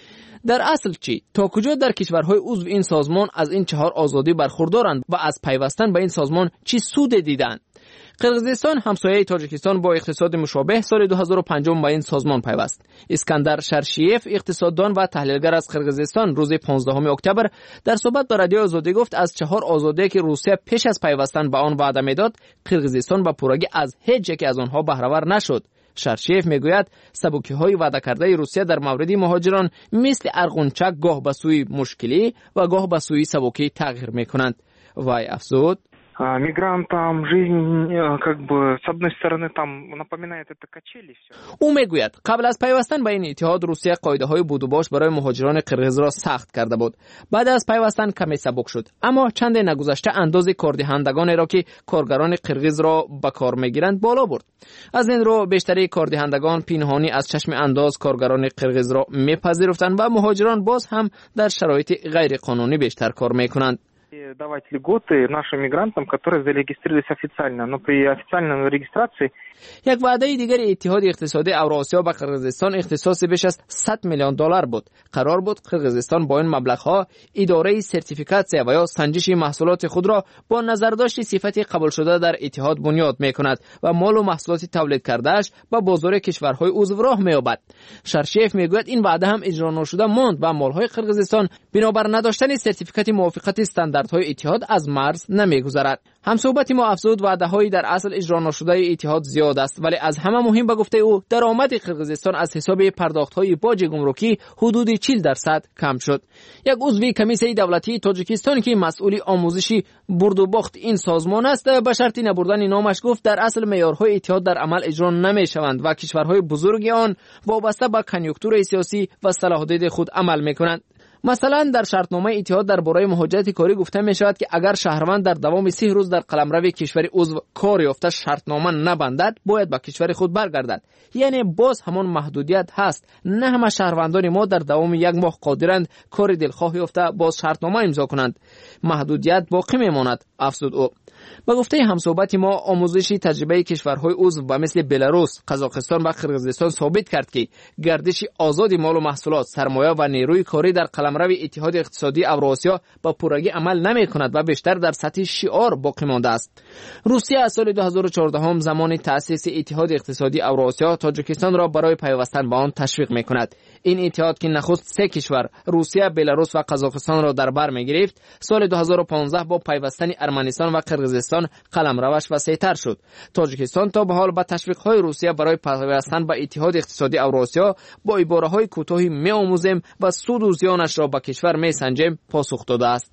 در اصل چی؟ تا کجا در کشورهای عضو این سازمان از این 4 آزادی برخوردارند و از پیوستن به این سازمان چی سود دیدند؟ قرقیزستان همسایه تاجیکستان با اقتصاد مشابه سال 2005 به این سازمان پیوست. اسکندر شرشیف اقتصاددان و تحلیلگر از قرقیزستان روز 15 اکتبر در صحبت با رادیو آزادی گفت از 4 آزادی که روسیه پیش از پیوستن به آن وعده میداد قرقیزستان به پورگی از هیچ یک از آنها بهره ور نشد. شرشیف میگوید سبکی‌های وعده کرده روسیه در مورد مهاجران مثل ارغنچک گاه به سوی مشکلی و گاه به سوی سبکی تغییر میکنند. وی افزود: мигрантам жизнь как бы с одной стороны там напоминает это качели всё. او میگوید قبل از پیوستن به این اتحاد روسیه قاعده‌های بود و باش برای مهاجران قرقیز را سخت کرده بود. بعد از پیوستن کمی سبک شد، اما چند نگذشته اندازه کاردهندگانی را که کارگران قرقیز را به کار میگیرند بالا برد. از این رو بیشتری کاردهندگان پنهانی از چشم انداز کارگران قرقیز را میپذیرفتند و مهاجران باز هم در شرایط غیر قانونی بیشتر کار میکنند. давать льготы нашим мигрантам, которые зарегистрировались официально, но при официальной регистрации یک وعده دیگر اتحاد اقتصادی اوراسیا به قرقیزستان اختصاص بیش از 100 میلیون دلار بود. قرار بود قرقیزستان با این مبلغ‌ها اداره سرتیفیکاسیون و یا سنجش محصولات خود را با نظرداشت صفت قبول شده در اتحاد بنیاد می‌کند و مال و محصولات تولید کرده‌اش به بازار کشورهای عضو راه می‌یابد. شرشیف میگوید این وعده هم اجرا نشده ماند و مال‌های قرقیزستان بنابر نداشتن سرتیفیکات موافقت استانداردهای اتحاد از مرز نمی‌گذرد. همصحبت ما افزود وعده‌های در اصل اجرا نشده اتحاد زیاد است، ولی از همه مهم به گفته او درآمد قرقیزستان از حساب پرداخت‌های باج گمرکی حدود 40% کم شد. یک عضو کمیسیون دولتی تاجیکستان که مسئول آموزشی برد و باخت این سازمان است به شرط نبردن نامش گفت در اصل معیارهای اتحاد در عمل اجرا نمی‌شوند و کشورهای بزرگ آن وابسته به کنیونکتور سیاسی و صلاح‌الدین خود عمل می‌کنند. مثلا در شرطنامه اتحاد درباره مهاجرت کاری گفته می شود که اگر شهروند در دوام 30 روز در قلمرو کشور عضو کار یافته شرطنامه نبندد باید به کشور خود برگردد. یعنی باز همان محدودیت هست. نه همه شهروندان ما در دوام 1 ماه قادرند کار دلخواه یافته باز شرطنامه امضا کنند. محدودیت باقی میماند، افزود او. با گفته همصحبت ما آموزشی تجربه کشورهای عضو و مثل بلاروس، قزاقستان و قرقیزستان ثابت کرد که گردش آزاد مال و محصولات، سرمایه و نیروی کاری در قلمرو اتحاد اقتصادی اوراسیا با پورگی عمل نمی کند و بیشتر در سطح شعار باقی مانده است. روسیه از سال 2014 هم زمان تأسیس اتحاد اقتصادی اوراسیا تاجیکستان را برای پیوستن به آن تشویق می کند. این اتحاد که نخست 3 کشور روسیه، بلاروس و قزاقستان را در بر می گرفت، سال 2015 با پیوستن ارمنستان و قرقیزستان قلمروش وسیع‌تر شد. تاجیکستان تا به حال با تشویق‌های روسیه برای پیوستن به اتحاد اقتصادی اوراسیا با عباره‌های کوتاهی می‌آموزیم و سود و زیانش را به کشور می‌سنجیم پاسخ داده است.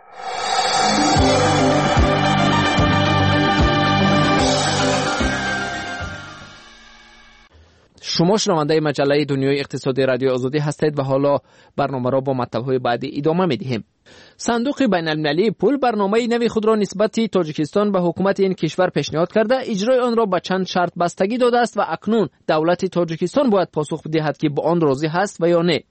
شما شنونده مجله دنیای اقتصادی رادیو آزادی هستید و حالا برنامه را با مطلب‌های بعدی ادامه می‌دهیم. صندوق بین‌المللی پول برنامه نوی خود را نسبت تاجیکستان به حکومت این کشور پیشنهاد کرده اجرای آن را به چند شرط بستگی داده است و اکنون دولت تاجیکستان باید پاسخ بدهد که با آن راضی هست و یا نه.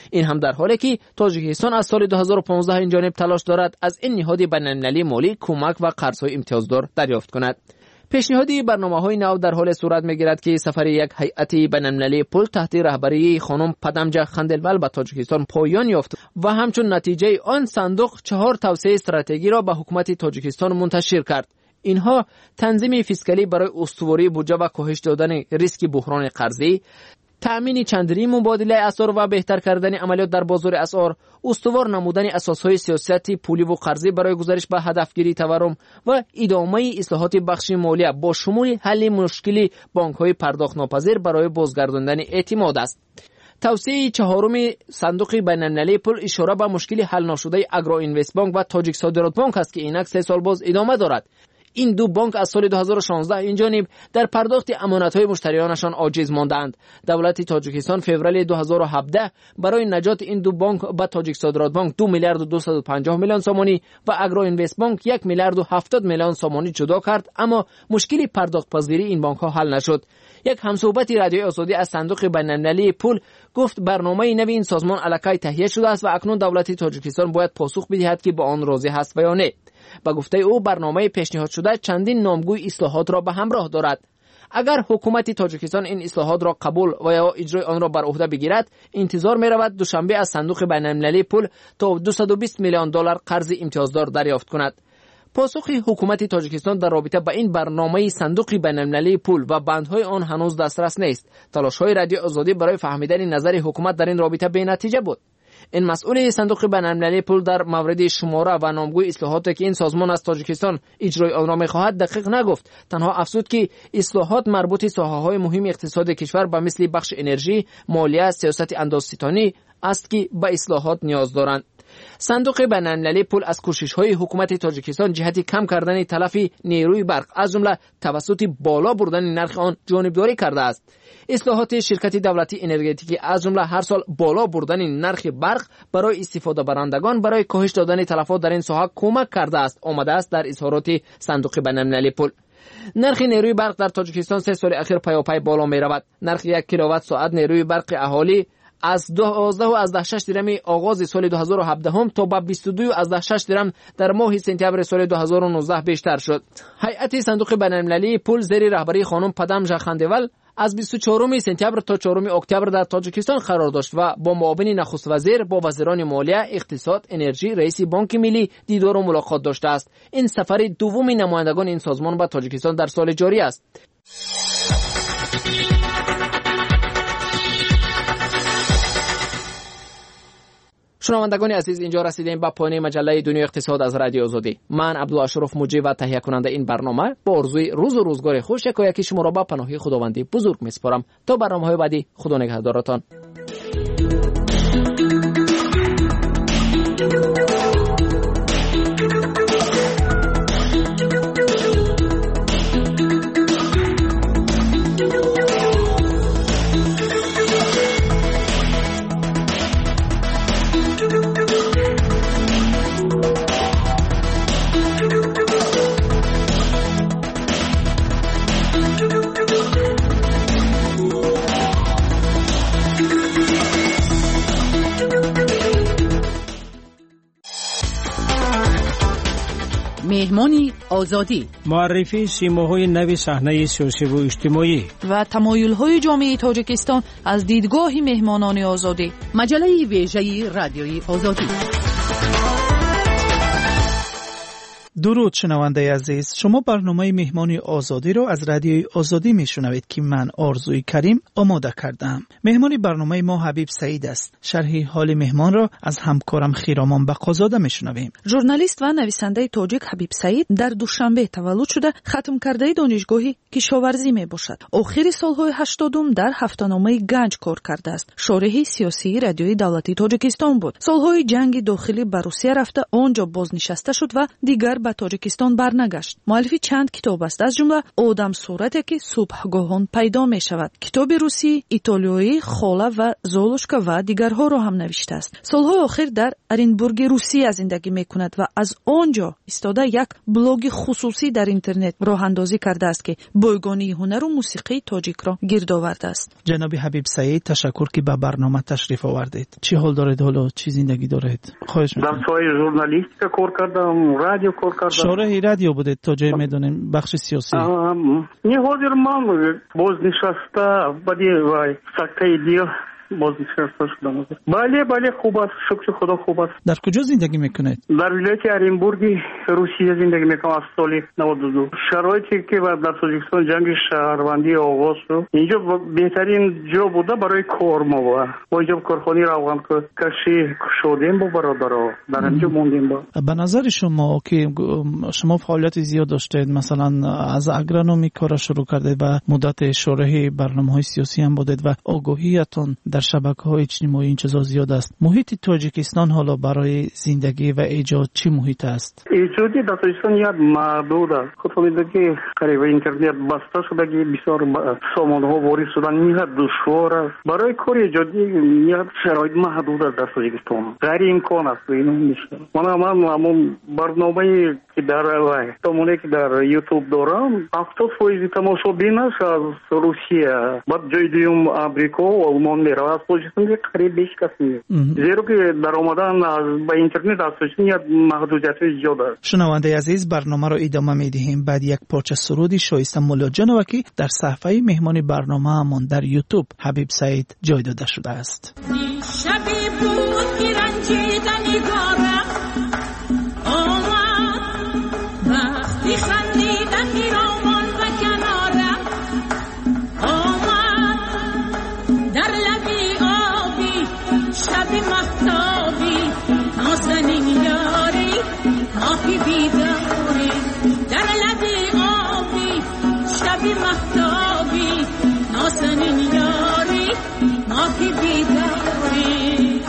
این هم در حالی که تاجیکستان از سال 2015 این جانب تلاش دارد از این نهاد بین‌المللی مالی کمک و قرض‌های امتیازدار دریافت کند. پیشنهادی برنامه‌های نو در حال صورت می‌گیرد که سفر یک هیئت بین‌المللی پل تحت رهبری خانم پدمجا خندلول به تاجیکستان پایان یافت و همچون نتیجه آن صندوق 4 توسعه استراتژی را به حکومت تاجیکستان منتشر کرد. اینها تنظیم فیسکالی برای استواری بودجه و کاهش دادن ریسک بحران قرضی، تأمین چندری مبادله اسعار و بهتر کردن عملیات در بازار اسعار، استوار نمودن اساسهای سیاست پولی و قرضی برای گزارش به هدفگیری تورم و ادامه اصلاحات بخش مالیه با شمول حل مشکل بانک‌های پرداخت ناپذیر برای بازگرداندن اعتماد است. توسعه چهارم صندوق بین‌المللی پول اشاره به مشکل حل نشده اگرو اینوست بانک و تاجیک صادرات بانک است که اینک 3 سال باز ادامه دارد. این دو بانک از سال 2016 این جانب در پرداخت امانت‌های مشتریانشان عاجز ماندند. دولت تاجیکستان فوریه 2017 برای نجات این دو بانک به تاجیک صادرات بانک 2 میلیارد و 250 میلیون سومانی و اگرو اینوست بانک 1 میلیارد و 70 میلیون سومانی جدا کرد، اما مشکل پرداخت پذیری این بانک‌ها حل نشد. یک همصحبت رادیوی آزادی از صندوق بین‌المللی پول گفت برنامه نو این سازمان الکی تهیه شده است و اکنون دولت تاجیکستان باید پاسخ بدهد که با آن راضی است یا نه. با گفته او برنامه پیشنهاد شده چندین نامگوی اصلاحات را به همراه دارد. اگر حکومت تاجیکستان این اصلاحات را قبول و یا اجرای آن را بر عهده بگیرد، انتظار می رود دوشنبه از صندوق بین‌المللی پول تا 220 میلیون دلار قرض امتیازدار دریافت کند. پاسخ حکومت تاجیکستان در رابطه با این برنامه صندوق بین‌المللی پول و بندهای آن هنوز دسترس نیست. تلاش‌های رادیو آزادی برای فهمیدن نظر حکومت در این رابطه بی‌نتیجه بود. این مسئول صندوق بین‌المللی پول در مورد شماره و نامگوی اصلاحاتی که این سازمان از تاجیکستان اجرای آن را می‌خواهد دقیق نگفت. تنها افزود که اصلاحات مربوط ساحه‌های مهم اقتصاد کشور به مثل بخش انرژی، مالیه، سیاست اندازه‌ستانی است که به اصلاحات نیاز دارند. صندوق بین‌المللی پول از کوشش‌های حکومت تاجیکستان جهت کم کردن تلف نیروی برق از جمله توسط بالا بردن نرخ آن جانبداری کرده است. اصلاحات شرکت دولتی انرژتیکی از جمله هر سال بالا بردن نرخ برق برای استفاده برندگان برای کاهش دادن تلفات در این ساحه کمک کرده است، آمده است در اظهارات صندوق بین‌المللی پول. نرخ نیروی برق در تاجیکستان 3 سال اخیر پیاپی بالا می رود. نرخ 1 کیلووات ساعت نیروی برق اهالی از 12.6 درم آغاز سال 2017 تا به 22.6 درم در ماه سپتامبر سال 2019 بیشتر شد. هیئت صندوق بین‌المللی پول زیر رهبری خانم پدمجا خندلول از 24 سپتامبر تا 4 اکتبر در تاجیکستان قرار داشت و با معاون نخست وزیر، با وزیران مالیه، اقتصاد، انرژی، رئیس بانک ملی دیدار و ملاقات داشته است. این سفر دوم نمایندگان این سازمان به تاجیکستان در سال جاری است. شنوندگان عزیز، اینجا رسیدیم به پایان مجله دنیای اقتصاد از رادیو آزادی. من عبدالاشرف موجی و تهیه کننده این برنامه با آرزوی روز و روزگار خوش یکایک شما را به پناه خداوندی بزرگ میسپارم. تا برنامه‌های بعدی، خدا نگهدارتان. مهمانی آزادی، معرفی سیماهای نوی صحنه سیاسی و اجتماعی و تمایل‌های جامعه تاجیکستان از دیدگاه مهمانان آزادی. مجله ویژه رادیوی آزادی. درود شنونده عزیز، شما برنامه مهمانی آزادی رو از رادیوی آزادی میشنوید که من آرزوی کریم آماده کردم. مهمانی برنامه ما حبیب سعید است. شرح حال مهمان را از همکارم خیرامان بقازاده میشنویم. ژورنالیست و نویسنده تاجیک حبیب سعید در دوشنبه تولد شده، ختم کرده دانشگاهی کشاورزی میباشد. آخر سالهای 80 در هفته‌نامه گنج کار کرده است. شارح سیاسی رادیوی دولتی تاجیکستان بود. سالهای جنگ داخلی به روسیه رفته، آنجا بازنشسته شد و دیگر ба тоҷикистон барнагашт. муаллифи чанд китоб аст, аз ҷумла одам сурате ки субҳгоҳон пайдо мешавад, китоби русӣ, итолиёӣ, хола ва золушка ва дигарҳоро ҳам навиштааст. солҳои охир дар Оренбурги Русия зиндагӣ мекунад ва аз он ҷо истода як блоги хусусӣ дар интернет роҳандозӣ кардааст ки бойгонии ҳунару мусиқии тоҷикро гирд овардааст. ҷаноби Ҳабиб Саид, ташаккур ки ба барнома ташриф овардед. чӣ ҳол доред ҳоло? чӣ зиндагӣ доред? хоҳиш мекунам. дар соҳаи журналистика кор кардам, радио кор кардам. шораҳи радио будед то ҷое медонем, бахши сиёсӣ. не ҳозир ман бознишаста бади сактаи диё бознишаста шудам. бале хуб аст, шукри худо хуб аст. дар куҷо зиндагӣ мекунед? дар вилояти Оренбурги Русия зиндагӣ мекунам аз соли 92. шароите ки дар Тоҷикистон ҷанги шаҳрвандӣ оғоз шуд, инҷо беҳтарин ҷо буда барои кор мо буда. мо инҷо корхонаи равғанкашӣ кушодем бо бародаро, дар инҷо мондем. ба назари шумо ки шумо фаъолияти зиёд доштед, масалан аз агрономи кора шурӯъ кардед ва муддати шораҳи барномаҳои сиёсӣ ҳам будед ва огоҳиятон дар шабакаҳои иҷтимоӣ ин чизо зиёд аст. муҳити Тоҷикистон ҳоло барои зиндагӣ ва эҷод чӣ муҳит аст? эҷоди дар Тоҷикистон як маҳдуд аст. худто медонед ки қариба интернет баста шудагӣ бисёр сомонҳо ворид шудан, ниҳат душвор аст. барои кори эҷодӣ як шароит маҳдуд аст дар Тоҷикистон. ғайри имкон аст. ман ҳамон барномае ки дар томоне ки дар YouTube дорам 70% тамошобинаш аз Русия, баъд ҷои дуюм Амрико, Олмон меравад. аз Тоҷикистон қариб беш кас меяд. зеро ки дар омадан ба интернет аз Тоҷикистон як маҳдудиятҳои зиёд аст. шунавандаи азиз, барномаро идома медиҳем баъд як порча суруди Шоиста Муллоҷонова ки дар саҳифаи меҳмони барномаамон дар YouTube Ҳабиб Саид ҷой дода шудааст. شبی بود که رنجیدنی دارم آمد وقتی خندیدن میرامان و کنارم آمد در لبی آبی شبی مهتابی نازنین یاری ماهی بیداری در لبی آبی شبی مهتابی نازنین یاری ماهی بیداری.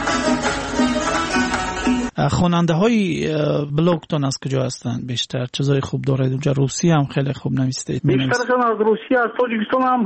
خواننده‌های بلوگتون از کجا هستند بیشتر؟ چیزای خوب دارید اونجا؟ روسی هم خیلی خوب نویسید. بیشترشون از روسیه، از تاجیکستان هم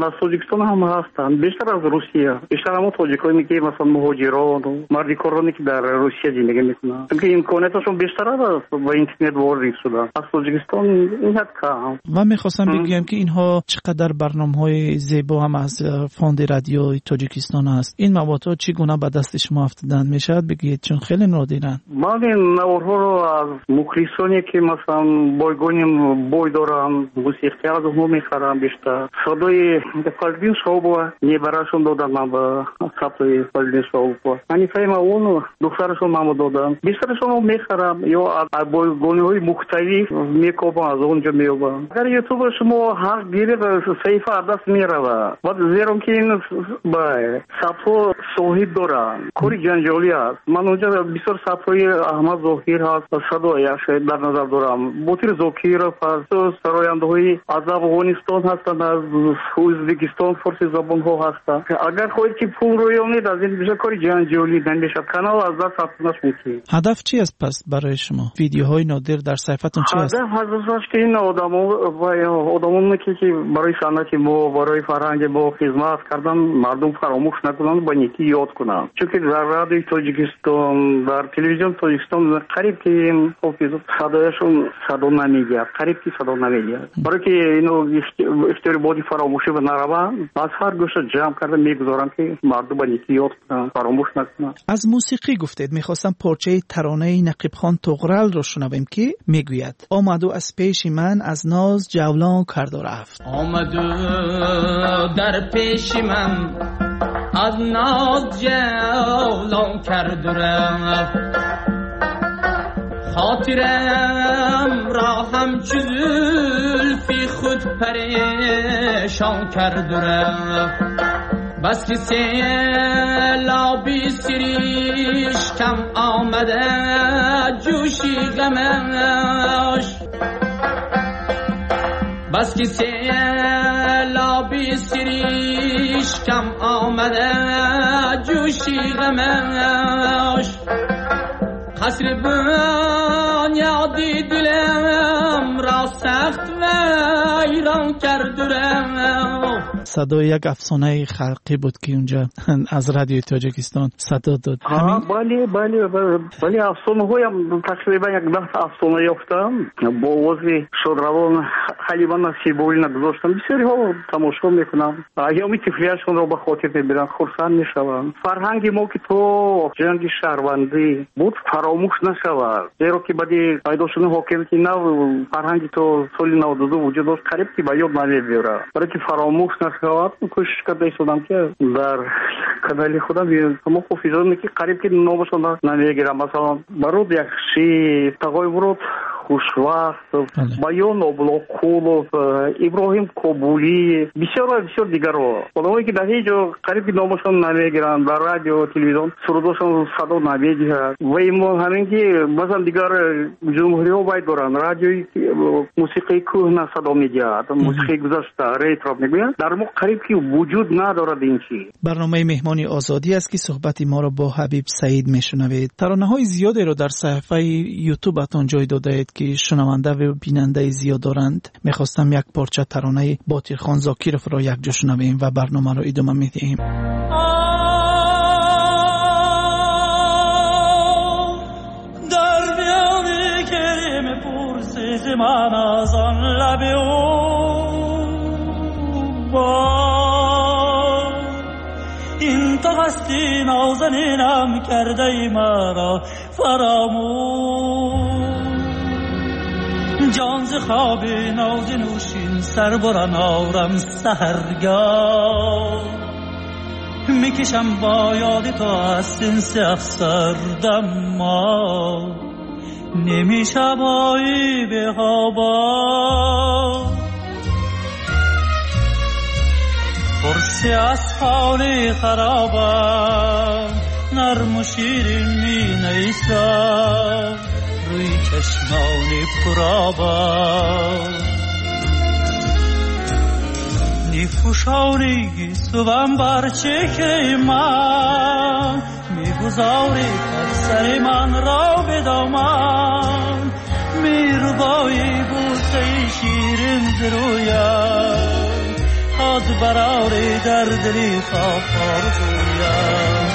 هستند. بیشتر از روسیه. بیشتر هم تاجیکایی که مثلا مهاجران و مردی کارانی که در روسیه زندگی میکنن. چون امکاناتشون بیشتر است با اینترنت وارد شدن. از تاجیکستان این حد کم. و می‌خواستم بگم که اینها چقدر برنامه‌های زیبا هم از فوند رادیو تاجیکستان است. این مواد چگونه به دست شما افتادن میشد بگید چون خیلی نادرن. من این نوارها رو از مخلصانی که مثلا بایگانیم بای دارن موسیقی از اونها میخرم بیشتر. صدای فالدین شعبا نیبراشون دادن من به صفحه فالدین شعبا. من فهم اون دخترشون من دادن. بیشترشون رو میخرم یا از بایگانی‌های مختلف میکوبم از اونجا میوبم. اگر یوتیوب شما حق گیره صحیفه عدس میروه. بعد زیرا که این با صفحه صحیح دارن. کاری جنجالی است. من اونجا بسیار صفحه احمد ظاهر هست صدای شاید در نظر دارم. بطیر ذکیر فارسی سراینده‌های از افغانستان هستند، از ازبکستان فارسی زبان ها هستند. اگر خواهید که پول رویانید از این بیشتر کاری جنجالی نمیشه. کانال از دست رفتنش ممکن. هدف چی است پس برای شما؟ ویدیوهای نادر در صفحتون چی است؟ هدف که این آدمانی که برای صنعت ما، برای فرهنگ ما خدمت کردن مردم فراموش نکنند، با نیکی یاد کنند. چون که در رادیوی تاجیکستان، در تلویزیون تاجیکستان قریب که این صدایشون صدا نمیگیرد، قریب که صدا نمیگیرد. برای که اینو افتاری بادی فراموشی به نروند، از هر گوشه جمع کرده میگذارم که مردم با نیکی یاد کنند، فراموش نکنند. از موسیقی گفتید، میخواستم پارچه ترانه نقیب خان طغرل رو شنویم که میگوید آمد و از پیش من از ناز جولان کرد و رفت. آمد در پیش من از ناز جولان کرد و رفت. خاطرم را همچو زلفی خود پریشان کرد و رفت. بس که سیلابی سریش کم آمده جوشی غمش. بس که سیلابی سریش کم آمده جوشی غمش. قصر بنیادی دلم کردم. صدای یک افسانه خلقی بود که اونجا از رادیوی تاجیکستان صدا داد. بله افسانه هایم تقریبا 10 افسانه یافتم با آواز شادروان حلیما نصیبوی نگذاشتم. بسیاری ها تماشا میکنم، ایامی طفلیتشون را به خاطر میبرن، خرسند میشوند. فرهنگ ما که تو جنگ شهروندی بود فراموش نشود، زیرا که بعدی پیدا شدن حاکمیت نو فرهنگ تو سال 92 وجود داشت، قریب که به یاد نمیبره. برای که فراموش نشود کوشش کرده شدم که در کانال خودم تمام حافظان که قریب که نامشون نمیگیرم. مثلا برود یخشی تقای ورود خوشوقت، بیان ابلاقولов، ابراهیم کابولی، بسیار دیگر رو آدمایی که در هیچ جا قریب نامشون نمیگیرن، در رادیو تلویزیون سرودشون صدا نمیگیرن. و این همین که مثلا دیگر جمهوری ها باید دارن رادیوی موسیقی کهنه صدا میگیرد، موسیقی گذشته ریترو میگویند، در ما قریب که وجود ندارد. این چی برنامه مهمانی آزادی است که صحبت ما را با حبیب سعید میشنوید. ترانه‌های زیادی را در صفحه یوتیوبتان جای داده اید که شنونده و بیننده زیاد دارند. میخواستم یک پارچه ترانه باطیرخان زاکیروف را یک جا شنویم و برنامه را ادامه میدهیم. در بیانی که میپرسی من از آن لب با این تو هستی نازنینم کرده ای مرا فراموش، جان ز خواب ناز نوشین سر بران آرم سحرگاه، میکشم با یاد تو از سنس افسردم ما، نمیشبایی به خوابا پرسی از حالی خرابم، نرم و شیرین می نیستم روی چشمانی پرابم، نیفوشانی گیسوم بر چکه من، میگذاری بر سر من را به دامن، میربایی بوسه شیرین زرویم، خود براری در دلی خواب آرزویم.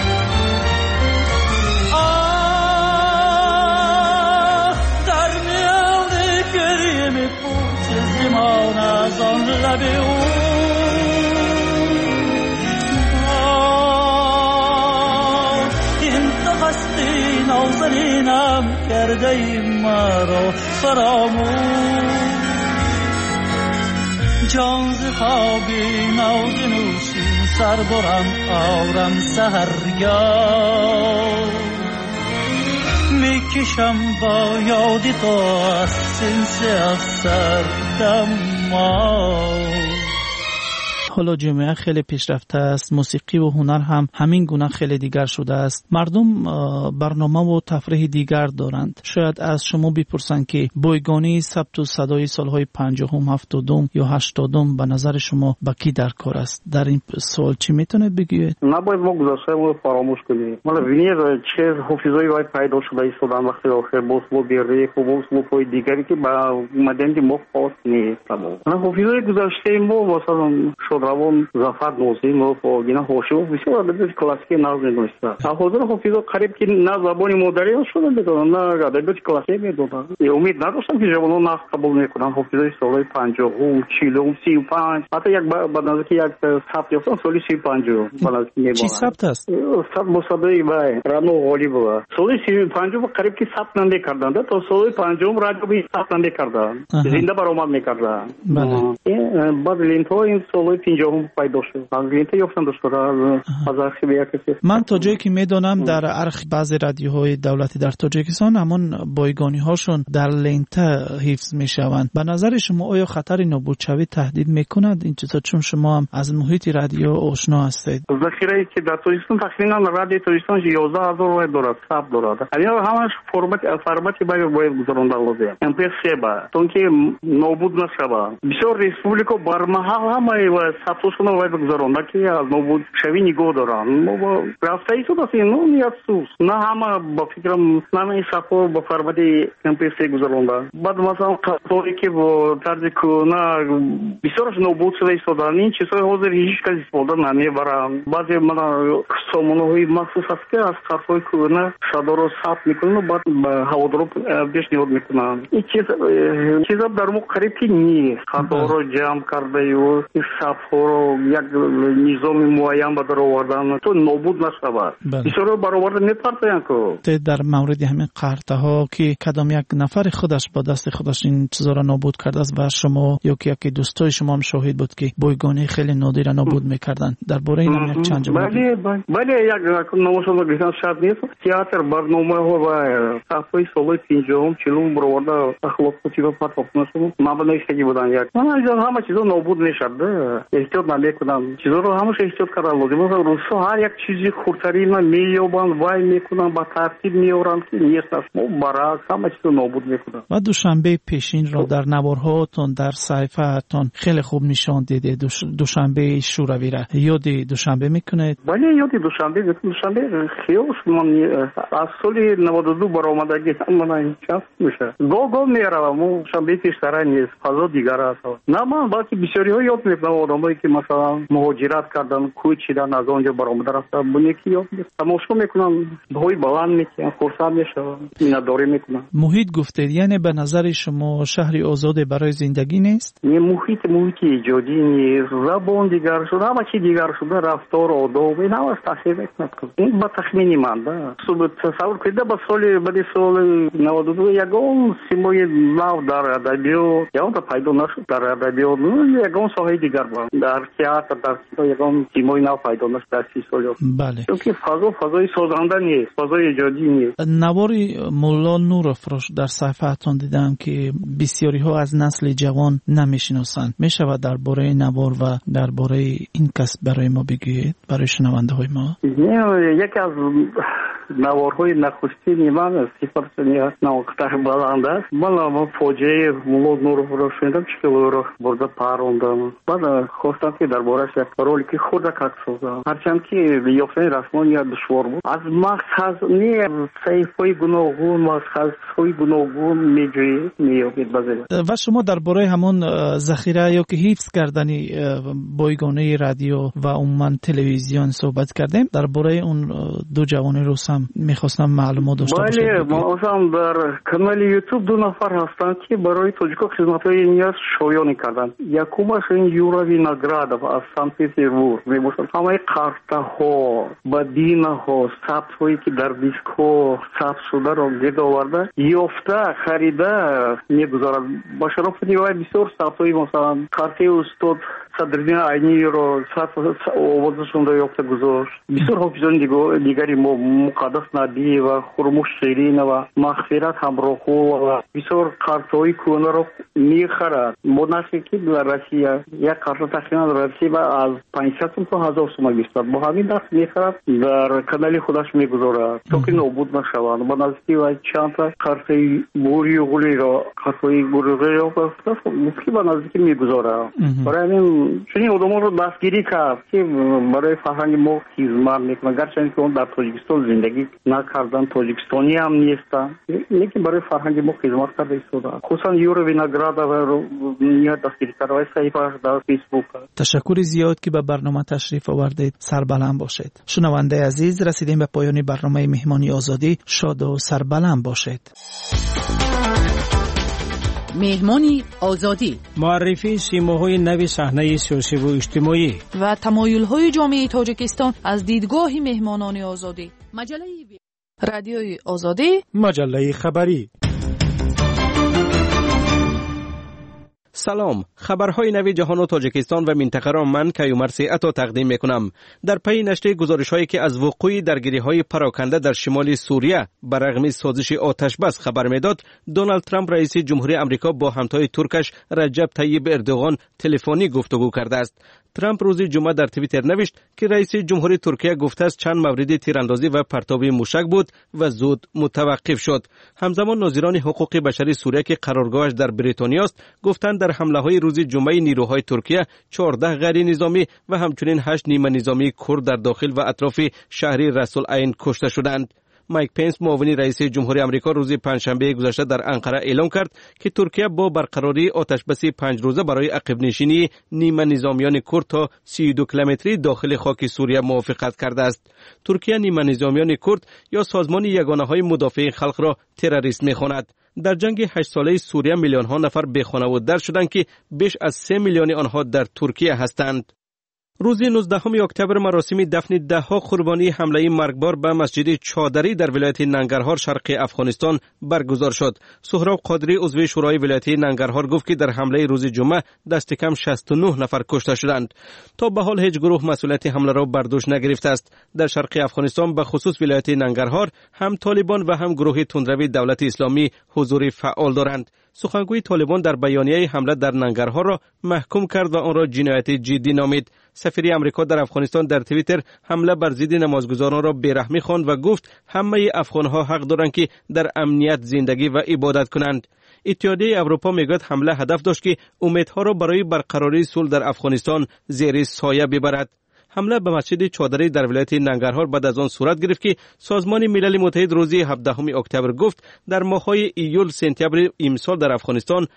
زمان از آن لب او این تو هستی نازنینم کرده ای مرا فراموش، جان ز خوابی ناز نوشین سر برم آرم سحرگاه، میکشم با یادی تو از سنس افسردم ما. حالا جامعه خیلی پیشرفته است، موسیقی و هنر هم همین گونه خیلی دیگر شده است. مردم برنامه و تفریح دیگر دارند. شاید از شما بپرسند که بایگانی ثبت و صدای سالهای 50 70 یا 80 به نظر شما با کی در کار است؟ در این سوال چی میتونید بگید؟ نباید ما گذشته رو فراموش کنیم. مالا وینیر چه حافظه‌ای باید پیدا شده ایستادن وقتی آخر باز با بیره و باز با پای دیگری که با مدنی ما خاص نیست. حافظه‌ای گذشته ما مثلا روان زفر نوزیم و گینا هوشو بسیار ادبیات کلاسیک ناز می‌دونسته. حاضر حافظ قریب که نه زبانی مادری شده میدونن نه ادبیات کلاسیک میدونن. امید نداشتم که جوانان ناز قبول میکنن. حافظ سال 50 40 35 حتی یک بعد از که یک ثبت یافتن سال 35 بالا میبونه. چی ثبت است؟ ثبت مصادی بای رانو غالی بود. سال 35 قریب که ثبت نمی‌کردند تا سال 50 رادیو به ثبت نمی‌کردند. زنده برآمد می‌کردند. بله. بعد لینتو این سال 50 پیدا شد. از لینتو یافتن داشتن از آرشیو کسی. من تا جایی که میدونم در ارخ بعضی رادیوهای دولتی در تاجیکستان همون بایگانی هاشون در لینته حفظ میشوند. به نظر شما آیا خطر نابودشوی تهدید میکند این چیزا، چون شما هم از محیط رادیو آشنا هستید؟ ذخیره که در تاجیکستان تقریبا رادیو تاجیکستان 11000 دارد، ثبت دارد. اینا همش فرمتی باید گذراندن لازم. MP3 با چون که نابود نشود. بسیار ریسپوبلیکا برمحل همه صفوشون رو بگذارن که از نابود شوی نگاه دارن ما با رفته ای شد اصلا نه افسوس نه همه با فکرم همه صفو با فرمده کمپیسی گذارن بعد مثلا قطاری که با طرز کنه بسیارش نابود شده ایستادن این چیزهای حاضر هیچ کسی استفاده نمیبرن بعضی من سامانه‌های مخصوص است که از قطاری کنه صدا رو ثبت میکنن و بعد هوادارا پیشنهاد میکنن این چیزا در ما قریب نیست قطار رو جمع کرده و این صفحه رو یک نظام معین به در آوردن تو نابود نشود بسیار برآورده میپرسن که در مورد همین قرطه ها که کدام یک نفر خودش با دست خودش این چیزا را نابود کرده است و شما یا که یکی دوستای شما هم شاهد بود که بایگانی خیلی نادر نابود میکردن درباره این هم یک چند جمله بله یک نمایشنامه گفتن شرط نیست تئاتر برنامه ها و صفحه سال 50 40 برآورده اخلاق و پاتوق نشون مبنای خیلی بودن یک من از همه چیزا نابود نشده احتیاط نمیکنم چیزا رو همش احتیاط کردن لازمه روسا هر یک چیزی خردترین مییابن وای میکنن با ترتیب میورن که نیست ما برعکس همه چیزا نابود میکنن و دوشنبه پیشین را در نوارهاتون در صحیفه‌تون خیلی خوب نشان دیده دوشنبه شوروی را یاد دوشنبه میکنید بله یاد دوشنبه خیلی من از سال 92 برآمدگی من چند میشه گو میرم شنبه پیشتر نیست فضا دیگر است نه من باقی بسیاری ها یاد میکنم آدمایی که مثلا مهاجرت کردن کوچ چیدن از آنجا برآمده رفتن بون یکی یاد میکنم تماشا میکنم های بلند میکنم خرسند میشم مینداری میکنم محیط گفتید یعنی به نظر شما شهری آزاد برای زندگی نیست؟ نه محیط ایجادی نیست زبان دیگر شده همه چی دیگر شده رفتار آداب این همه تاثیر میکنه این با تخمینی من صبح تصور کنید با سال 92 یگان سیمای نو در ادبیات یا اون پیدا نشد در ادبیات یگان ساحه دیگر بود در تئاتر در سینما یگان سیمای نو پیدا نشد در 30 سال بله چون فضای سازنده نیست فضای ایجادی نیست نواری مولا نورافروش در صفحه‌تون دیدم که بسیاری ها از نسل جوان نمیشناسند میشود درباره نوار و درباره این کس برای ما بگویید برای شنونده های ما یکی از نوارهای نخستین من سیفرسنی هست نوکتر بلند است من فاجعه مولا نورافروش شنیدم چکلو رو برده پروندم بعد خواستم که دربارش یک رولی که خود کات سازم هرچند که یافتن رسمان یا دشوار بود از مقصد نه صحیفه گوناگون مقصدهای گوناگون میجویید میابید بزرگ و شما درباره همون ذخیره یا که حفظ کردنی بایگانه رادیو و عموما تلویزیون صحبت کردیم درباره اون دو جوان روس هم میخواستم معلومات داشته باشم بله ما در کانال یوتیوب دو نفر هستند که برای تاجیک‌ها خدمت‌های نیاز شایانی کردند یکمش این یورا وینоградов از سن پترزبورگ میباشد همه قرطه‌ها بدینه‌ها ثبت‌هایی که در دیسک‌ها ثبت شده را گرد آورده یافته خریده میگذارد با شرف نیوای بسیار ثبت‌های مثلا قرطه استاد صدرالدین عینی رو آوازشون رو یافته گذاشت بسیار حافظان دیگری مقدس نبی و خرموش شیرین و مغفرت همراهو و بسیار قرطه‌های کهنه رو میخرد با نرخی که در روسیه یک قرطه تقریبا در روسیه از 500 تا 1000 تومان میشد با همین نرخ میخرد در کانال خودش میگذارد تا که نابود نشوند با نزدیکی و چند تا قرطه بوری و غولی را قرطه بوری را مفتی با نزدیکی میگذارد برای همین چنین آدمان رو دستگیری کرد که برای فرهنگ ما خدمت میکنن گرچه که اون در تاجیکستان زندگی نکردن تاجیکستانی هم نیستن لیکن برای فرهنگ ما خدمت کرده ایستادن خصوصا یورا وینоградов رو نیت دستگیری کرده و صحیفه در فیسبوک. تشکر زیاد که به برنامه تشریف آوردید سربلند باشید. شنونده عزیز رسیدیم به پایان برنامه مهمانی آزادی شاد و سربلند باشید. مهمانی آزادی معرفی سیماهای نو صحنه سیاسی و اجتماعی و تمایل‌های جامعه تاجیکستان از دیدگاه مهمانان آزادی مجله رادیوی آزادی مجله خبری سلام خبرهای نوی جهان و تاجیکستان و منطقه را من کیومرث عطا تقدیم میکنم. در پی نشر گزارش‌هایی که از وقوع درگیری‌های پراکنده در شمال سوریه بررغم سازش آتش بس خبر میداد، دونالد ترامپ رئیس جمهوری آمریکا با همتای ترکش رجب طیب اردوغان تلفنی گفتگو کرده است. ترامپ روز جمعه در توییتر نوشت که رئیس جمهوری ترکیه گفته است چند مورد تیراندازی و پرتاب موشک بود و زود متوقف شد. همزمان ناظران حقوق بشری سوریه که قرارگاهش در بریتانیا است گفتند در حمله‌های روز جمعه نیروهای ترکیه 14 غیر نظامی و همچنین 8 نیمه نظامی کرد در داخل و اطراف شهر رأس العین کشته شدند. مایک پنس معاون رئیس جمهوری آمریکا روز پنجشنبه گذشته در انقره اعلام کرد که ترکیه با برقراری آتشبس 5 روزه برای عقب نشینی نیمه نظامیان کرد تا 32 کیلومتری داخل خاک سوریه موافقت کرده است. ترکیه نیمه نظامیان کرد یا سازمان یگانه‌های مدافع خلق را تروریست می‌خواند. در جنگ 8 ساله سوریه میلیون ها نفر بی خانه و در شدند که بیش از 3 میلیون آنها در ترکیه هستند. روز 19 اکتبر مراسم دفن ده‌ها قربانی حمله مرگبار به مسجد چادری در ولایت ننگرهار شرق افغانستان برگزار شد. سهراب قادری عضو شورای ولایت ننگرهار گفت که در حمله روز جمعه دست کم 69 نفر کشته شدند. تا به حال هیچ گروه مسئولیت حمله را بر دوش نگرفته است. در شرق افغانستان به خصوص ولایت ننگرهار هم طالبان و هم گروه تندروی دولت اسلامی حضور فعال دارند. سخنگوی طالبان در بیانیه حمله در ننگرهار را محکوم کرد و آن را جنایت جدی نامید. سفیر آمریکا در افغانستان در توییتر حمله بر ضد نمازگزاران را بیرحمی خواند و گفت همه افغانها حق دارند که در امنیت زندگی و عبادت کنند. اتحادیه اروپا میگوید حمله هدف داشت که امیدها را برای برقراری صلح در افغانستان زیر سایه ببرد. حمله به مسجد چادری در ولایت ننگرهار بعد از آن صورت گرفت که سازمان ملل متحد روز 17 اکتبر گفت در ماه‌های ایول سپتامبر امسال در افغانستان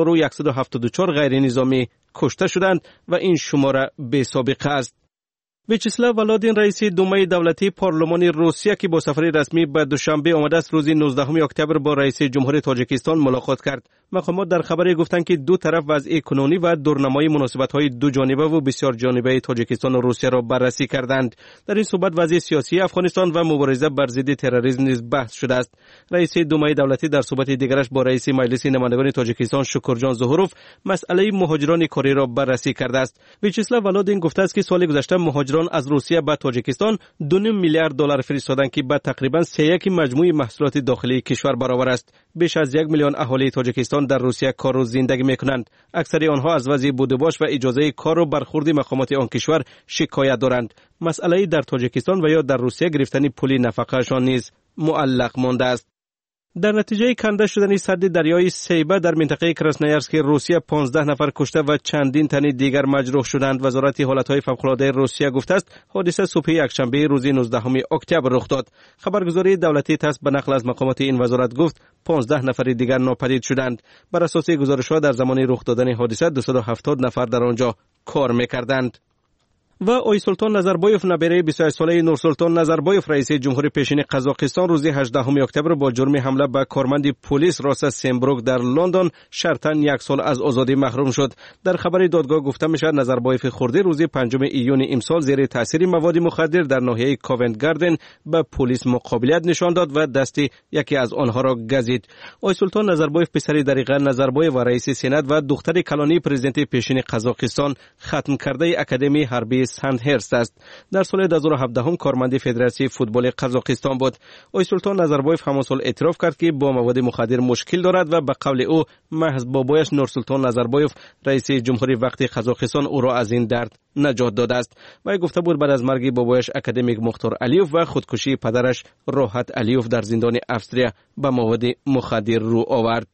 1174 غیر نظامی کشته شدند و این شماره بی سابقه است. ویچسلاو ولادین رئیس دومای دولتی پارلمان روسیه که با سفر رسمی به دوشنبه آمده است روز 19 اکتبر با رئیس جمهور تاجیکستان ملاقات کرد. مقامات در خبر گفتند که دو طرف وضع کنونی و دورنمای مناسبت‌های دو جانبه و بسیار جانبه تاجیکستان و روسیه را بررسی کردند. در این صحبت وضع سیاسی افغانستان و مبارزه بر ضد تروریسم نیز بحث شده است. رئیس دومای دولتی در صحبت دیگرش با رئیس مجلس نمایندگان تاجیکستان شکرجان ظهوروف مسئله مهاجران کاری را بررسی کرده است. ویچسلاو ولادین گفته است که سال گذشته مهاجران از روسیه به تاجیکستان 2.5 میلیارد دلار فرستادند که به تقریبا 3.1 مجموع محصولات داخلی کشور برابر است. بیش از 1 میلیون اهالی تاجیکستان در روسیه کار و زندگی میکنند. اکثر آنها از وضع بودجه و اجازه کار و برخورد مقامات آن کشور شکایت دارند. مسئله در تاجیکستان و یا در روسیه گرفتن پول نفقه‌شان نیز معلق مانده است. در نتیجه کنده شدن سد دریای سیبه در منطقه کراسنایارسک روسیه 15 نفر کشته و چندین تن دیگر مجروح شدند. وزارت حالتهای فوق‌العاده روسیه گفته است حادثه صبح یکشنبه روز 19 اکتبر رخ داد. خبرگزاری دولتی تاس به نقل از مقامات این وزارت گفت 15 نفر دیگر ناپدید شدند. بر اساس گزارش‌ها در زمان رخ دادن حادثه 270 نفر در آنجا کار می‌کردند. و آی سلطان نظربایف نبیره 28 ساله نورسلطان نظربایف رئیس جمهوری پیشین قزاقستان روز 18 اکتبر با جرم حمله به کارمند پلیس راست سمبروک در لندن شرطاً 1 سال از آزادی محروم شد. در خبر دادگاه گفته میشد نظربایف خردی روز 5 ایون امسال زیر تاثیر مواد مخدر در ناحیه کاونت گاردن به پلیس مقابلیت نشان داد و دست یکی از آنها را گزید. آی سلطان نظربایف پسر دریغه نظربایف و رئیس سنات و دختر کلانی پرزیدنت پیشین قزاقستان ختم کرده اکادمی حربی سندهرست است. در سال 2017 کارمند فدراسیون فوتبال قزاقستان بود. آی سلطان نظربایف همان سال اعتراف کرد که با مواد مخدر مشکل دارد و به قول او محض بابایش نورسلطان نظربایف رئیس جمهوری وقت قزاقستان او را از این درد نجات داده است. و گفته بود بعد از مرگ بابایش اکادمیک مختار علیوف و خودکشی پدرش راحت علیوف در زندان افسریا به مواد مخدر رو آورد.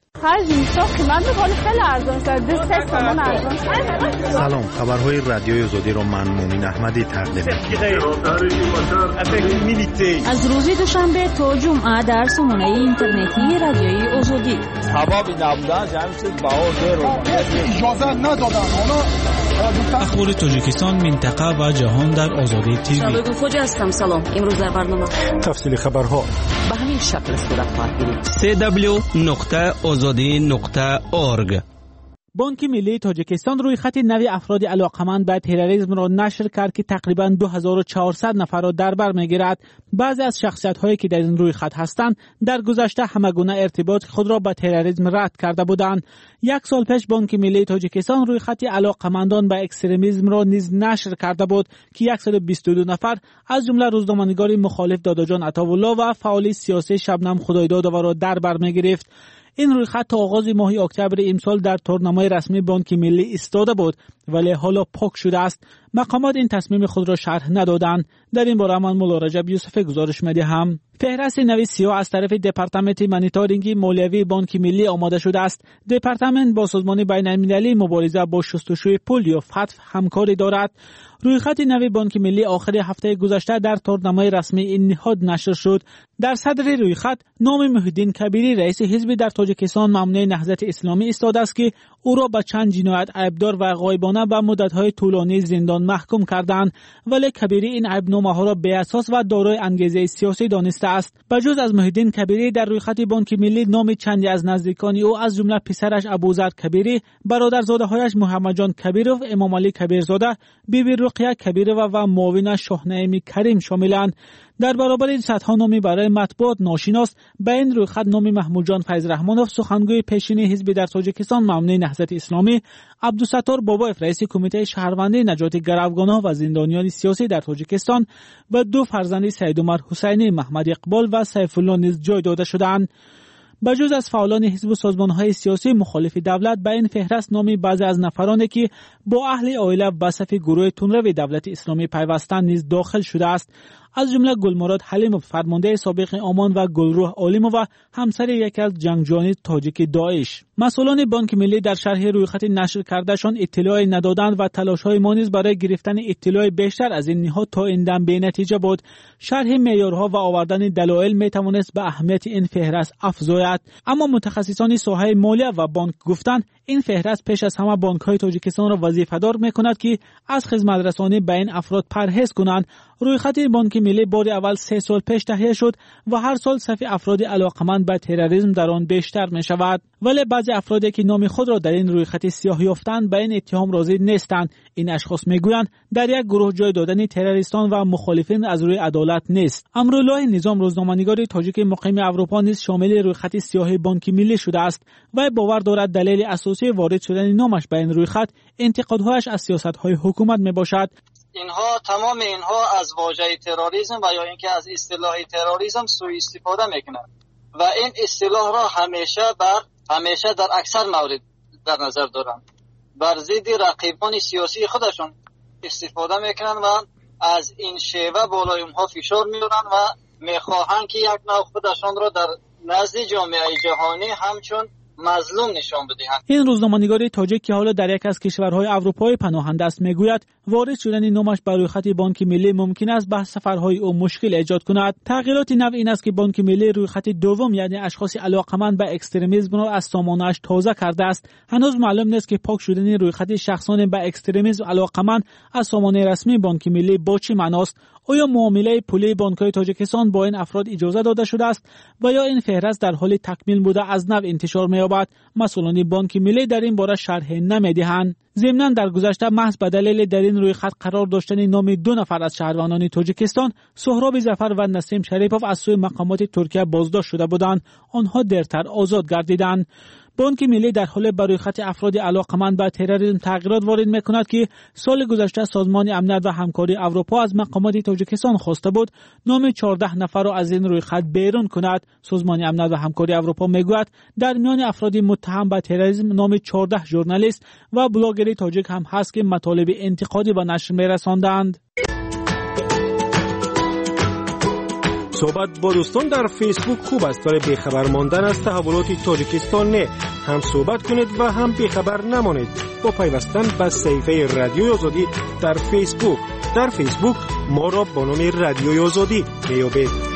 سلام، خبرهای رادیوی آزادی را من مومن احمدی تقدیم می‌کنم. از روز دوشنبه تا جمعه در سامانه اینترنتی رادیوی آزادی. اخبار تاجیکستان، منطقه و جهان در آزادی تیوی. شبکه خوج هستم. سلام. امروز در برنامه تفصیل خبرها به همین شکل صورت خواهد گرفت. www.azadi.org. بانک ملی تاجیکستان روی خط نوی افراد علاقمند به تروریسم را نشر کرد که تقریباً 2400 نفر را در بر می‌گیرد. بعضی از شخصیت‌هایی که در این روی خط هستند در گذشته همگونه ارتباط خود را با تروریسم رد کرده بودند. 1 سال پیش بانک ملی تاجیکستان روی خط علاقمندان به اکستریمیسم را نیز نشر کرده بود که 122 نفر از جمله روزنامه‌نگار مخالف داداجان عطاالله و فعال سیاسی شبنم خدایدادova را در بر می‌گرفت. این روی خط تا آغاز ماه اکتبر امسال در تورنمای رسمی بانک ملی ایستاده بود ولی حالا پاک شده است. مقامات این تصمیم خود را شرح ندادند. در این باره من مولا رجب یوسف گزارش می‌دهم. فهرست نوی سیاه از طرف دپارتمنت مانیتورینگ مالیوی بانک ملی آماده شده است. دپارتمنت با سازمان بین‌المللی مبارزه با شستشوی پول یا فتف همکاری دارد. رویخط نوی بانک ملی آخر هفته گذشته در طورنامه رسمی این نهاد نشر شد. در صدر رویخط نام محی‌الدین کبیری رئیس حزب در تاجیکستان ممنوع نهضت اسلامی ایستاده است که او را به چند جنایت عیبدار و غایبانه به مدت‌های طولانی زندان محکوم کردند، ولی کبیری این عیب‌نامه‌ها را بی‌اساس و دارای انگیزه سیاسی دانسته است. بجز از محی‌الدین کبیری در رویخط بانک ملی نام چندی از نزدیکان او از جمله پسرش ابوذر کبیری، برادرزاده‌هایش محمد جان کبیرov، امام علی کبیرزاده، بیبی رقیه کبیرova و معاونش شاهنعیم کریم شاملند. در برابر این صدها نامی برای مطبوعات ناشناس به این رویخط نام محمود جان فیض رحمانov، سخنگوی پیشین حزب در تاجیکستان ممنوع نهضت اسلامی، عبدالستار بابایف رئیس کمیته شهروندی نجات گروگان‌ها و زندانیان سیاسی در تاجیکستان و دو فرزند سید عمر حسینی، محمد اقبال و سیف الله نیز جای داده شدند. بجز از فعالان حزب و سازمان‌های سیاسی مخالف دولت به این فهرست نامی بعضی از نفرانی که با اهل عائله به صف گروه تندرو دولت اسلامی پیوستند نیز داخل شده است. از جمله گلمراد حلیمov، فرمانده سابق آمان، و گلروح عالیمova، همسر یکی از جنگجویان تاجیک داعش. مسئولان بانک ملی در شرح رویخط نشر کردهشان اطلاعی ندادند و تلاش‌های ما نیز برای گرفتن اطلاع بیشتر از این نهاد تا این دم بی‌نتیجه بود. شرح معیارها و آوردن دلایل میتوانست به اهمیت این فهرست افزاید، اما متخصصان ساحه مالیه و بانک گفتند این فهرست پیش از همه بانک‌های تاجیکستان را وظیفه‌دار می‌کند که از خدمت‌رسانی به این افراد پرهیز کنند. رویخط بانک ملی بار اول 3 سال پیش تهیه شد و هر سال صف افراد علاقمند به تروریسم در آن بیشتر می شود، ولی بعضی افرادی که نام خود را در این رویخط سیاه یافتند به این اتهام راضی نیستند. این اشخاص میگویند در یک گروه جای دادن تروریستان و مخالفین از روی عدالت نیست. امرالله نظام، روزنامه‌نگار تاجیک مقیم اروپا، نیز شامل رویخط سیاه بانک ملی شده است و باور دارد دلیل اساسی وارد شدن نامش به این رویخط انتقادهایش از سیاست‌های حکومت میباشد. تمام اینها از واژه تروریسم و یا اینکه از اصطلاح تروریسم سوء استفاده میکنند و این اصطلاح را همیشه در اکثر مورد در نظر دارند. بر ضد رقیبان سیاسی خودشون استفاده میکنند و از این شیوه بالای اونها فشار میارن و میخواهند که یک نوع خودشون را در نزد جامعه جهانی همچون مظلوم نشان بدهند. این روزنامه‌نگار تاجیک که حالا در یک از کشورهای اروپایی پناهنده است میگوید وارد شدن نامش بر رویخط بانک ملی ممکن است به سفرهای او مشکل ایجاد کند. تغییرات نو این است که بانک ملی رویخط دوم، یعنی اشخاص علاقمند به اکستریمیسم را از سامانه‌اش تازه کرده است. هنوز معلوم نیست که پاک شدن رویخط شخصان به اکستریمیسم علاقمند از سامانه رسمی بانک ملی با چه معناست؟ آیا معامله پولی بانک‌های تاجیکستان با این افراد اجازه داده شده است و یا این فهرست در حال تکمیل بوده از نو انتشار می‌یابد؟ مسئولان بانک ملی در این باره شرح نمی‌دهند. ضمناً در گذشته محض به دلیل در این رویخط قرار داشتن نام 2 نفر از شهروندان تاجیکستان، سهراب ظفر و نسیم شریفov، از سوی مقامات ترکیه بازداشت شده بودند. آنها دیرتر آزاد گردیدند. بانک ملی در حال بر رویخط افراد علاقمند به تروریسم تغییرات وارد می‌کند که سال گذشته سازمان امنیت و همکاری اروپا از مقامات تاجیکستان خواسته بود نام 14 نفر را از این رویخط بیرون کند. سازمان امنیت و همکاری اروپا میگوید در میان افراد متهم به تروریسم نام 14 ژورنالیست و بلاگر تاجیک هم هست که مطالب انتقادی به نشر می‌رساندند. صحبت با دوستان در فیسبوک خوب است، ولی بیخبر ماندن از تحولات تاجیکستان نه. هم صحبت کنید و هم بیخبر نمانید با پیوستن به صفحه رادیوی آزادی در فیسبوک. در فیسبوک ما را با نام رادیوی آزادی بیابید.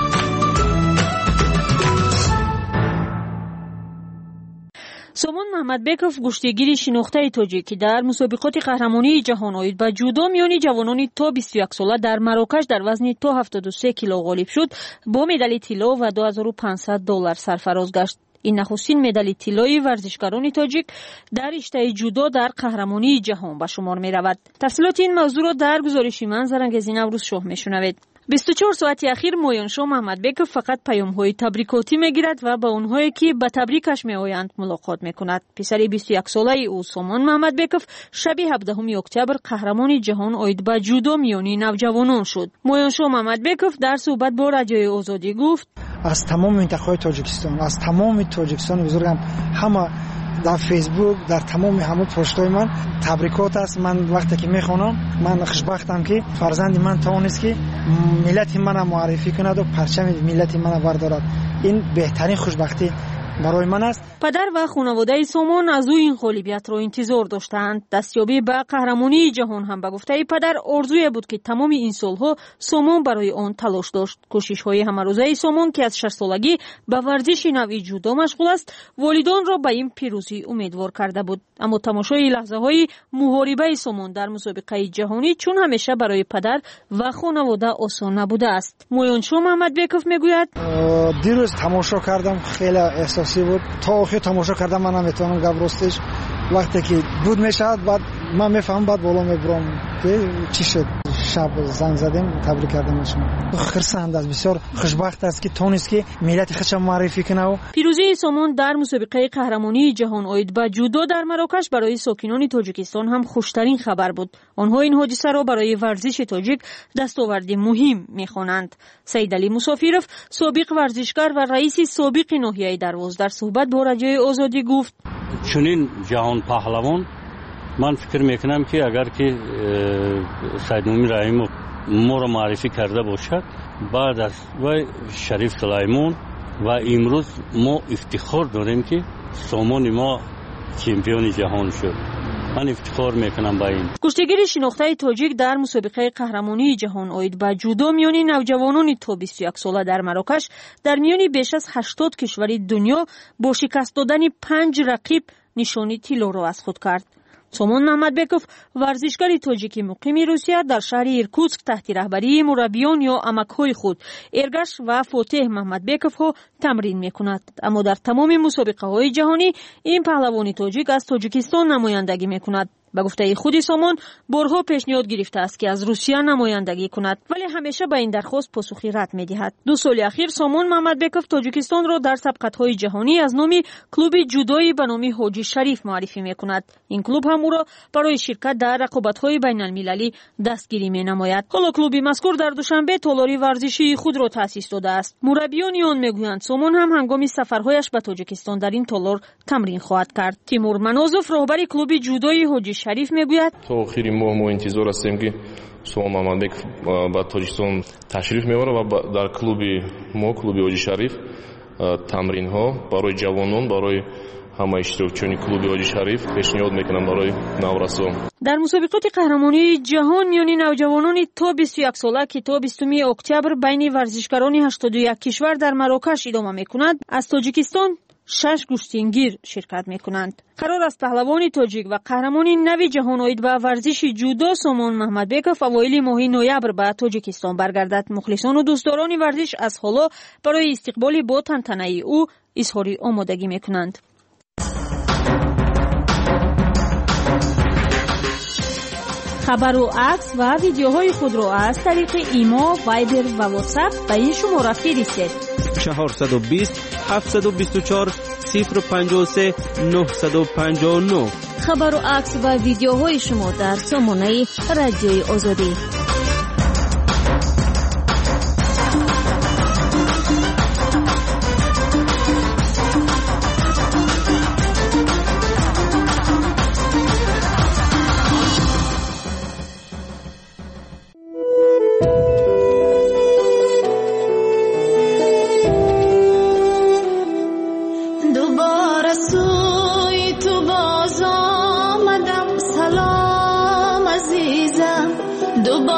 سامان محمدبکov، گشتیگیر شناخته تاجیکی در مسابقات قهرمانی جهان آید به جودو میانی جوانان تا 21 ساله در مراکش در وزن تا 73 کیلو غالب شد. با مدال طلا و $2500 سرفراز گشت. این نخستین مدال طلایی ورزشکاران تاجیک در رشته جودو در قهرمانی جهان به شمار می رود. تفصیلات این موضوع را در گزارش من زرنگزی نوروز شاه می شنوید. 24 ساعت اخیر مویانشاه محمدبکov فقط پیام‌های تبریکاتی می‌گیرد و با اونهایی که به تبریکش می‌آیند ملاقات می‌کند. پسر 21 ساله او سامان محمدبکov شب 17 اکتبر قهرمان جهان آید به جودو میانی نوجوانان شد. مویانشاه محمدبکov در صحبت با رادیوی آزادی گفت: از تمام منطقه‌های تاجیکستان، از تمام تاجیکستان بزرگم همه در فیسبوک در تمام همون پست‌های من تبریکات است. من وقتی که میخونم من خوشبختم که فرزند من توانست که ملت من معرفی کند و پرچم ملت من بردارد. این بهترین خوشبختی برای من است. پدر و خانواده سومون از او این غالبیت را انتظار داشتند. دستیابی به قهرمانی جهان هم به گفته پدر آرزوی بود که تمام این سالها سومون برای آن تلاش داشت. کوشش‌های همروزه سومون که از 6 سالگی به ورزش نوعی جودو مشغول است، والدان را به این پیروزی امیدوار کرده بود. اما تماشای لحظه‌های محاربه سومون در مسابقه جهانی چون همیشه برای پدر و خانواده آسان نبوده است. مویانشو محمد بیکوف میگوید دیروز تماشا کردم، خیلی احساسی بود. تا آخر تماشا کردم من نمیتونم گپ راستش. وقتی که بود میشد بعد من میفهمم بعد بالا میبرم که چی شد. شب زنگ زدیم تبریک کردم شما. خرسند است، بسیار خوشبخت است که تونست که ملت خودش معرفی کنه. و پیروزی سومون در مسابقه قهرمانی جهان اوید به جودو در مراکش برای ساکنان تاجیکستان هم خوشترین خبر بود. آنها این حادثه را برای ورزش تاجیک دستاوردی مهم می‌خوانند. سید علی مسافیروف سابق ورزشکار و رئیس سابق ناحیه درواز در صحبت با رادیوی آزادی گفت چنین جهان پهلوان من فکر میکنم که اگر که سید نومی رحیم ما را معرفی کرده باشد بعد از وی شریف سلیمان و امروز ما افتخار داریم که سامان ما چمپیون جهان شد. من افتخار میکنم با این. کشتیگیر شناخته تاجیک در مسابقه قهرمانی جهان اوید به جودو میان نوجوانان تا 21 ساله در مراکش در میان بیش از 80 کشور دنیا با شکست دادن 5 رقیب نشانی طلا را از خود کرد. سومون محمد بیکوف ورزشکار تاجیکی مقیم روسیه در شهر ایرکوتسک تحت رهبری مربیان یا عمک‌های خود ارگش و فاتح محمد بیکوف ها تمرین میکند. اما در تمام مسابقه های جهانی این پهلوان تاجیک از تاجیکستان نمایندگی میکند. به گفته خود سومون بارها پیشنهاد گرفته است که از روسیه نمایندگی کند ولی همیشه به این درخواست پاسخی رد می‌دهد. 2 سال اخیر سومون محمد بیکوف تاجیکستان را در سبقت‌های جهانی از نام کلوب جودویی به نام حاجی شریف معرفی می‌کند. این کلوب هم او را برای شرکت در رقابت‌های بین‌المللی دستگیری می‌نماید. حالا کلوب مذکور در دوشنبه تالاری ورزشی خود را تأسیس داده است. مربیان آن می‌گویند سومون هم هنگام سفرهایش به تاجیکستان در این تالار تمرین خواهد کرد. تیمور منازوف رهبر کلوب جودویی حاجی شریف میگوید تا آخر ماه ما انتظار هستیم که سومون محمدبیکوف به تاجیکستان تشریف میبره و در کلوب ما کلوب حاجی شریف تمرین ها برای جوانان برای همه اشتراکچیان کلوب حاجی شریف پیشنهاد میکنم برای نورسان. در مسابقات قهرمانی جهان میان نوجوانان تا 21 ساله که تا 20 اکتبر بین ورزشکاران 81 کشور در مراکش ادامه میکند از تاجیکستان 6 گشتینگیر شرکت میکنند. قرار است پهلوان تاجیک و قهرمان نوی جهان اوید به ورزش جودو سومون محمد بیکوف اوایل ماه نوامبر به تاجیکستان برگردد. مخلصان و دوستداران ورزش از حالا برای استقبال با تنتنه او اظهار آمادگی میکنند. خبر و عکس و ویدیوهای خود را از طریق ایما، وایبر و واتساپ به این شماره فرستید. 420 724 053 959. خبر و عکس و ویدیوهای شما در سامانه رادیوی آزادی. دوباره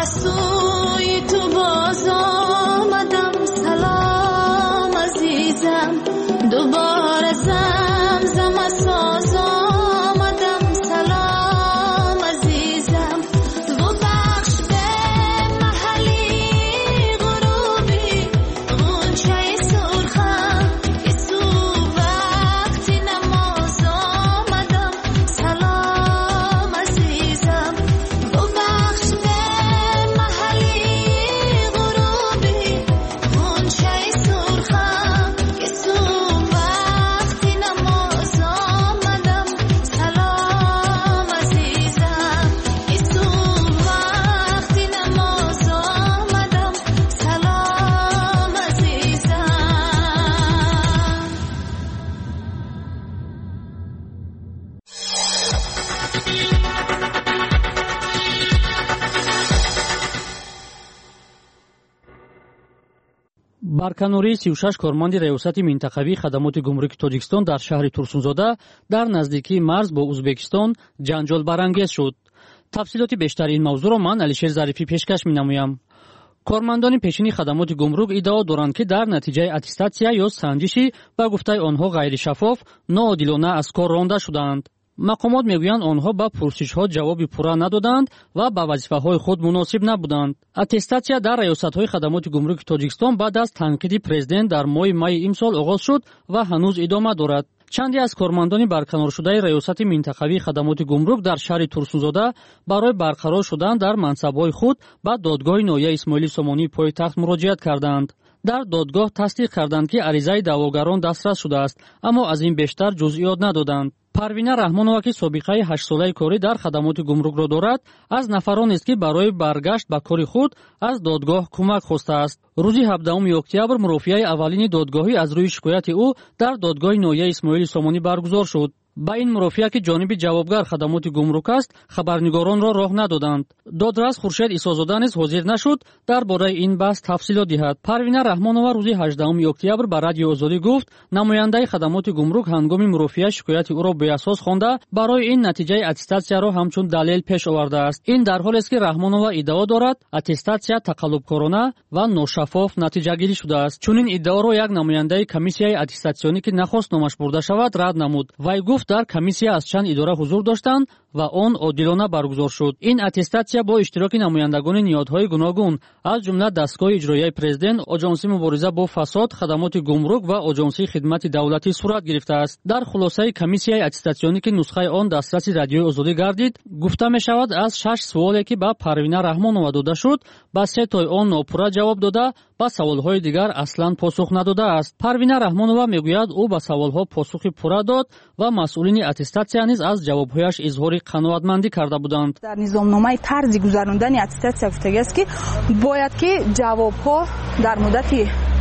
سوی تو باز آمدم سلام عزیزم دوباره زمزم ساز آمدم سلام عزیزم تو بخش به محلی غروبی غنچه سرخم که سو وقتی نماز آمدم سلام عزیزم تو بخش به محلی غروبی غنچه سرخم که سو وقتی نماز آمدم سلام عزیزم که سو وقتی نماز آمدم سلام عزیزم. барканории 36 корманди раёсати минтақавии хадамоти гумруки тоҷикистон дар шаҳри турсунзода дар наздикии марз бо ӯзбекистон ҷанҷолбарангез шуд. тафсилоти бештари ин мавзӯъро ман алишер зарифӣ пешкаш менамоям. кормандони пешини хадамоти гумрук иддао доранд ки дар натиҷаи аттестатсия ё санҷиши ба гуфтаи онҳо ғайришаффоф ноодилона аз кор ронда шуданд. мақомот мегӯянд онҳо ба пурсишҳо ҷавоби пурра надоданд ва ба вазифаҳои худ муносиб набуданд. аттестатсия дар раёсатҳои хадамоти гумруки тоҷикистон баъд аз танқиди президент дар моҳи майи имсол оғоз шуд ва ҳанӯз идома дорад. чанде аз кормандони барканоршудаи раёсати минтақавии хадамоти гумрук дар шаҳри турсунзода барои барқарор шудан дар мансабҳои худ ба додгоҳи ноҳияи исмоилӣ сомонии пойтахт муроҷиат карданд. дар додгоҳ тасдиқ карданд ки аризаи даъвогарон дастрас шудааст, аммо аз ин бештар ҷузъиёт надоданд. парвина раҳмонова ки собиқаи 8-солаи корӣ дар хадамоти гумрукро дорад, аз нафаронест ки барои баргашт ба кори худ аз додгоҳ кӯмак хостааст. рӯзи 17 октябр мурофиаи аввалини додгоҳӣ аз рӯи шикояти ӯ дар додгоҳи ноҳияи исмоили сомонӣ баргузор шуд. ба ин мурофиа ки ҷониби ҷавобгар хадамоти гумрук аст, хабарнигаронро роҳ надоданд. додрас хуршед исозода низ ҳозир нашуд дар бораи ин баҳс тафсилот диҳад. парвина раҳмонова рӯзи 18 октябр ба радиои озодӣ гуфт, намояндаи хадамоти гумрук ҳангоми мурофиа шикояти ӯро беасос хонда, барои ин натиҷаи аттестатсияро ҳамчун далел пеш овардааст. ин дар ҳолест ки раҳмонова иддао дорад, аттестатсия тақаллубкорона ва ношаффоф натиҷагирӣ шудааст. чунин иддаоро як намояндаи комиссияи аттестатсионӣ ки нахост номаш бурда шавад, рад намуд. вай гуфт, дар комиссия аз чанд идора ҳузур доштанд ва он одилона баргузор шуд. ин аттестатсия бо иштироки намояндагони ниҳодҳои гуногун, аз ҷумла дастгоҳи иҷроияи президент, оҷонсии мубориза бо фасод, хадамоти гумрук ва оҷонсии хидмати давлатӣ сурат гирифтааст. дар хулосаи комиссияи аттестатсионӣ ки нусхаи он дастраси радиои озодӣ гардид, гуфта мешавад, аз 6 суоле ки ба парвина раҳмонова дода шуд, ба 3 тои он нопурра ҷавоб дода, ба саволҳои дигар аслан посух надодааст. парвина раҳмонова мегӯяд, ӯ ба саволҳо посухи пурра дод ва масъулини аттестатсия низ аз ҷавобҳояш изҳори қаноатмандӣ карда буданд. дар низомномаи тарзи гузарондани аттестатсия гуфтагиаст ки бояд ки ҷавобҳо дар муддати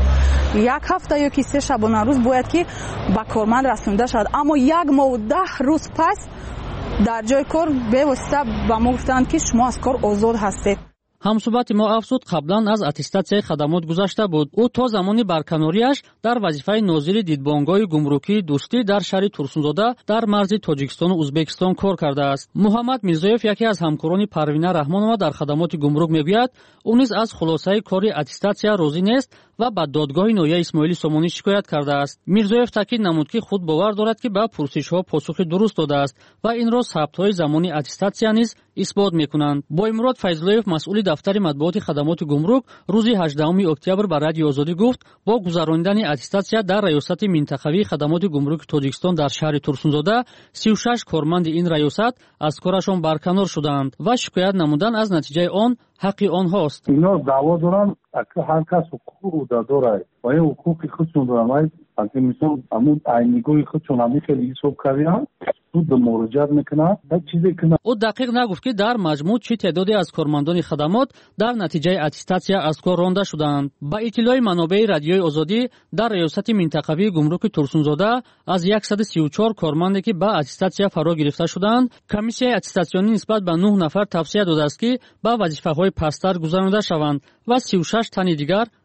як ҳафта ё ки 3 шабона рӯз бояд ки ба корманд расонида шавад, аммо 1 моҳу 10 рӯз пас дар ҷои кор бевосита ба мо гуфтанд ки шумо аз кор озод ҳастед. ҳамсӯҳбати мо афзуд, қаблан аз аттестатсияи хадамот гузашта буд. ӯ то замони барканориаш дар вазифаи нозири дидбонгоҳи гумрукии дӯстӣ дар шаҳри турсунзода дар марзи тоҷикистону ӯзбекистон кор кардааст. муҳаммад мирзоев, яке аз ҳамкорони парвина раҳмонова дар хадамоти гумрук, мегӯяд, ӯ низ аз хулосаи кори аттестатсия розӣ нест ва ба додгоҳи ноҳияи исмоили сомонӣ шикоят кардааст. мирзоев таъкид намуд, ки худ бовар дорад, ки ба пурсишҳо посухи дуруст додааст ва инро сабтҳои замони аттестатсия низ исбот мекунанд. боимурод файзуллоев, масъули дафтари матбуоти хадамоти гумрук, рӯзи 18 октябр ба радиои озодӣ гуфт, бо гузарондани аттестатсия дар раёсати минтақавии хадамоти гумруки тоҷикистон дар шаҳри турсунзода 36 корманди ин раёсат аз корашон барканор шудаанд ва шикоят намудан аз натиҷаи он ҳаққи онҳост. ино даъво доранд, ҳар кас ҳуқуқ дорад ва ин ҳуқуқи худшон доранд. اگه مثلا همون آینگوی خودشون همه خیلی حساب کردن سود مراجعت میکنن و چیزی کنن. او دقیق نگفت که در مجموع چه تعدادی از کارمندان خدمات در نتیجه اتستاسیا از کار رانده شدند. با اطلاع منابع رادیوی آزادی در ریاست منطقوی گمرک ترسونزاده از 134 کارمندی که با اتستاسیا فرا گرفته شدند، کمیسیای اتستاسیونی نسبت به 9 نفر توصیه داده است که با وظیفه‌های پستر گذرانده شوند و 36 تن دیگر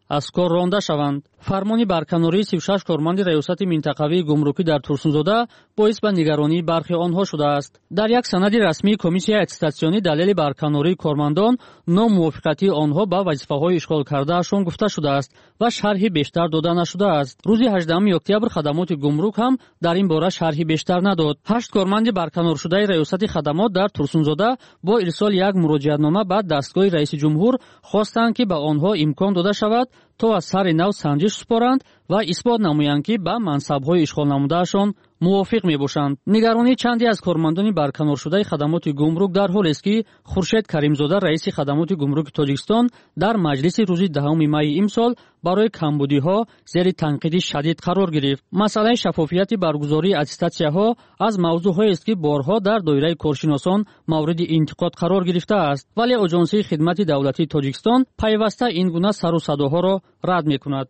аз кор ронда шаванд. фармони барканории 36 корманди раёсати минтақавии гумрукӣ дар Турсунзода боис ба нигаронии бархи онҳо шудааст. дар як санади расмии комиссияи аттестатсионӣ далели барканории кормандон номувофиқатии онҳо ба вазифаҳои ишғол кардаашон гуфта шудааст ва шарҳи бештар дода нашудааст. рӯзи 18 октябр хадамоти гумрук ҳам дар ин бора шарҳи бештар надод. 8 корманди барканоршудаи раёсати хадамот дар Турсунзода бо ирсоли як муроҷиатнома ба дастгоҳи раиси ҷумҳур хостанд ки ба онҳо имкон дода шавад то аз сари нав санҷиш супоранд ва исбот намоянд ки ба мансабҳои ишғолнамудаашон мувофиқ мебошанд. нигаронии чанде аз кормандони барканоршудаи хадамоти гумрук дар ҳолест ки Хуршед Каримзода раиси хадамоти гумруки Тоҷикистон дар маҷлиси рӯзи 10 майи имсол барои камбудиҳо зери танқиди шадид қарор гирифт. масъалаи шаффофияти баргузории аттестатсияҳо аз мавзӯъҳоест ки борҳо дар доираи коршиносон мавриди интиқод қарор гирифтааст, вале Оҷонсии хидмати давлатии Тоҷикистон пайваста ин гуна сару садоҳоро рад мекунад.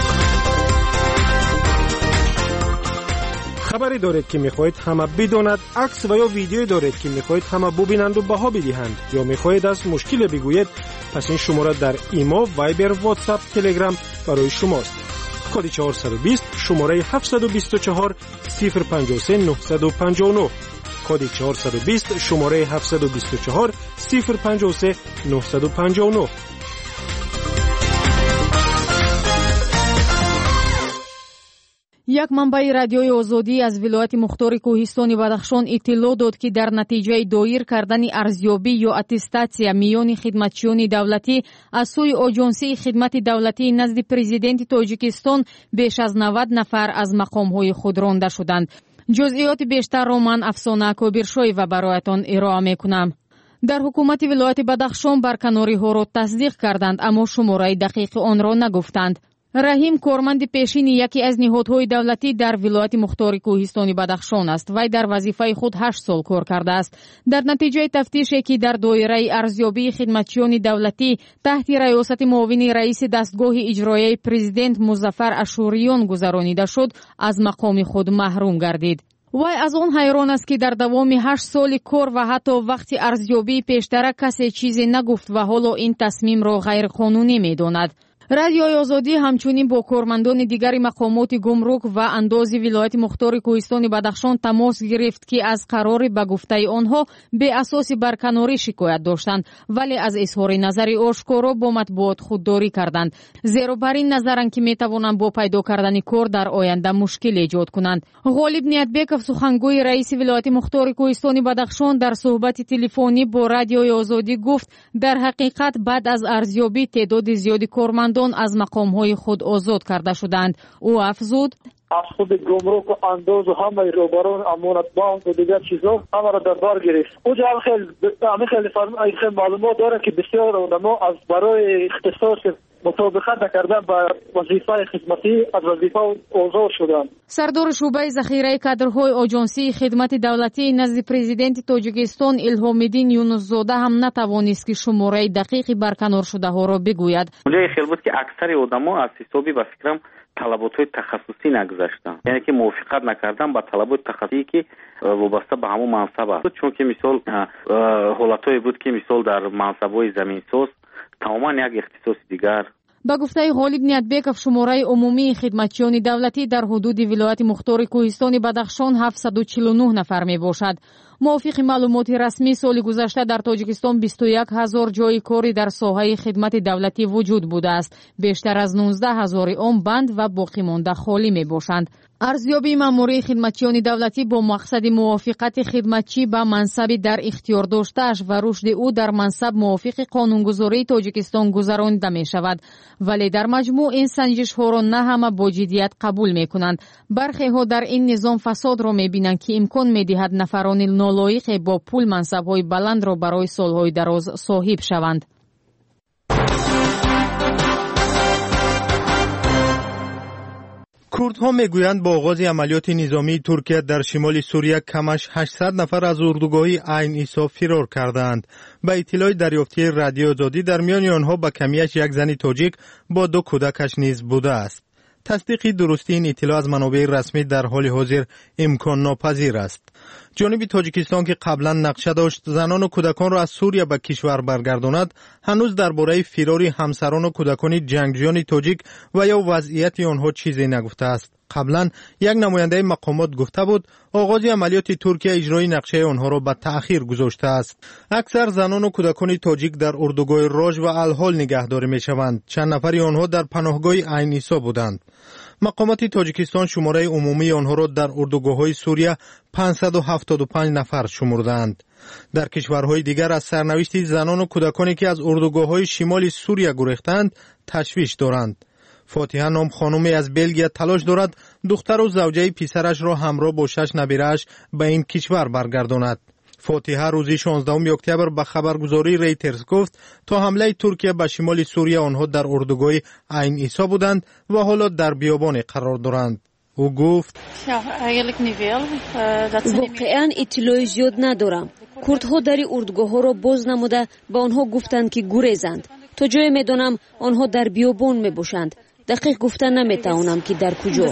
خبری دارید که میخواهید همه بداند، عکس و یا ویدیویی دارید که میخواهید همه ببینند و بها بدهند، یا میخواهید از مشکل بگویید، پس این شماره در ایما، وایبر، واتساپ، تلگرام برای شماست. کد 420 شماره 724 053 959. کد 420 شماره 724 053 959. як манбаи радиои озодӣ аз вилояти мухтори кӯҳистони Бадахшон иттилоъ дод ки дар натиҷаи доир кардани арзёбӣ ё аттестатсия миёни хидматчиёни давлатӣ аз сӯи Оҷонсии хидмати давлатӣ назди президенти Тоҷикистон беш аз 90 нафар аз мақомҳои худ ронда шуданд. ҷузъиёти бештарро ман Афсона Кобиршоева бароятон ироа мекунам. дар ҳукумати вилояти Бадахшон барканориҳоро тасдиқ карданд, аммо шумораи дақиқи онро нагуфтанд. раҳим корманди пешини яке аз ниҳодҳои давлатӣ дар вилояти мухтори кӯҳистони Бадахшон аст. вай дар вазифаи худ 8 сол кор кардааст. дар натиҷаи тафтише ки дар доираи арзёбии хидматчиёни давлатӣ таҳти раёсати муовини раиси дастгоҳи иҷроияи президент Музаффар Ашуриён гузаронида шуд, аз мақоми худ маҳрум гардид. вай аз он ҳайрон аст ки дар давоми 8 соли кор ва ҳатто вақти арзёбии пештара касе чизе нагуфт ва ҳоло ин тасмимро ғайриқонунӣ медонад. радиои озодӣ ҳамчунин бо кормандони дигари мақомоти гумрук ва андози вилояти мухтори кӯҳистони Бадахшон тамос гирифт ки аз қарори ба гуфтаи онҳо беасоси барканорӣ шикоят доштанд, вале аз изҳори назари ошкоро бо матбуот худдорӣ карданд, зеро бар ин назаранд ки метавонанд бо пайдо кардани кор дар оянда мушкил эҷод кунанд. ғолиб Ниятбеков, сухангӯи раиси вилояти мухтори кӯҳистони Бадахшон, дар суҳбати телефонӣ бо радиои озодӣ гуфт, дар ҳақиқат баъд аз арзёбӣ теъдоди зиёди кормандон аз мақомҳои худ озод карда шуданд. ӯ афзуд: از خود گمرک و انداز و همه روبران امانت بانک و دیگر چیزا همه را در بر گرفت. اونجا خیلی معلومات داره که بسیار آدما از برای اختصاص مطابقت نکردن با وظیفه خدمتی از وظیفه آزاد شدند. سردار شعبه ذخیره کادرهای آژانسی خدمت دولتی نزد پرزیدنت تاجیکستان الهام‌الدین یونس‌زاده هم نتوانست که شماره دقیق برکنار شده ها را بگوید. اونجا خیلی بود که اکثر آدما از حسابی با فکرم طلبات‌های تخصصی نگذاشتن، یعنی که موافقت نکردن با طلبات تخصصی که وابسته به همون منصب است، چون که مثال حالتایی بود که مثال در منصب‌های زمینساز تماما یک اختصاص دیگر. با گفته غالب نیتبکов شماره عمومی خدمتچیان دولتی در حدود ولایت مختار کوهستان بدخشان 749 نفر می باشد. موافق معلومات رسمی سال گذشته در تاجیکستان 21000 جای کاری در ساحه خدمت دولتی وجود بوده است. بیشتر از 19000 آن بند و باقی مانده خالی می باشند. ارزیابی ماموری خدمتچیان دولتی با مقصد موافقت خدمتچی به منصب در اختیار داشته‌اش و رشد او در منصب موافق قانونگذاری تاجیکستان گذرانیده می شود. ولی در مجموع این سنجش ها را نه همه با جدیت قبول می کنند. برخی ها در این نظام فساد را می بینند که امکان می دهد نفران نالایق با پول منصب های بلند را برای سالهای دراز صاحب شوند. کردها میگویند با آغاز عملیات نظامی ترکیه در شمال سوریه کمش 800 نفر از اردوگاه عین عیسی فرار کردند. به اطلاع دریافتی رادیو آزادی در میان آنها به کمیش یک زن تاجیک با 2 کودکش نیز بوده است. تصدیق درستی این اطلاع از منابع رسمی در حال حاضر امکان ناپذیر است. جانب تاجیکستان که قبلا نقشه داشت زنان و کودکان را از سوریه به کشور برگرداند، هنوز درباره فرار همسران و کودکان جنگجویان تاجیک و یا وضعیت آنها چیزی نگفته است. قبلا یک نماینده مقامات گفته بود آغاز عملیات ترکیه اجرای نقشه آنها را به تأخیر گذاشته است. اکثر زنان و کودکان تاجیک در اردوگاه راژ و الحال نگهداری میشوند. چند نفری آنها در پناهگاه عین عیسی بودند. مقامات تاجیکستان شماره عمومی آنها را در اردوگاه‌های سوریه 575 نفر شمردند. در کشورهای دیگر از سرنوشت زنان و کودکانی که از اردوگاه‌های شمال سوریه گریختند تشویش دارند. فاتحه نام خانمی از بلژیم تلاش دارد دختر و زوجه پسرش را همراه با 6 نبیره‌اش به این کشور برگرداند. فاتحه روزی 16 اکتبر به خبرگزاری ریترز گفت تا حمله ترکیه به شمال سوریه آنها در اردوگاه عین عیسی بودند و حالا در بیابان قرار دارند. او گفت واقعا اطلاع زیاد ندارم. کردها در اردوگاه‌ها را باز نموده به آنها گفتند که گریزند. تا جای میدانم آنها در بیابان میباشند. دقیق گفتن نمیتوانم که در کجا.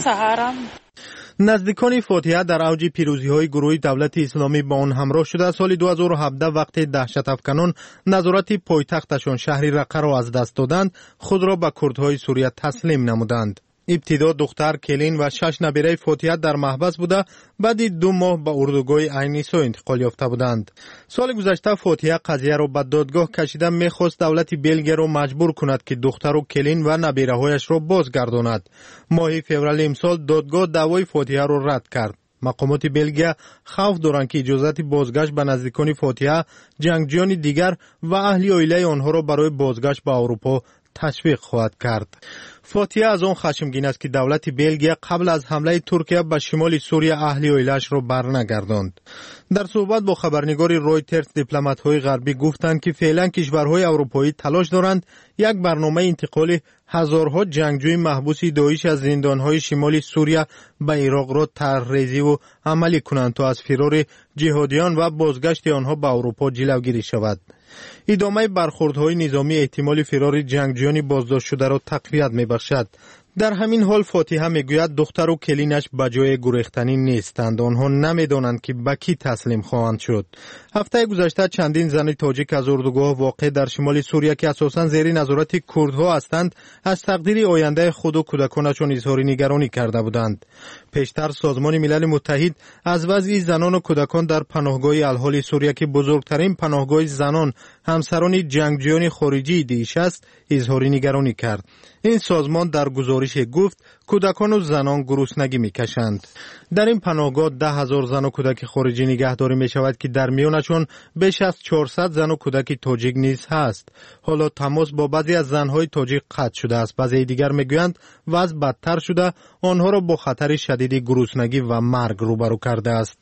نزدیکان فاتحه در اوج پیروزی‌های گروه دولت اسلامی با آن همراه شده سال 2017 وقتی دهشت افکنان نظارت پایتختشان شهر رقه را از دست دادند، خود را به کردهای سوریه تسلیم نمودند. ابتدا دختر کلین و 6 نبیره فاتحه در محبس بوده، بعد 2 ماه به اردوگاه عین عیسی انتقال یافته بودند. سال گذشته فاتحه قضیه را به دادگاه کشیده میخواست دولت بلژیم را مجبور کند که دختر و کلین و نبیره‌هایش را بازگرداند. ماه فوریه امسال دادگاه دعوای فاتحه را رد کرد. مقامات بلژیم خوف دارند که اجازت بازگشت به نزدیکان فاتحه، جنگجویان دیگر و اهل عائله آنها را برای بازگشت به اروپا تشویق خواهد کرد. فاتحه از آن خشمگین است که دولت بلژیم قبل از حمله ترکیه به شمال سوریه اهل عائله‌اش را برنگرداند. در صحبت با خبرنگار رویترز دیپلمات‌های غربی گفتند که فعلا کشورهای اروپایی تلاش دارند یک برنامه انتقال هزارها جنگجوی محبوس داعش از زندان‌های شمال سوریه به عراق را طرح‌ریزی و عملی کنند تا از فرار جهادیان و بازگشت آنها به اروپا جلوگیری شود. ادامه برخوردهای نظامی احتمال فرار جنگجویان بازداشت شده را تقویت می‌بخشد. در همین حال فاتحه میگوید دختر و کلینش به جای گریختنی نیستند. آنها نمیدانند که به کی تسلیم خواهند شد. هفته گذشته چندین زن تاجیک از اردوگاه واقع در شمال سوریه که اساساً زیر نظارت کردها هستند از تقدیر آینده خود و کودکانشان اظهار نگرانی کرده بودند. پیشتر سازمان ملل متحد از وضع زنان و کودکان در پناهگاه الحال سوریه که بزرگترین پناهگاه زنان همسران جنگجویان خارجی داعش است اظهار نگرانی کرد. این سازمان در گزارش گفت کودکان و زنان گرسنگی میکشند. در این پناهگاه 10,000 زن و کودک خارجی نگهداری می شود که در میانشان بیش از 400 زن و کودک تاجیک نیز هست. حالا تماس با بعضی از زنهای تاجیک قطع شده است. بعضی دیگر میگویند وضع بدتر شده، آنها را با خطر شدید گرسنگی و مرگ روبرو کرده است.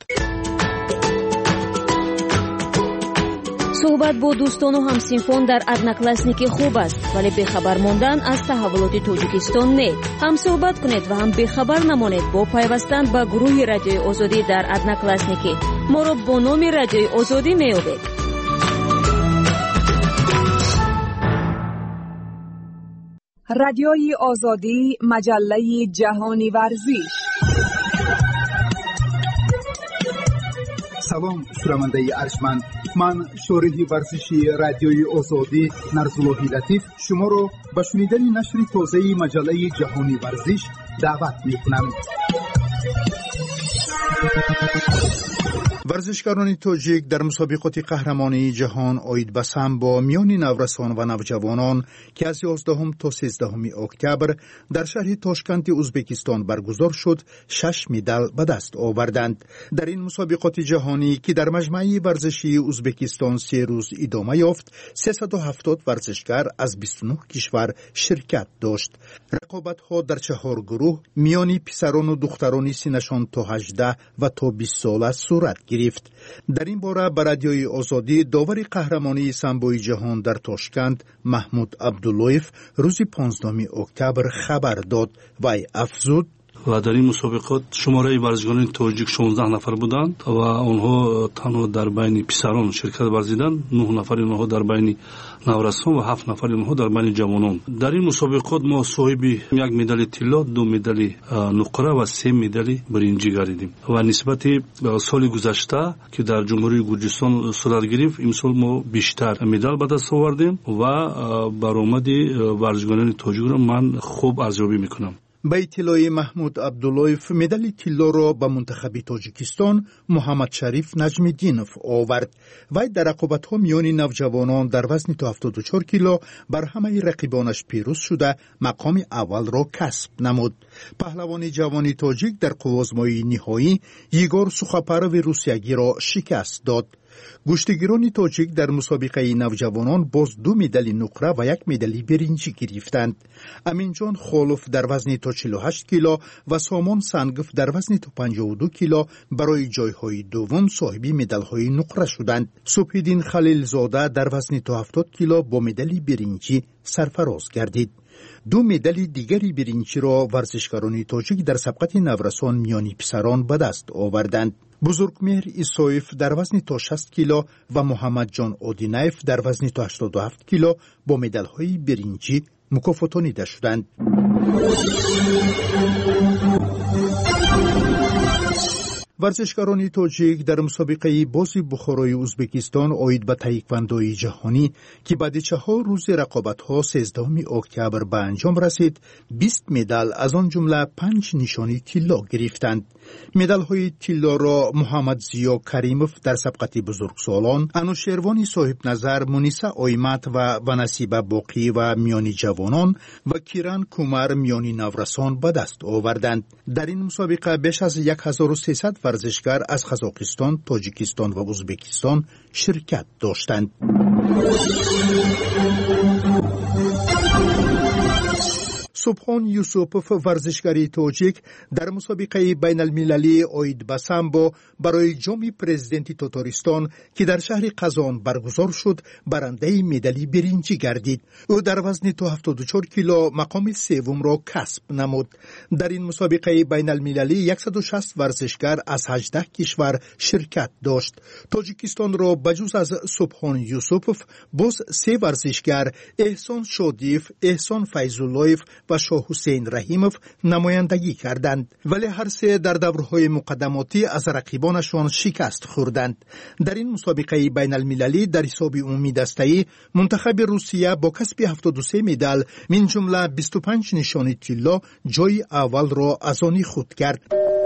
صحبت با دوستان و همسینفون در ادناکلاسنیک خوب است، ولی بخبر ماندن از تحولات تاجیکستان نه. هم صحبت کنید و هم بخبر نمانید با پیوستن به گروه رادیوی آزادی در ادناکلاسنیک. ما را با نام رادیوی آزادی میابید. رادیوی آزادی، مجله جهانی ورزش. سلام شنونده ارجمند، من شارح ورزشی رادیوی آزادی نرزاللهی لطیف شما را به شنیدن نشر تازه مجله جهانی ورزش دعوت می‌کنم. ورزشکاران تاجیک در مسابقات قهرمانی جهان عاید به سم با میان نورسان و نوجوانان که از 11 تا 13 اکتبر در شهر تاشکند ازبکستان برگزار شد 6 مدال به دست آوردند. در این مسابقات جهانی که در مجمع ورزشی ازبکستان 3 روز ادامه یافت 370 ورزشکار از 29 کشور شرکت داشت. رقابت‌ها در 4 گروه میان پسران و دختران سنشان تا 18 و تا 20 سال صورت گرفت. در این باره به رادیوی آزادی داور قهرمانی سامبوی جهان در تاشکند محمود عبداللهیف روز 15 اکتبر خبر داد و افزود: ва дар ин мусобиқот шумораи варзишгонони тоҷик 16 нафар буданд ва онҳо танҳо дар байни писарон ширкат варзиданд. 9 нафари онҳо дар байни наврасон ва 7 нафари онҳо дар байни ҷавонон. дар ин мусобиқот мо соҳиби 1 медали тилло, 2 медали нуқра ва 3 медали биринҷӣ гардидем. ва нисбати соли гузашта ки дар ҷумҳурии Гурҷистон сурат гирифт, имсол мо биштар медал ба даст овардем ва баромади варзишгонони тоҷикро ман хуб арзёбӣ мекунам. ба иттилои Маҳмуд Абдуллоев медали тиллоро ба мунтахаби Тоҷикистон Муҳаммадшариф Наҷмиддинов овард. Вай дар рақобатҳо миёни навҷавонон дар вазни то 74 кило бар ҳамаи рақибонаш пирӯз шуда мақоми аввалро касб намуд. Паҳлавони ҷавони тоҷик дар қуввозмоии ниҳоӣ Йигор Сухопарови русиягиро шикаст дод. гӯштигирони тоҷик дар мусобиқаи навҷавонон боз 2 медали нуқра ва 1 медали биринҷӣ гирифтанд. Аминҷон Холов дар вазни то 48 кило ва Сомон Сангов дар вазни то 52 кило барои ҷойҳои дуввум соҳиби медалҳои нуқра шуданд. Субҳиддин Халилзода дар вазни то 70 кило бо медали биринҷӣ сарфароз гардид. 2 медали дигари биринҷиро варзишгарони тоҷик дар сабқати наврасон миёни писарон ба даст оварданд. Бузургмеҳр Исоев дар вазни то 60 кило ва Муҳаммадҷон Одинаев дар вазни то 87 кило бо медалҳои биринҷӣ мукофотонида шуданд. варзишгарони тоҷик дар мусобиқаи бози Бухорои Узбекистон оид ба таеквондои ҷаҳонӣ ки ба дичаҳо рӯзи рақобатҳо 13 октябр ба анҷом расид, 20 медал аз он ҷумла 5 нишони тилло гирифтанд. медалҳои тиллоро Муҳаммадзиё Каримов дар сабқати бузургсолон, Анушервони соҳибназар Муниса Оймат ва Ванасиба Боқӣ ва миёни ҷавонон ва Киран Кумар миёни наврасон ба даст оварданд. дар ин мусобиқа беш аз 1300 варзишгар аз Қазоқистон, Тоҷикистон ва Узбекистон ширкат доштанд. Субҳон Юсупов варзишгари тоҷик дар мусобиқаи байналмилалии оид ба самбо барои ҷоми президенти Татаристон ки дар шаҳри Қазон баргузор шуд, барандаи медали биринҷӣ гардид. ӯ дар вазни то 74 кило мақоми севумро касб намуд. дар ин мусобиқаи байналмилалӣ 160 варзишгар аз 18 кишвар ширкат дошт. Тоҷикистонро ба ҷуз аз Субҳон Юсупов боз 3 варзишгар Эҳсон Шодиев, Эҳсон Файзуллоев ва Шоҳҳусейн Раҳимов намояндагӣ карданд, вале ҳар се дар даврҳои муқаддамотӣ аз рақибонашон шикаст хӯрданд. дар ин мусобиқаи байналмилалӣ дар ҳисоби умумии дастаӣ мунтахаби Русия бо касби 73 медал, мин ҷумла 25 нишони тилло, ҷои аввалро аз они худ кард.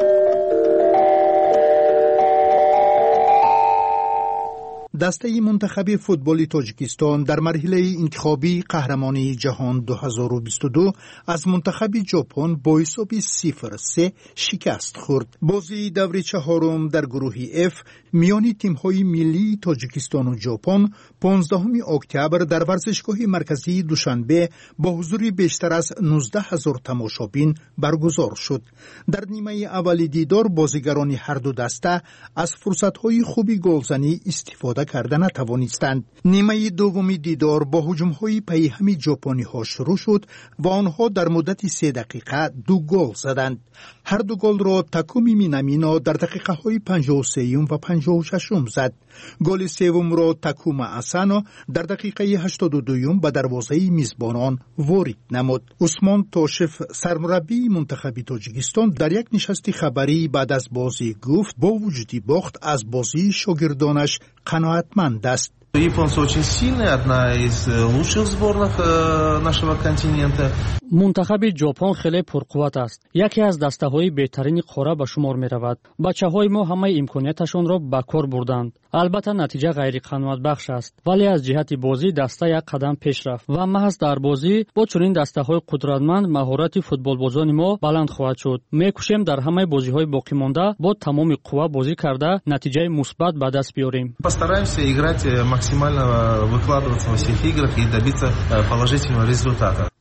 дастаи мунтахаби футболи Тоҷикистон дар марҳилаи интихобии қаҳрамонии ҷаҳон 2022 аз мунтахаби Ҷопон бо ҳисоби 0-3 шикаст хӯрд. бозии даври чаҳорум дар гурӯҳи F миёни тимҳои миллии Тоҷикистону Ҷопон 15 октябр дар варзишгоҳи марказии Душанбе бо ҳузури бештар аз 19 000 тамошобин баргузор шуд. дар нимаи аввали дидор бозигарони ҳарду даста аз фурсатҳои хуби голзанӣ истифода карда натавонистанд. нимаи дуввуми дидор бо ҳуҷумҳои паиҳами ҷопониҳо шурӯъ шуд ва онҳо дар муддати 3 дақиқа 2 гол заданд. ҳарду голро Такуми Минамино дар дақиқаҳои 53 ва 56 зад. голи севумро Такума Асано дар дақиқаи 82 ба дарвозаи мизбонон ворид намуд. Усмон Тошев, сармураббии мунтахаби Тоҷикистон, дар як нишасти хабарӣ баъд аз бозӣ гуфт бо вуҷуди бохт аз бозии шогирдонаш қаноатманд аст. Японцы очень сильные, одна из лучших сборных нашего континента. мунтахаби ҷопон хеле пурқувват аст. яке аз дастаҳои беҳтарини қора ба шумор меравад. бачаҳои мо ҳамаи имконияташонро ба кор бурданд. албатта натиҷа ғайриқаноатбахш аст, вале аз ҷиҳати бозӣ даста як қадам пеш рафт ва маҳз дар бозӣ бо чунин дастаҳои қудратманд маҳорати футболбозони мо баланд хоҳад шуд. мекӯшем дар ҳамаи бозиҳои боқимонда бо тамоми қувва бозӣ карда натиҷаи мусбат ба даст биёрем. Постараемся играть максимально выкладываться во всех играх и добиться положительного результата.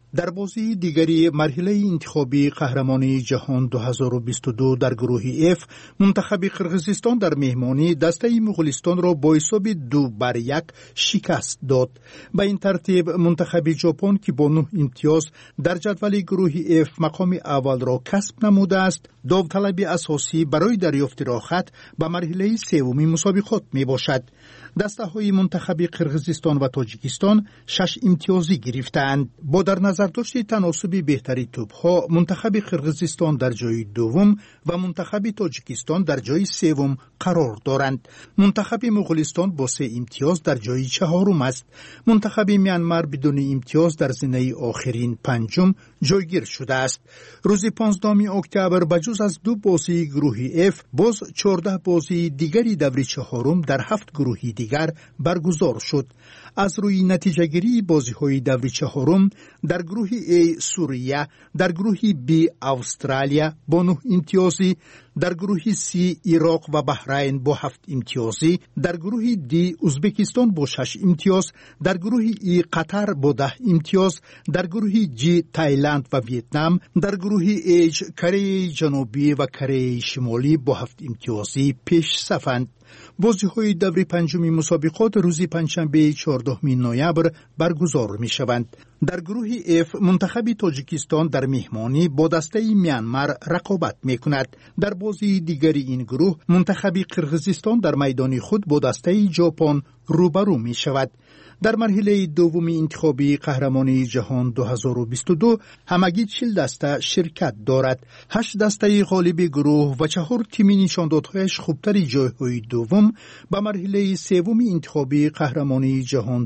در بازی دیگری مرحله انتخابی قهرمانی جهان 2022 در گروه F منتخب قرقیزستان در مهمانی دسته مغولستان را با حساب 2-1 شکست داد. به این ترتیب منتخب ژاپن که با 9 امتیاز در جدول گروه F مقام اول را کسب نموده است، داوطلب اساسی برای دریافت راحت به مرحله سوم مسابقات می باشد. دسته های منتخب قرقیزستان و تاجیکستان 6 امتیازی گرفتند. با در نظر داشت تناسب بهتری توپ ها منتخب قرقیزستان در جای دوم و منتخب تاجیکستان در جای سوم قرار دارند. منتخب مغولستان با 3 امتیاز در جای چهارم است. منتخب میانمار بدون امتیاز در زینه آخرین پنجم جایگیر شده است. روز 15 اکتبر بجز از 2 بازی گروه F باز 14 بازی دیگری دور چهارم در 7 گروهی دیگر برگزار شد. از روی نتیجه گیری بازی های دور چهارم در گروه A سوریه، در گروه B استرالیا با 9 امتیازی، در گروه C عراق و بحرین با 7 امتیازی، در گروه D ازبکستان با 6 امتیاز، در گروه E قطر با 10 امتیاز، در گروه G تایلند و ویتنام، در گروه H کره جنوبی و کره شمالی با 7 امتیازی پیش صفند. بازی های دور پنجمی مسابقات روز پنجشنبه 14 نوامبر برگزار می شوند. در گروه F منتخب تاجیکستان در مهمانی با دسته میانمار رقابت می کند. در بازی دیگری این گروه منتخب قرقیزستان در میدان خود با دسته ژاپن روبرو می شود. در مرحله دوم انتخابی قهرمانی جهان 2022 همگی 40 دسته شرکت دارد. 8 دسته غالب گروه و 4 تیم نشاندادهایش خوبتر جایهای دوم به مرحله سوم انتخابی قهرمانی جهان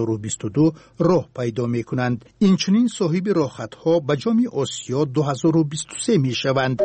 2022 راه پیدا می کنند. اینچنین صاحب راحت‌ها به جام آسیا 2023 می شوند.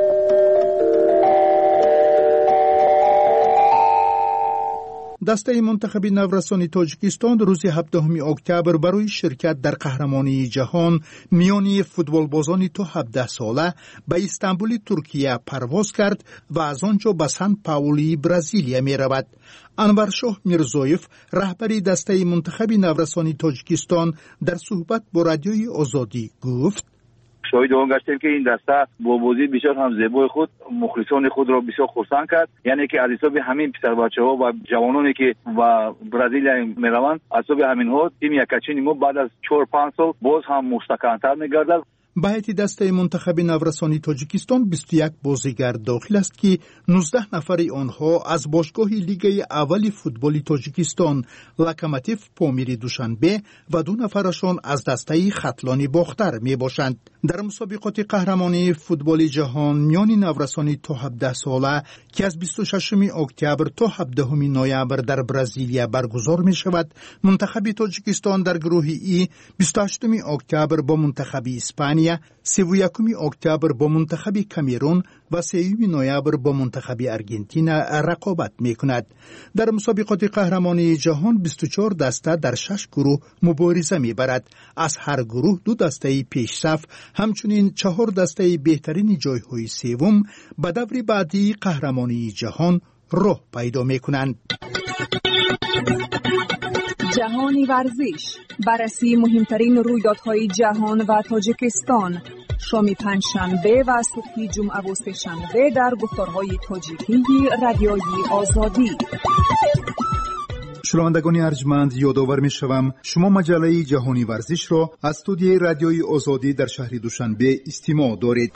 دسته منتخب نورسان تاجیکستان روز 17 اکتبر برای شرکت در قهرمانی جهان میانی فوتبال بازان تا 17 ساله به استانبول ترکیه پرواز کرد و از آنجا به سان پائولو برزیلیا می رود. انورشاه میرزایف رهبری دسته منتخب نورسان تاجیکستان در صحبت با رادیوی آزادی گفت: شاهد آن گشتیم که این دسته با بازی بسیار هم زیبای خود مخلصان خود را بسیار خرسند کرد. یعنی که از حساب همین پسر بچه‌ها و جوانانی که و برزیل میروند، از حساب همین ها تیم یکچین ما بعد از 4-5 سال باز هم مستحکم‌تر میگردد. به هیئت دسته منتخب نورسان تاجیکستان 21 بازیگر داخل است که 19 نفر آنها از باشگاه لیگ اول فوتبال تاجیکستان لوکوموتیو پامیر دوشنبه و 2 نفرشان از دسته ختلان باختر می باشند. در مسابقات قهرمانی فوتبال جهان میان نورسان تا 17 ساله که از 26 اکتبر تا 17 نوامبر در برزیلیا برگزار می شود، منتخب تاجیکستان در گروه ای 28 اکتبر با منتخب اسپانیا، 31 اکتبر با منتخب کامرون و 3 نوامبر با منتخب آرژانتین رقابت می کند. در مسابقات قهرمانی جهان 24 دسته در 6 گروه مبارزه می برد. از هر گروه 2 دسته پیش صف، همچنین 4 دسته بهترین جایهای سوم به دور بعدی قهرمانی جهان راه پیدا می کنند. جهانی ورزش، بررسی مهمترین رویدادهای جهان و تاجیکستان، شام پنجشنبه و صبح جمعه و سه‌شنبه در گفتارهای تاجیکی رادیوی آزادی. شنوندگان ارجمند، یادآور می‌شوم شما مجله جهانی ورزش را از استودیوی رادیوی آزادی در شهر دوشنبه استماع دارید.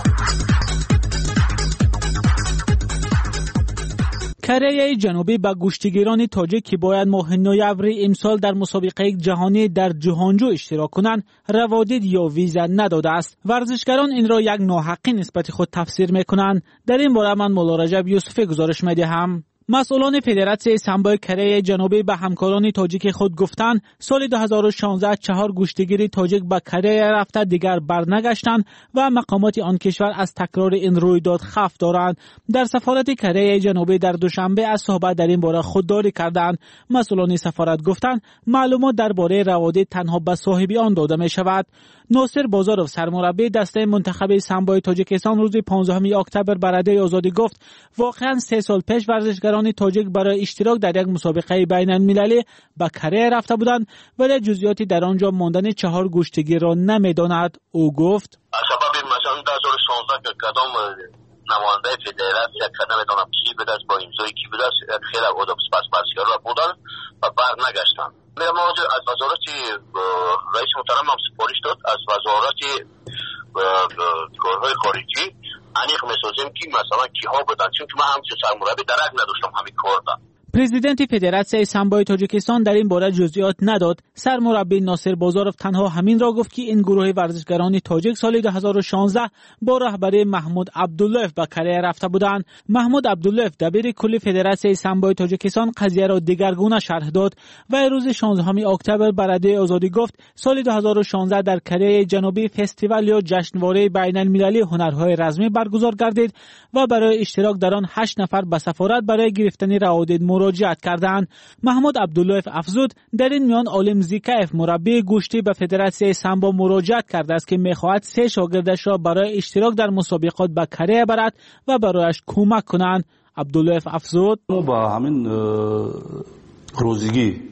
کره جنوبی به گشتیگیران تاجیک که باید ماه نوامبر امسال در مسابقه جهانی در جهانجو اشتراک کنند روادید یا ویزا نداده است. ورزشگران این را یک ناحقی نسبت خود تفسیر میکنند. در این باره من مولا رجب یوسفی گزارش میدهم. مسئولان فدراسیون سامبو کره جنوبی به همکاران تاجیک خود گفتند سال 2016 4 گشتیگیر تاجیک به کره رفته دیگر برنگشتند و مقامات آن کشور از تکرار این رویداد خوف دارند. در سفارت کره جنوبی در دوشنبه از صحبت در این باره خودداری کردند. مسئولان سفارت گفتند معلومات درباره روادید تنها به صاحب آن داده می شود. ناصر بازارов سرمربی دسته منتخب سامبو تاجیکستان روز 15 اکتبر به رادیوی آزادی گفت واقعا 3 سال پیش ورزشگر ورزشکاران تاجیک برای اشتراک در یک مسابقه بین المللی به کره رفته بودند، ولی جزئیاتی در آنجا ماندن 4 گشتگی را نمی‌داند. او گفت سبب مثلا 2016 که کدام نماینده فدراسیون که نمیدونم کی به دست با امضای کی به دست خیلی آدم سپاسگزار بودن و برنگشتن. ما از وزارت رئیس محترم هم سفارش داد از وزارت کارهای خارجی انیق می‌سازیم که مثلا کیها بودن، چون که من همچنین سرمربی درک نداشتم همین کار دا. پرزیدنت فدراسیون سامبو تاجیکستان در این باره جزئیات نداد. سرمربی ناصر بازارف تنها همین را گفت که این گروه ورزشکاران تاجیک سال 2016 با رهبری محمود عبداللهف به کره رفته بودند. محمود عبداللهف دبیر کل فدراسیون سامبو تاجیکستان قضیه را دیگرگونه شرح داد و روز 16 اکتبر به رادیو آزادی گفت سال 2016 در کره جنوبی فستیوال یا جشنواره بین المللی هنرهای رزمی برگزار گردید و برای اشتراک در آن 8 نفر به سفارت برای گرفتن روابط مراجعت کردند. محمود عبداللهف افزود در این میان عالم زیکایف مربی گوشتی به فدراسیون سامبو مراجعت کرده است که می‌خواهد 3 شاگردش را برای اشتراک در مسابقات به کره برد و برایش کمک کنند. عبداللهف افزود با همین روزگی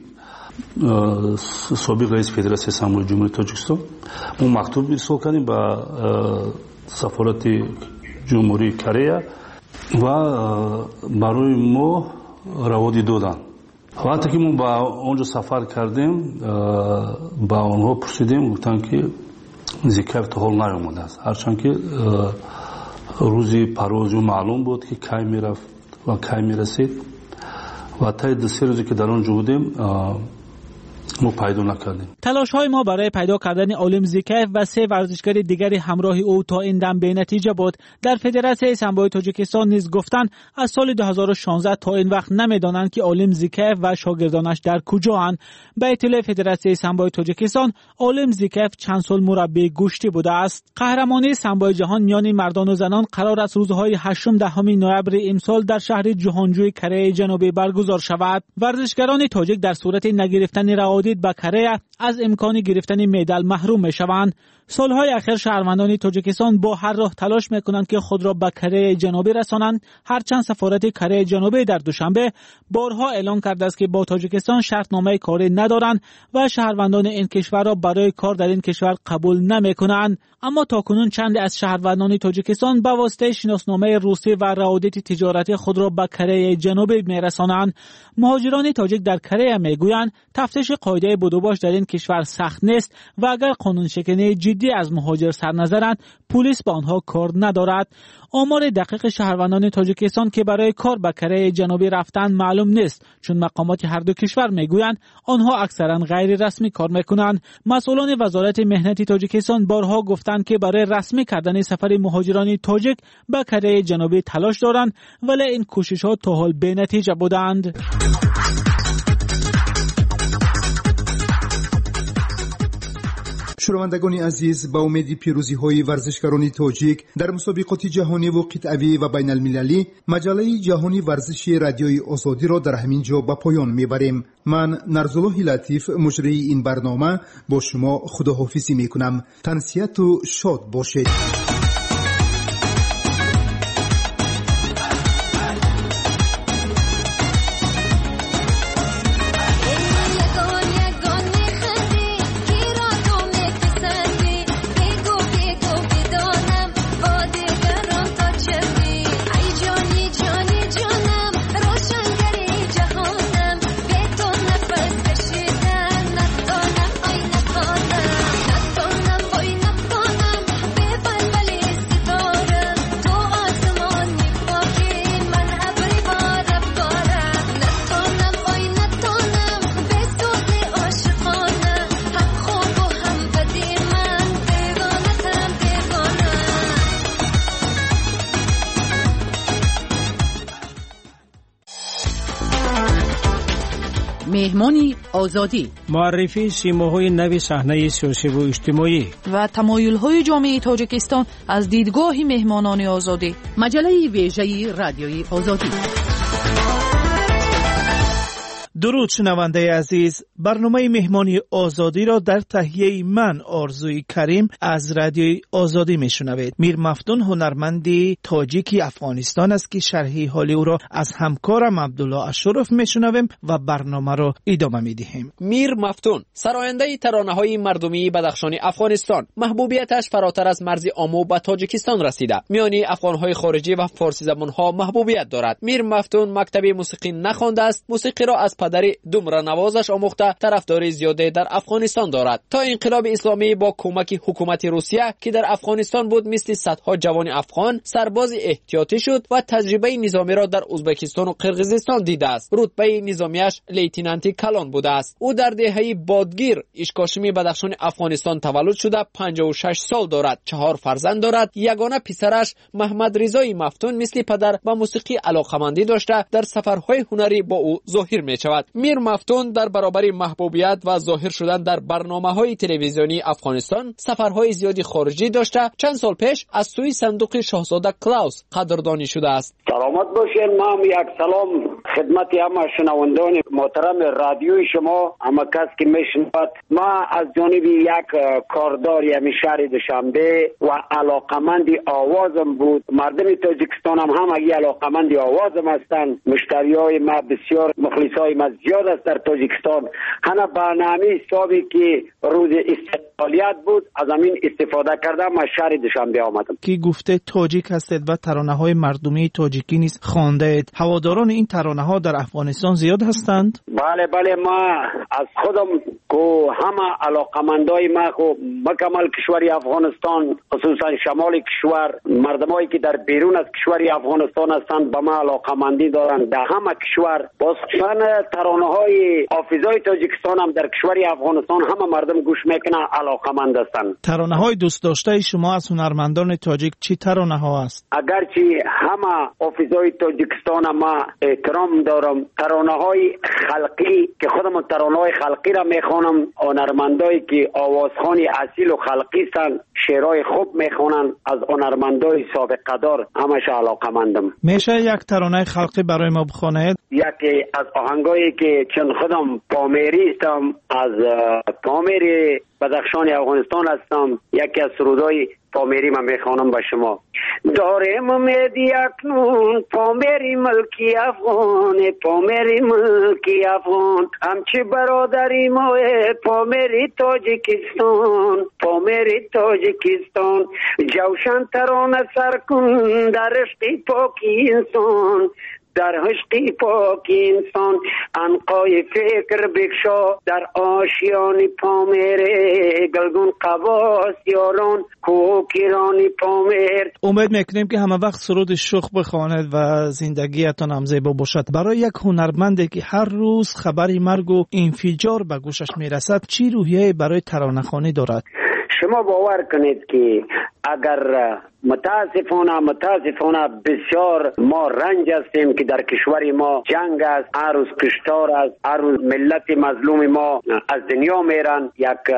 سابق رئیس فدراسیون سامبو جمهوری تاجیکستان اون مکتوب ارسال کردیم به سفارت جمهوری کره و برای ما روادی دادن. وقتی که ما با اونجا سفر کردیم با اونها پرسیدیم، گفتن که زیکایف تا حال نیامده است، هرچند که روزی پرواز معلوم بود که کی میرفت و کی میرسید و تا 2 روزی که در اونجا بودیم ما پیدا نکردیم. تلاش های ما برای پیدا کردن عالم زیکایف و 3 ورزشکار دیگری همراه او تا این دم به نتیجه بود. در فدراسیون سامبو تاجیکستان نیز گفتند از سال 2016 تا این وقت نمیدانند که عالم زیکایف و شاگردانش در کجااند. به اطلاع فدراسیون سامبو تاجیکستان عالم زیکایف چند سال مربی گوشتی بوده است. قهرمانی سامبو جهان میان مردان و زنان قرار است روزهای 8 تا 10 نوامبر امسال در شهر جهانجوی کره جنوبی برگزار شود. ورزشکاران تاجیک در صورت نگرفتن روابط با کره از امکان گرفتن مدال محروم میشوند. سالهای اخیر شهروندان تاجیکستان با هر راه تلاش میکنند که خود را به کره جنوبی رسانند، هرچند سفارت کره جنوبی در دوشنبه بارها اعلام کرده است که با تاجیکستان شرطنامه کاری ندارند و شهروندان این کشور را برای کار در این کشور قبول نمیکنند. اما تاکنون چند از شهروندان تاجیکستان به واسطه شناسنامه روسی و روابط تجارتی خود را به کره جنوبی میرسانند. مهاجران تاجیک در کره میگویند تفتیش قاعده بدوباش در این کشور سخت نیست و اگر قانون شکنی جدی از مهاجر سر نظرند پلیس با آنها کار ندارد. آمار دقیق شهروندان تاجیکستان که برای کار به کره جنوبی رفتن معلوم نیست، چون مقامات هر دو کشور میگویند آنها اکثرا غیر رسمی کار میکنند. مسئولان وزارت مهنت تاجیکستان بارها گفتند که برای رسمی کردن سفر مهاجران تاجیک به کره جنوبی تلاش دارند، ولی این کوشش‌ها تا حال بی‌نتیجه بودند. شنوندگان عزیز، با امید پیروزی‌های ورزشکاران تاجیک در مسابقات جهانی و قطعی و بین المللی، مجله جهانی ورزش رادیوی آزادی را در همین جا به پایان میبریم. من نرزالله لطیف مجری این برنامه با شما خداحافظی میکنم. تنسیت و شاد باشید. مهمانی آزادی، معرفی سیماهای نو صحنه سیاسی و اجتماعی و تمایل‌های جامعه تاجیکستان از دیدگاه مهمانان آزادی. مجله ویژه رادیوی آزادی. درود شنونده عزیز، برنامه مهمانی آزادی را در تهیه من آرزوی کریم از رادیوی آزادی میشنوید. میر مفتون هنرمندی تاجیکی افغانستان است که شرح حال او را از همکارم عبدالله اشرف میشنویم و برنامه را ادامه میدهیم. میر مفتون سراینده ترانه‌های مردمی بدخشان افغانستان، محبوبیتش فراتر از مرز آمو به تاجیکستان رسیده. میانی افغان‌های خارجی و فارسی زبان‌ها محبوبیت دارد. میر مفتون مکتب موسیقی نخوانده است. موسیقی را از پدر دومره نوازش آموخته طرفداری زیاده در افغانستان دارد. تا انقلاب اسلامی با کمک حکومت روسیه که در افغانستان بود، مثل صدها جوان افغان سرباز احتیاطی شد و تجربه نظامی را در ازبکستان و قرقیزستان دیده است. رتبه نظامیش لیتنانتی کلان بوده است. او در دهه بادگیر اشکاشمی بدخشان افغانستان تولد شده. 56 سال دارد. 4 فرزند دارد. یگانه پسرش محمد رضای مفتون مثل پدر به موسیقی علاقه‌مندی داشته در سفرهای هنری با او ظاهر می شود. میر مفتون در برابر محبوبیت و ظاهر شدن در برنامه‌های تلویزیونی افغانستان سفرهای زیادی خارجی داشته. چند سال پیش از سوی صندوق شاهزاده کلاوس قدردانی شده است. سلامت باشین. ما یک سلام خدمت همه شنوندگان محترم رادیوی شما، همه کس که میشنود. ما از جانب یک کاردار یمی شهر دوشنبه و علاقمندی آوازم بود. مردم تاجیکستان هم اگه علاقمندی آوازم هستند. مشتریای ما بسیار، مخلصای ما زیاد است در تاجیکستان. همه برنامه حسابی که روز استقلالیت بود از همین استفاده کردم. ما شهر دوشنبه آمدم. کی گفته تاجیک هستید و ترانه‌های مردمی تاجیکی نیز خوانده. هواداران این ترانه‌ها در افغانستان زیاد هستند؟ بله ما از خودم که همه علاقمندای ما کو مکمل کشور افغانستان، خصوصا شمال کشور، مردمایی که در بیرون از کشور افغانستان هستند به ما علاقمندی دارند. در همه کشور خصوصا ترانه‌های حافظای تاجیکستان هم در کشور افغانستان همه مردم گوش میکنن، علاقمند هستند. ترانه‌های دوست داشته شما از هنرمندان تاجیک چی ترانه‌ها است؟ اگرچه همه حافظای تاجیکستان ما احترام دارم، ترانه‌های خلقی که خودم ترانه‌های خلقی را میخوانم، هنرمندایی که آوازخوان اصیل و خلقی هستند، شعرهای خوب میخوانند، از هنرمندای سابقه دار همش علاقمندم. میشه یک ترانه خلقی برای ما بخونید؟ یکی از آهنگایی که چون خودم پامیری هستم، از پامیر بدخشان افغانستان هستم، یکی از سرودای پامیری من میخوانم با شما. دارم امیدی اکنون پامیری ملکی افغان، پامیری ملکی افغان، همچی برادری ما پامیری تاجیکستان، پامیری تاجیکستان، جوشن ترانه سر کن در عشق پاکی انسان، در عشق پاک انسان، عنقای فکر بکشا در آشیان پامیره، گلگون قواس یاران کوکیرانی پامیر. امید میکنیم که همه وقت سرود شوخ بخواند و زندگیتان هم زیبا باشد. برای یک هنرمندی که هر روز خبری مرگ و انفجار به گوشش میرسد چی روحیه برای ترانه‌خوانی دارد؟ شما باور کنید که اگر متاسفانه بسیار ما رنج هستیم که در کشور ما جنگ است، هر روز کشتار است، هر روز ملت مظلوم ما از دنیا میرن.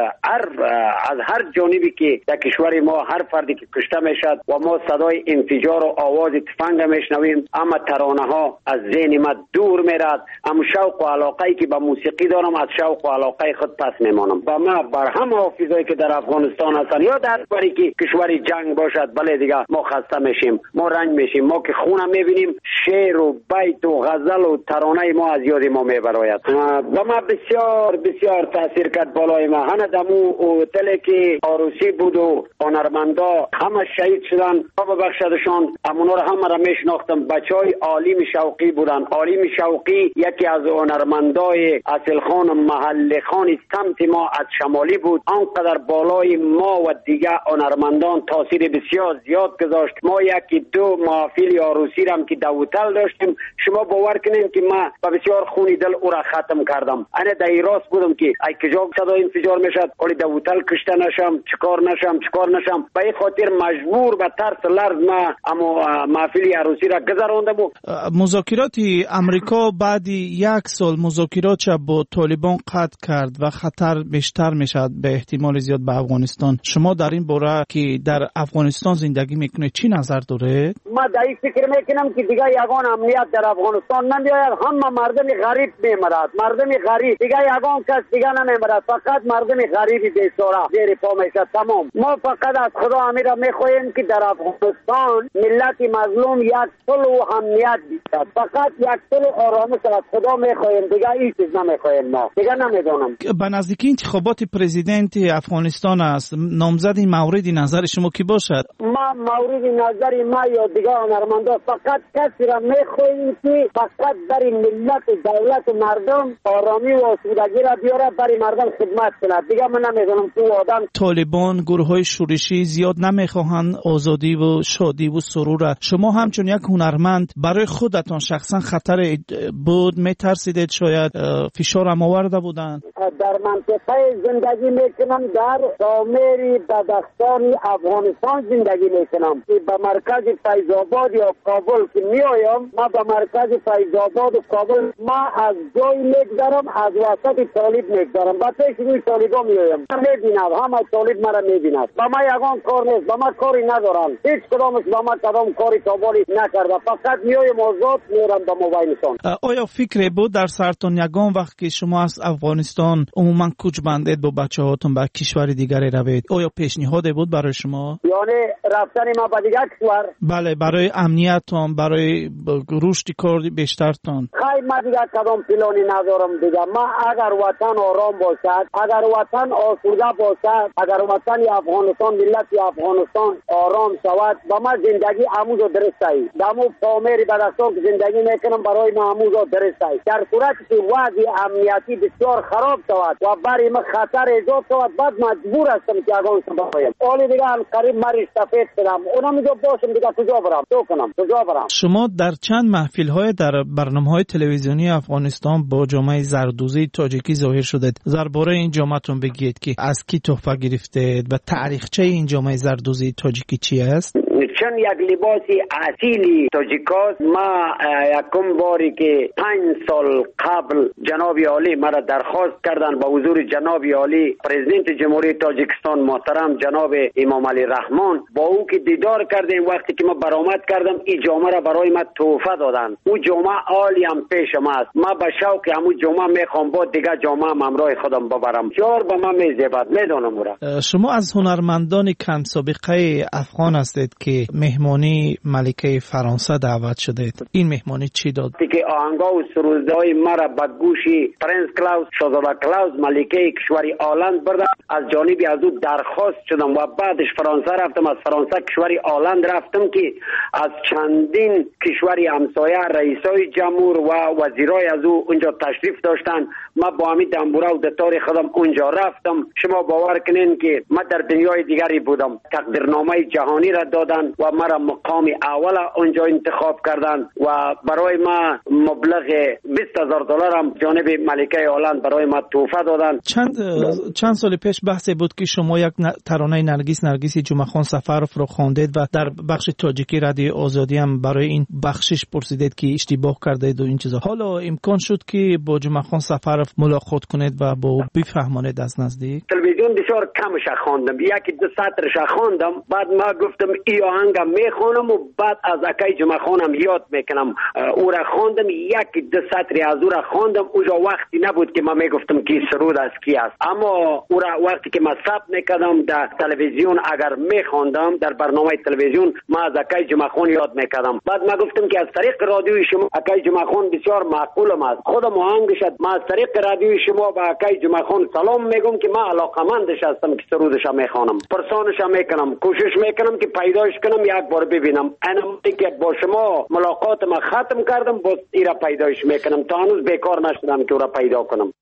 از هر جانبی که در کشور ما هر فردی که کشته میشد و ما صدای انفجار و آواز تفنگ میشنویم، اما ترانه ها از ذهن ما دور میرد. اما شوق و علاقه‌ای که به موسیقی دارم از شوق و علاقه خود پس میمانم. با ما بر هم حافظایی که در افغانستان هستن یا در کشوری که کشوری جنگ باشد، بله دیگه ما خسته میشیم، ما رنج میشیم. ما که خونم میبینیم شعر و بیت و غزل و ترانه ما از یاد ما میبراید. و ما بسیار تاثیر کرد بالای ما. هنه دمو هتلی که عروسی بود و هنرمندا همه شهید شدن، خدا ببخشدشان. امونا رو همه را میشناختم. بچهای عالم شوقی بودن. عالم شوقی یکی از هنرمندای اصل خان محل خان سمت ما از شمالی بود. آنقدر بالای ما و دیگه هنرمندان تاثیر بسیار زیاد گذاشت. ما یکی دو محافل عروسی هم که دوتل داشتیم. شما باور کنین که ما با بسیار خونی دل او را ختم کردم. انا در راست بودم که ای کجا صدای انفجار میشد ولی دوتل کشته نشم، چیکار نشم. به این خاطر مجبور به ترس لرز ما اما محفل عروسی را گذراندم. مذاکرات امریکا بعد یک سال مذاکرات با طالبان قطع کرد و خطر بیشتر میشد به احتمال زیاد به افغانستان. شما در این باره که در افغانستان زندگی میکنه چی نظر داره؟ ما در این فکر میکنم که دیگه یگان امنیت در افغانستان نمیاید. همه مردم غریب میمرد، مردم غریب دیگه یگان کس دیگه نمیمرد، فقط مردم غریبی بیچاره زیر پا میشه. تمام. ما فقط از خدا امیرا میخواهیم که در افغانستان ملت مظلوم یک صلح و امنیت بیشتر، فقط یک صلح و آرامش از خدا میخواهیم، دیگه این چیز نمیخواهیم. ما دیگه نمیدونم. به نزدیکی انتخابات پرزیدنت افغانستان است، نامزد مورد نظر شما کی باشد؟ ما مورد نظر ما یا دیگه هنرمندا فقط کسی را میخواهیم که فقط برای ملت دولت مردم آرامی و آسودگی را بیاره، برای مردم خدمت کنه. دیگه من نمیدونم تو آدم طالبان گروه‌های شورشی زیاد نمیخواهند آزادی و شادی و سرور. شما همچون یک هنرمند برای خودتان شخصا خطر بود میترسیدید؟ شاید فشار هم آورده بودن؟ در منطقه زندگی میکنم، در سامری بدخشان افغانستان زندگی میکنم که به مرکز فیض آباد یا کابل که میایم، ما به مرکز فیض آباد و کابل ما از جای میگذارم، از وسط طالب میگذارم، با پیش روی طالبا میایم، میبینم همه طالب مرا میبیند. با ما یگان کار نیست، با ما کاری ندارن، هیچ کدامش با ما کدام کاری کابلی نکرده، فقط میایم آزاد میرم به موبایلشان. آیا فکر بود در سرتون یگان وقت که شما از افغانستان عموما کوچ بندید با بچه هاتون به کشور دیگری روید، آیا پیشنهاد بود برای شما؟ یعنی رفتن ما به دیگر کشور؟ بله، برای امنیتتان، برای رشد کار بیشترتان. خیلی ما دیگر کدام پلانی ندارم دیگه. ما اگر وطن آرام باشد، اگر وطن آسوده باشد، اگر وطن افغانستان، ملت افغانستان آرام شود، با ما زندگی اموز و درست ای دمو پامری بدستان که زندگی میکنم برای ما اموز و درست ای. در صورتی که وضع امنیتی بسیار خراب شود و برای ما خطر ایجاد شود، بعد مجبور هستم که افغانستان بخوایم. اولی دیگه قریب ما رشتفید کنم، اونم میگه باشم دیگه کجا برم، کجا برم. شما در چند محفل‌های در برنامه‌های تلویزیونی افغانستان با جامعه زردوزی تاجیکی ظاهر شدید. درباره این جامعه‌تون بگید که از کی تحفه گرفتید و تاریخچه این جامعه زردوزی تاجیکی چی است؟ چون یک لباسی اصیلی تاجیکاست. ما یکم باری که 5 سال قبل جناب عالی مرا درخواست کردن با حضور جناب عالی پرزیدنت جمهوری تاجیکستان محترم جناب امام علی رحمان، با او که دیدار کردیم، وقتی که ما برآمد کردم این جامعه را برای ما تحفه دادن. او جامعه عالی هم پیش ما است. ما به شوق همون جامعه میخوام با دیگه جامعه همراه خودم ببرم. جار به ما میزیبد، میدونم اورا. شما از هنرمندان کم سابقه افغان هستید که مهمانی ملکه فرانسه دعوت شدید. این مهمانی چی داد؟ که آهنگا و سرودهای مرا به گوشی پرنس کلاوس، شاهزاده کلاوس ملکه کشوری آلند بردم. از جانبی از او درخواست شدم و بعدش فرانسه رفتم. از فرانسه کشوری آلند رفتم که از چندین کشوری همسایه رئیسای جمهور و وزیرای از او اونجا تشریف داشتن. ما با همین دنبوره و دتار خودم اونجا رفتم. شما باور کنین که ما در دنیای دیگری بودم. تقدیرنامه جهانی را دادن و مرا مقام اول اونجا انتخاب کردن و برای ما مبلغ $20,000 هم جانب ملکه هلند برای ما تحفه دادن. چند سال پیش بحثی بود که شما یک ترانه نرگس جمعخان سفرف رو خواندید و در بخش تاجیکی رادیو آزادی هم برای این بخشش پرسیدید که اشتباه کردید و این چیزا. حالا امکان شد که با جمعخان سفرف ملاقات کنید و با او بفهمانید از نزدیک؟ تلویزیون بسیار کمش خواندم، یکی دو سطرش خواندم، بعد ما گفتم ای آهنگم میخونم و بعد از اکای جمعخانم یاد میکنم. او را خواندم، یکی دو سطری از او را خواندم. اونجا وقتی نبود که ما میگفتم کی سرود از کی است، اما او را وقتی که ما ثبت میکردم در تلویزیون اگر میخواندم در برنامه تلویزیون، ما از اکای جمعخان یاد میکردم. بعد ما گفتم که از طریق رادیوی شما اکای جمعخان بسیار معقولم است، خودم آهنگش ما از طریق رادیوی شما با اکای جمعخان سلام میگم که ما علاقمندش هستم که سرودش میخوانم، پرسانش میکنم، کوشش میکنم که پیداش کنم یک بار ببینم. انا که با شما ملاقات ما ختم کردم، باز ایرا پیداش میکنم، تا هنوز بیکار نشدم که او را پیدا کنم.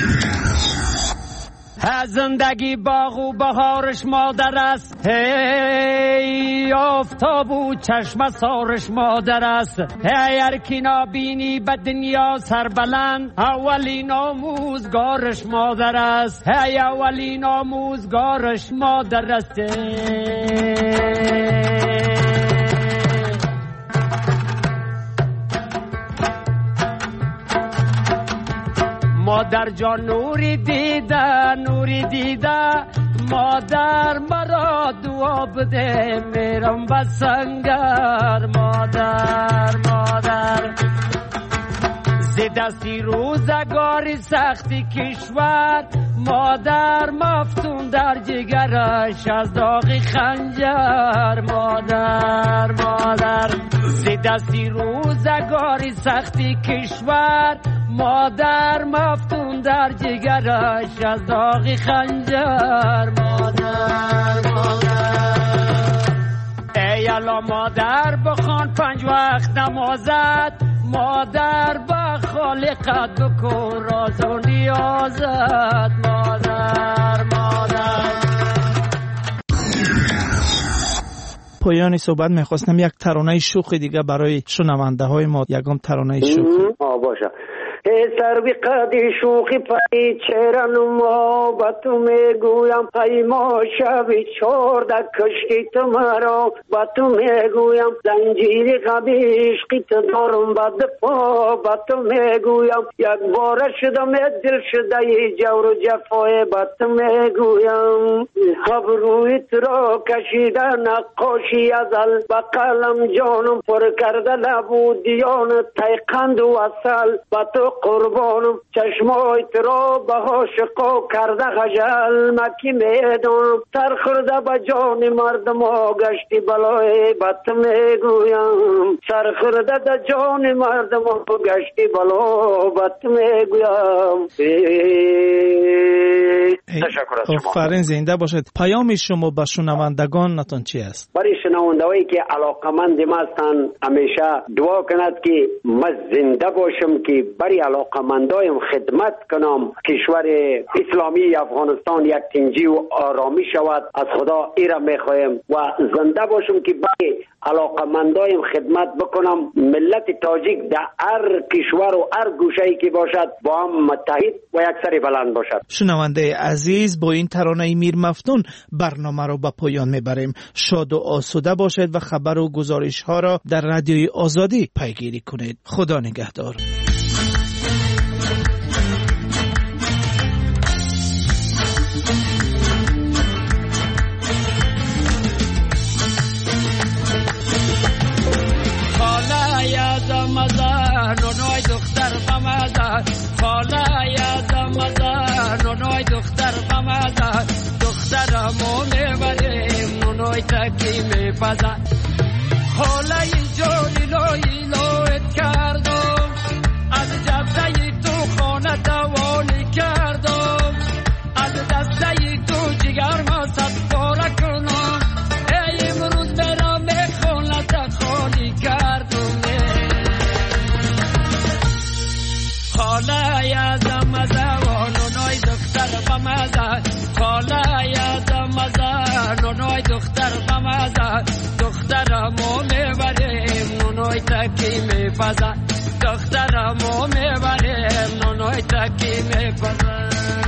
زندگی باغ و بهارش مادر است، هی آفتاب و چشم سارش مادر است. هی هر کی نابینی به دنیا سربلند، اولین آموزگارش مادر است. هی اولین آموزگارش مادر است. مادر جان نوری دیده، نوری دیده، مادر مرا دعا بده میرم به سنگر. مادر مادر ز دستی روزگاری سختی کشور، مادر مفتون در جگرش از داغ خنجر. مادر مادر ز دستی روزگاری سختی کشور، مادر مفتون در جگرش از داغ خنجر. مادر مادر ای الا مادر بخوان 5 وقت نمازت، مادر با خالقت بکن راز و نیازت. مادر مادر پایان صحبت میخواستم یک ترانه شوخی دیگه برای شنونده های ما، یکم ترانه شوخی باشه. ای سروی قدی شوخی پای چهره نما با تو میگویم، ای ما شبی چورده کشتی تو مرا با تو میگویم، زنجیری قبی عشقی تو دارم با دفا با تو میگویم، یک باره شدم دل شده ای جور و جفای با تو میگویم، ابروی تو را کشیده نقاشی ازل با قلم جانم پر کرده لبو دیان تیقند و اصل با تو قربانم، چشمای تو را به عاشقا کرده خجل مکی میدانم، سر خورده به جان مردم ها گشتی بلای بط میگویم، سر خورده به جان مردم ها گشتی بلا بط میگویم. تشکر از شما. آفرین، زنده باشید. پیام شما به شنوندگان نتون چی است؟ برای شنوندهایی که علاقمند ما هستند همیشه دعا کند که من زنده باشم که برای علاقمندایم خدمت کنم، کشور اسلامی افغانستان یک تنجی و آرامی شود. از خدا ایره میخوایم و زنده باشم که برای علاقمندایم خدمت بکنم. ملت تاجیک در هر کشور و هر گوشه‌ای که باشد با هم متحد و یک سر بلند باشد. شنونده عزیز، با این ترانه میر مفتون برنامه رو به پایان میبریم. شاد و آسوده باشید و خبر و گزارش ها را در رادیوی آزادی پیگیری کنید. خدا نگهدار. نونای دختر بمزه، خاله یادم مزه، نونای دختر بمزه، دخترمو میبریم نونای تکی میپزه، خاله اینجوری لوی لویت کردم، از جبزه تو خانه دوانی کردم، از دسته تو جگر ما صد باره کنم، ای امروز برام میخونه خالی کردم. خاله یادم مزه و نونای دختر بمزه، خاله یادم مزه نونای دختر بمزه، دخترمو میبریم نونای تکی میپزه، دخترمو میبریم نونای تکی میپزه.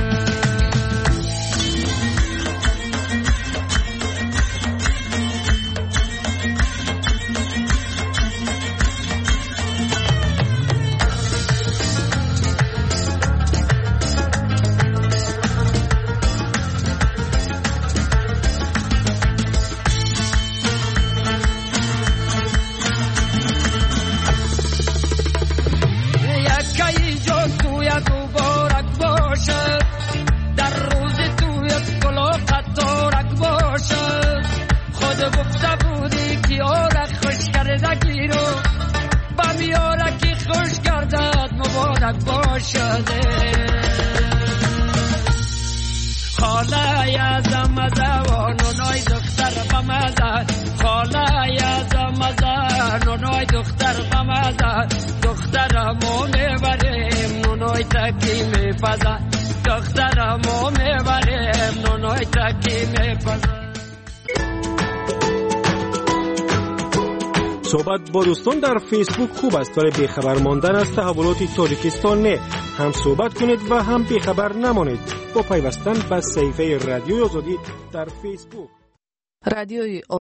خاله یادم مزه و نونای دختر بمزه، خاله یادم مزه نونای دختر بمزه، دخترمو میبریم نونای تکی میپزه، دخترمو میبریم نونای تکی میپزه. صحبت با دوستان در فیسبوک خوب است ولی بیخبر ماندن از تحولات تاجیکستان نه. هم صحبت کنید و هم بیخبر نمانید با پیوستن به صفحه رادیوی آزادی در فیسبوک. رادیوی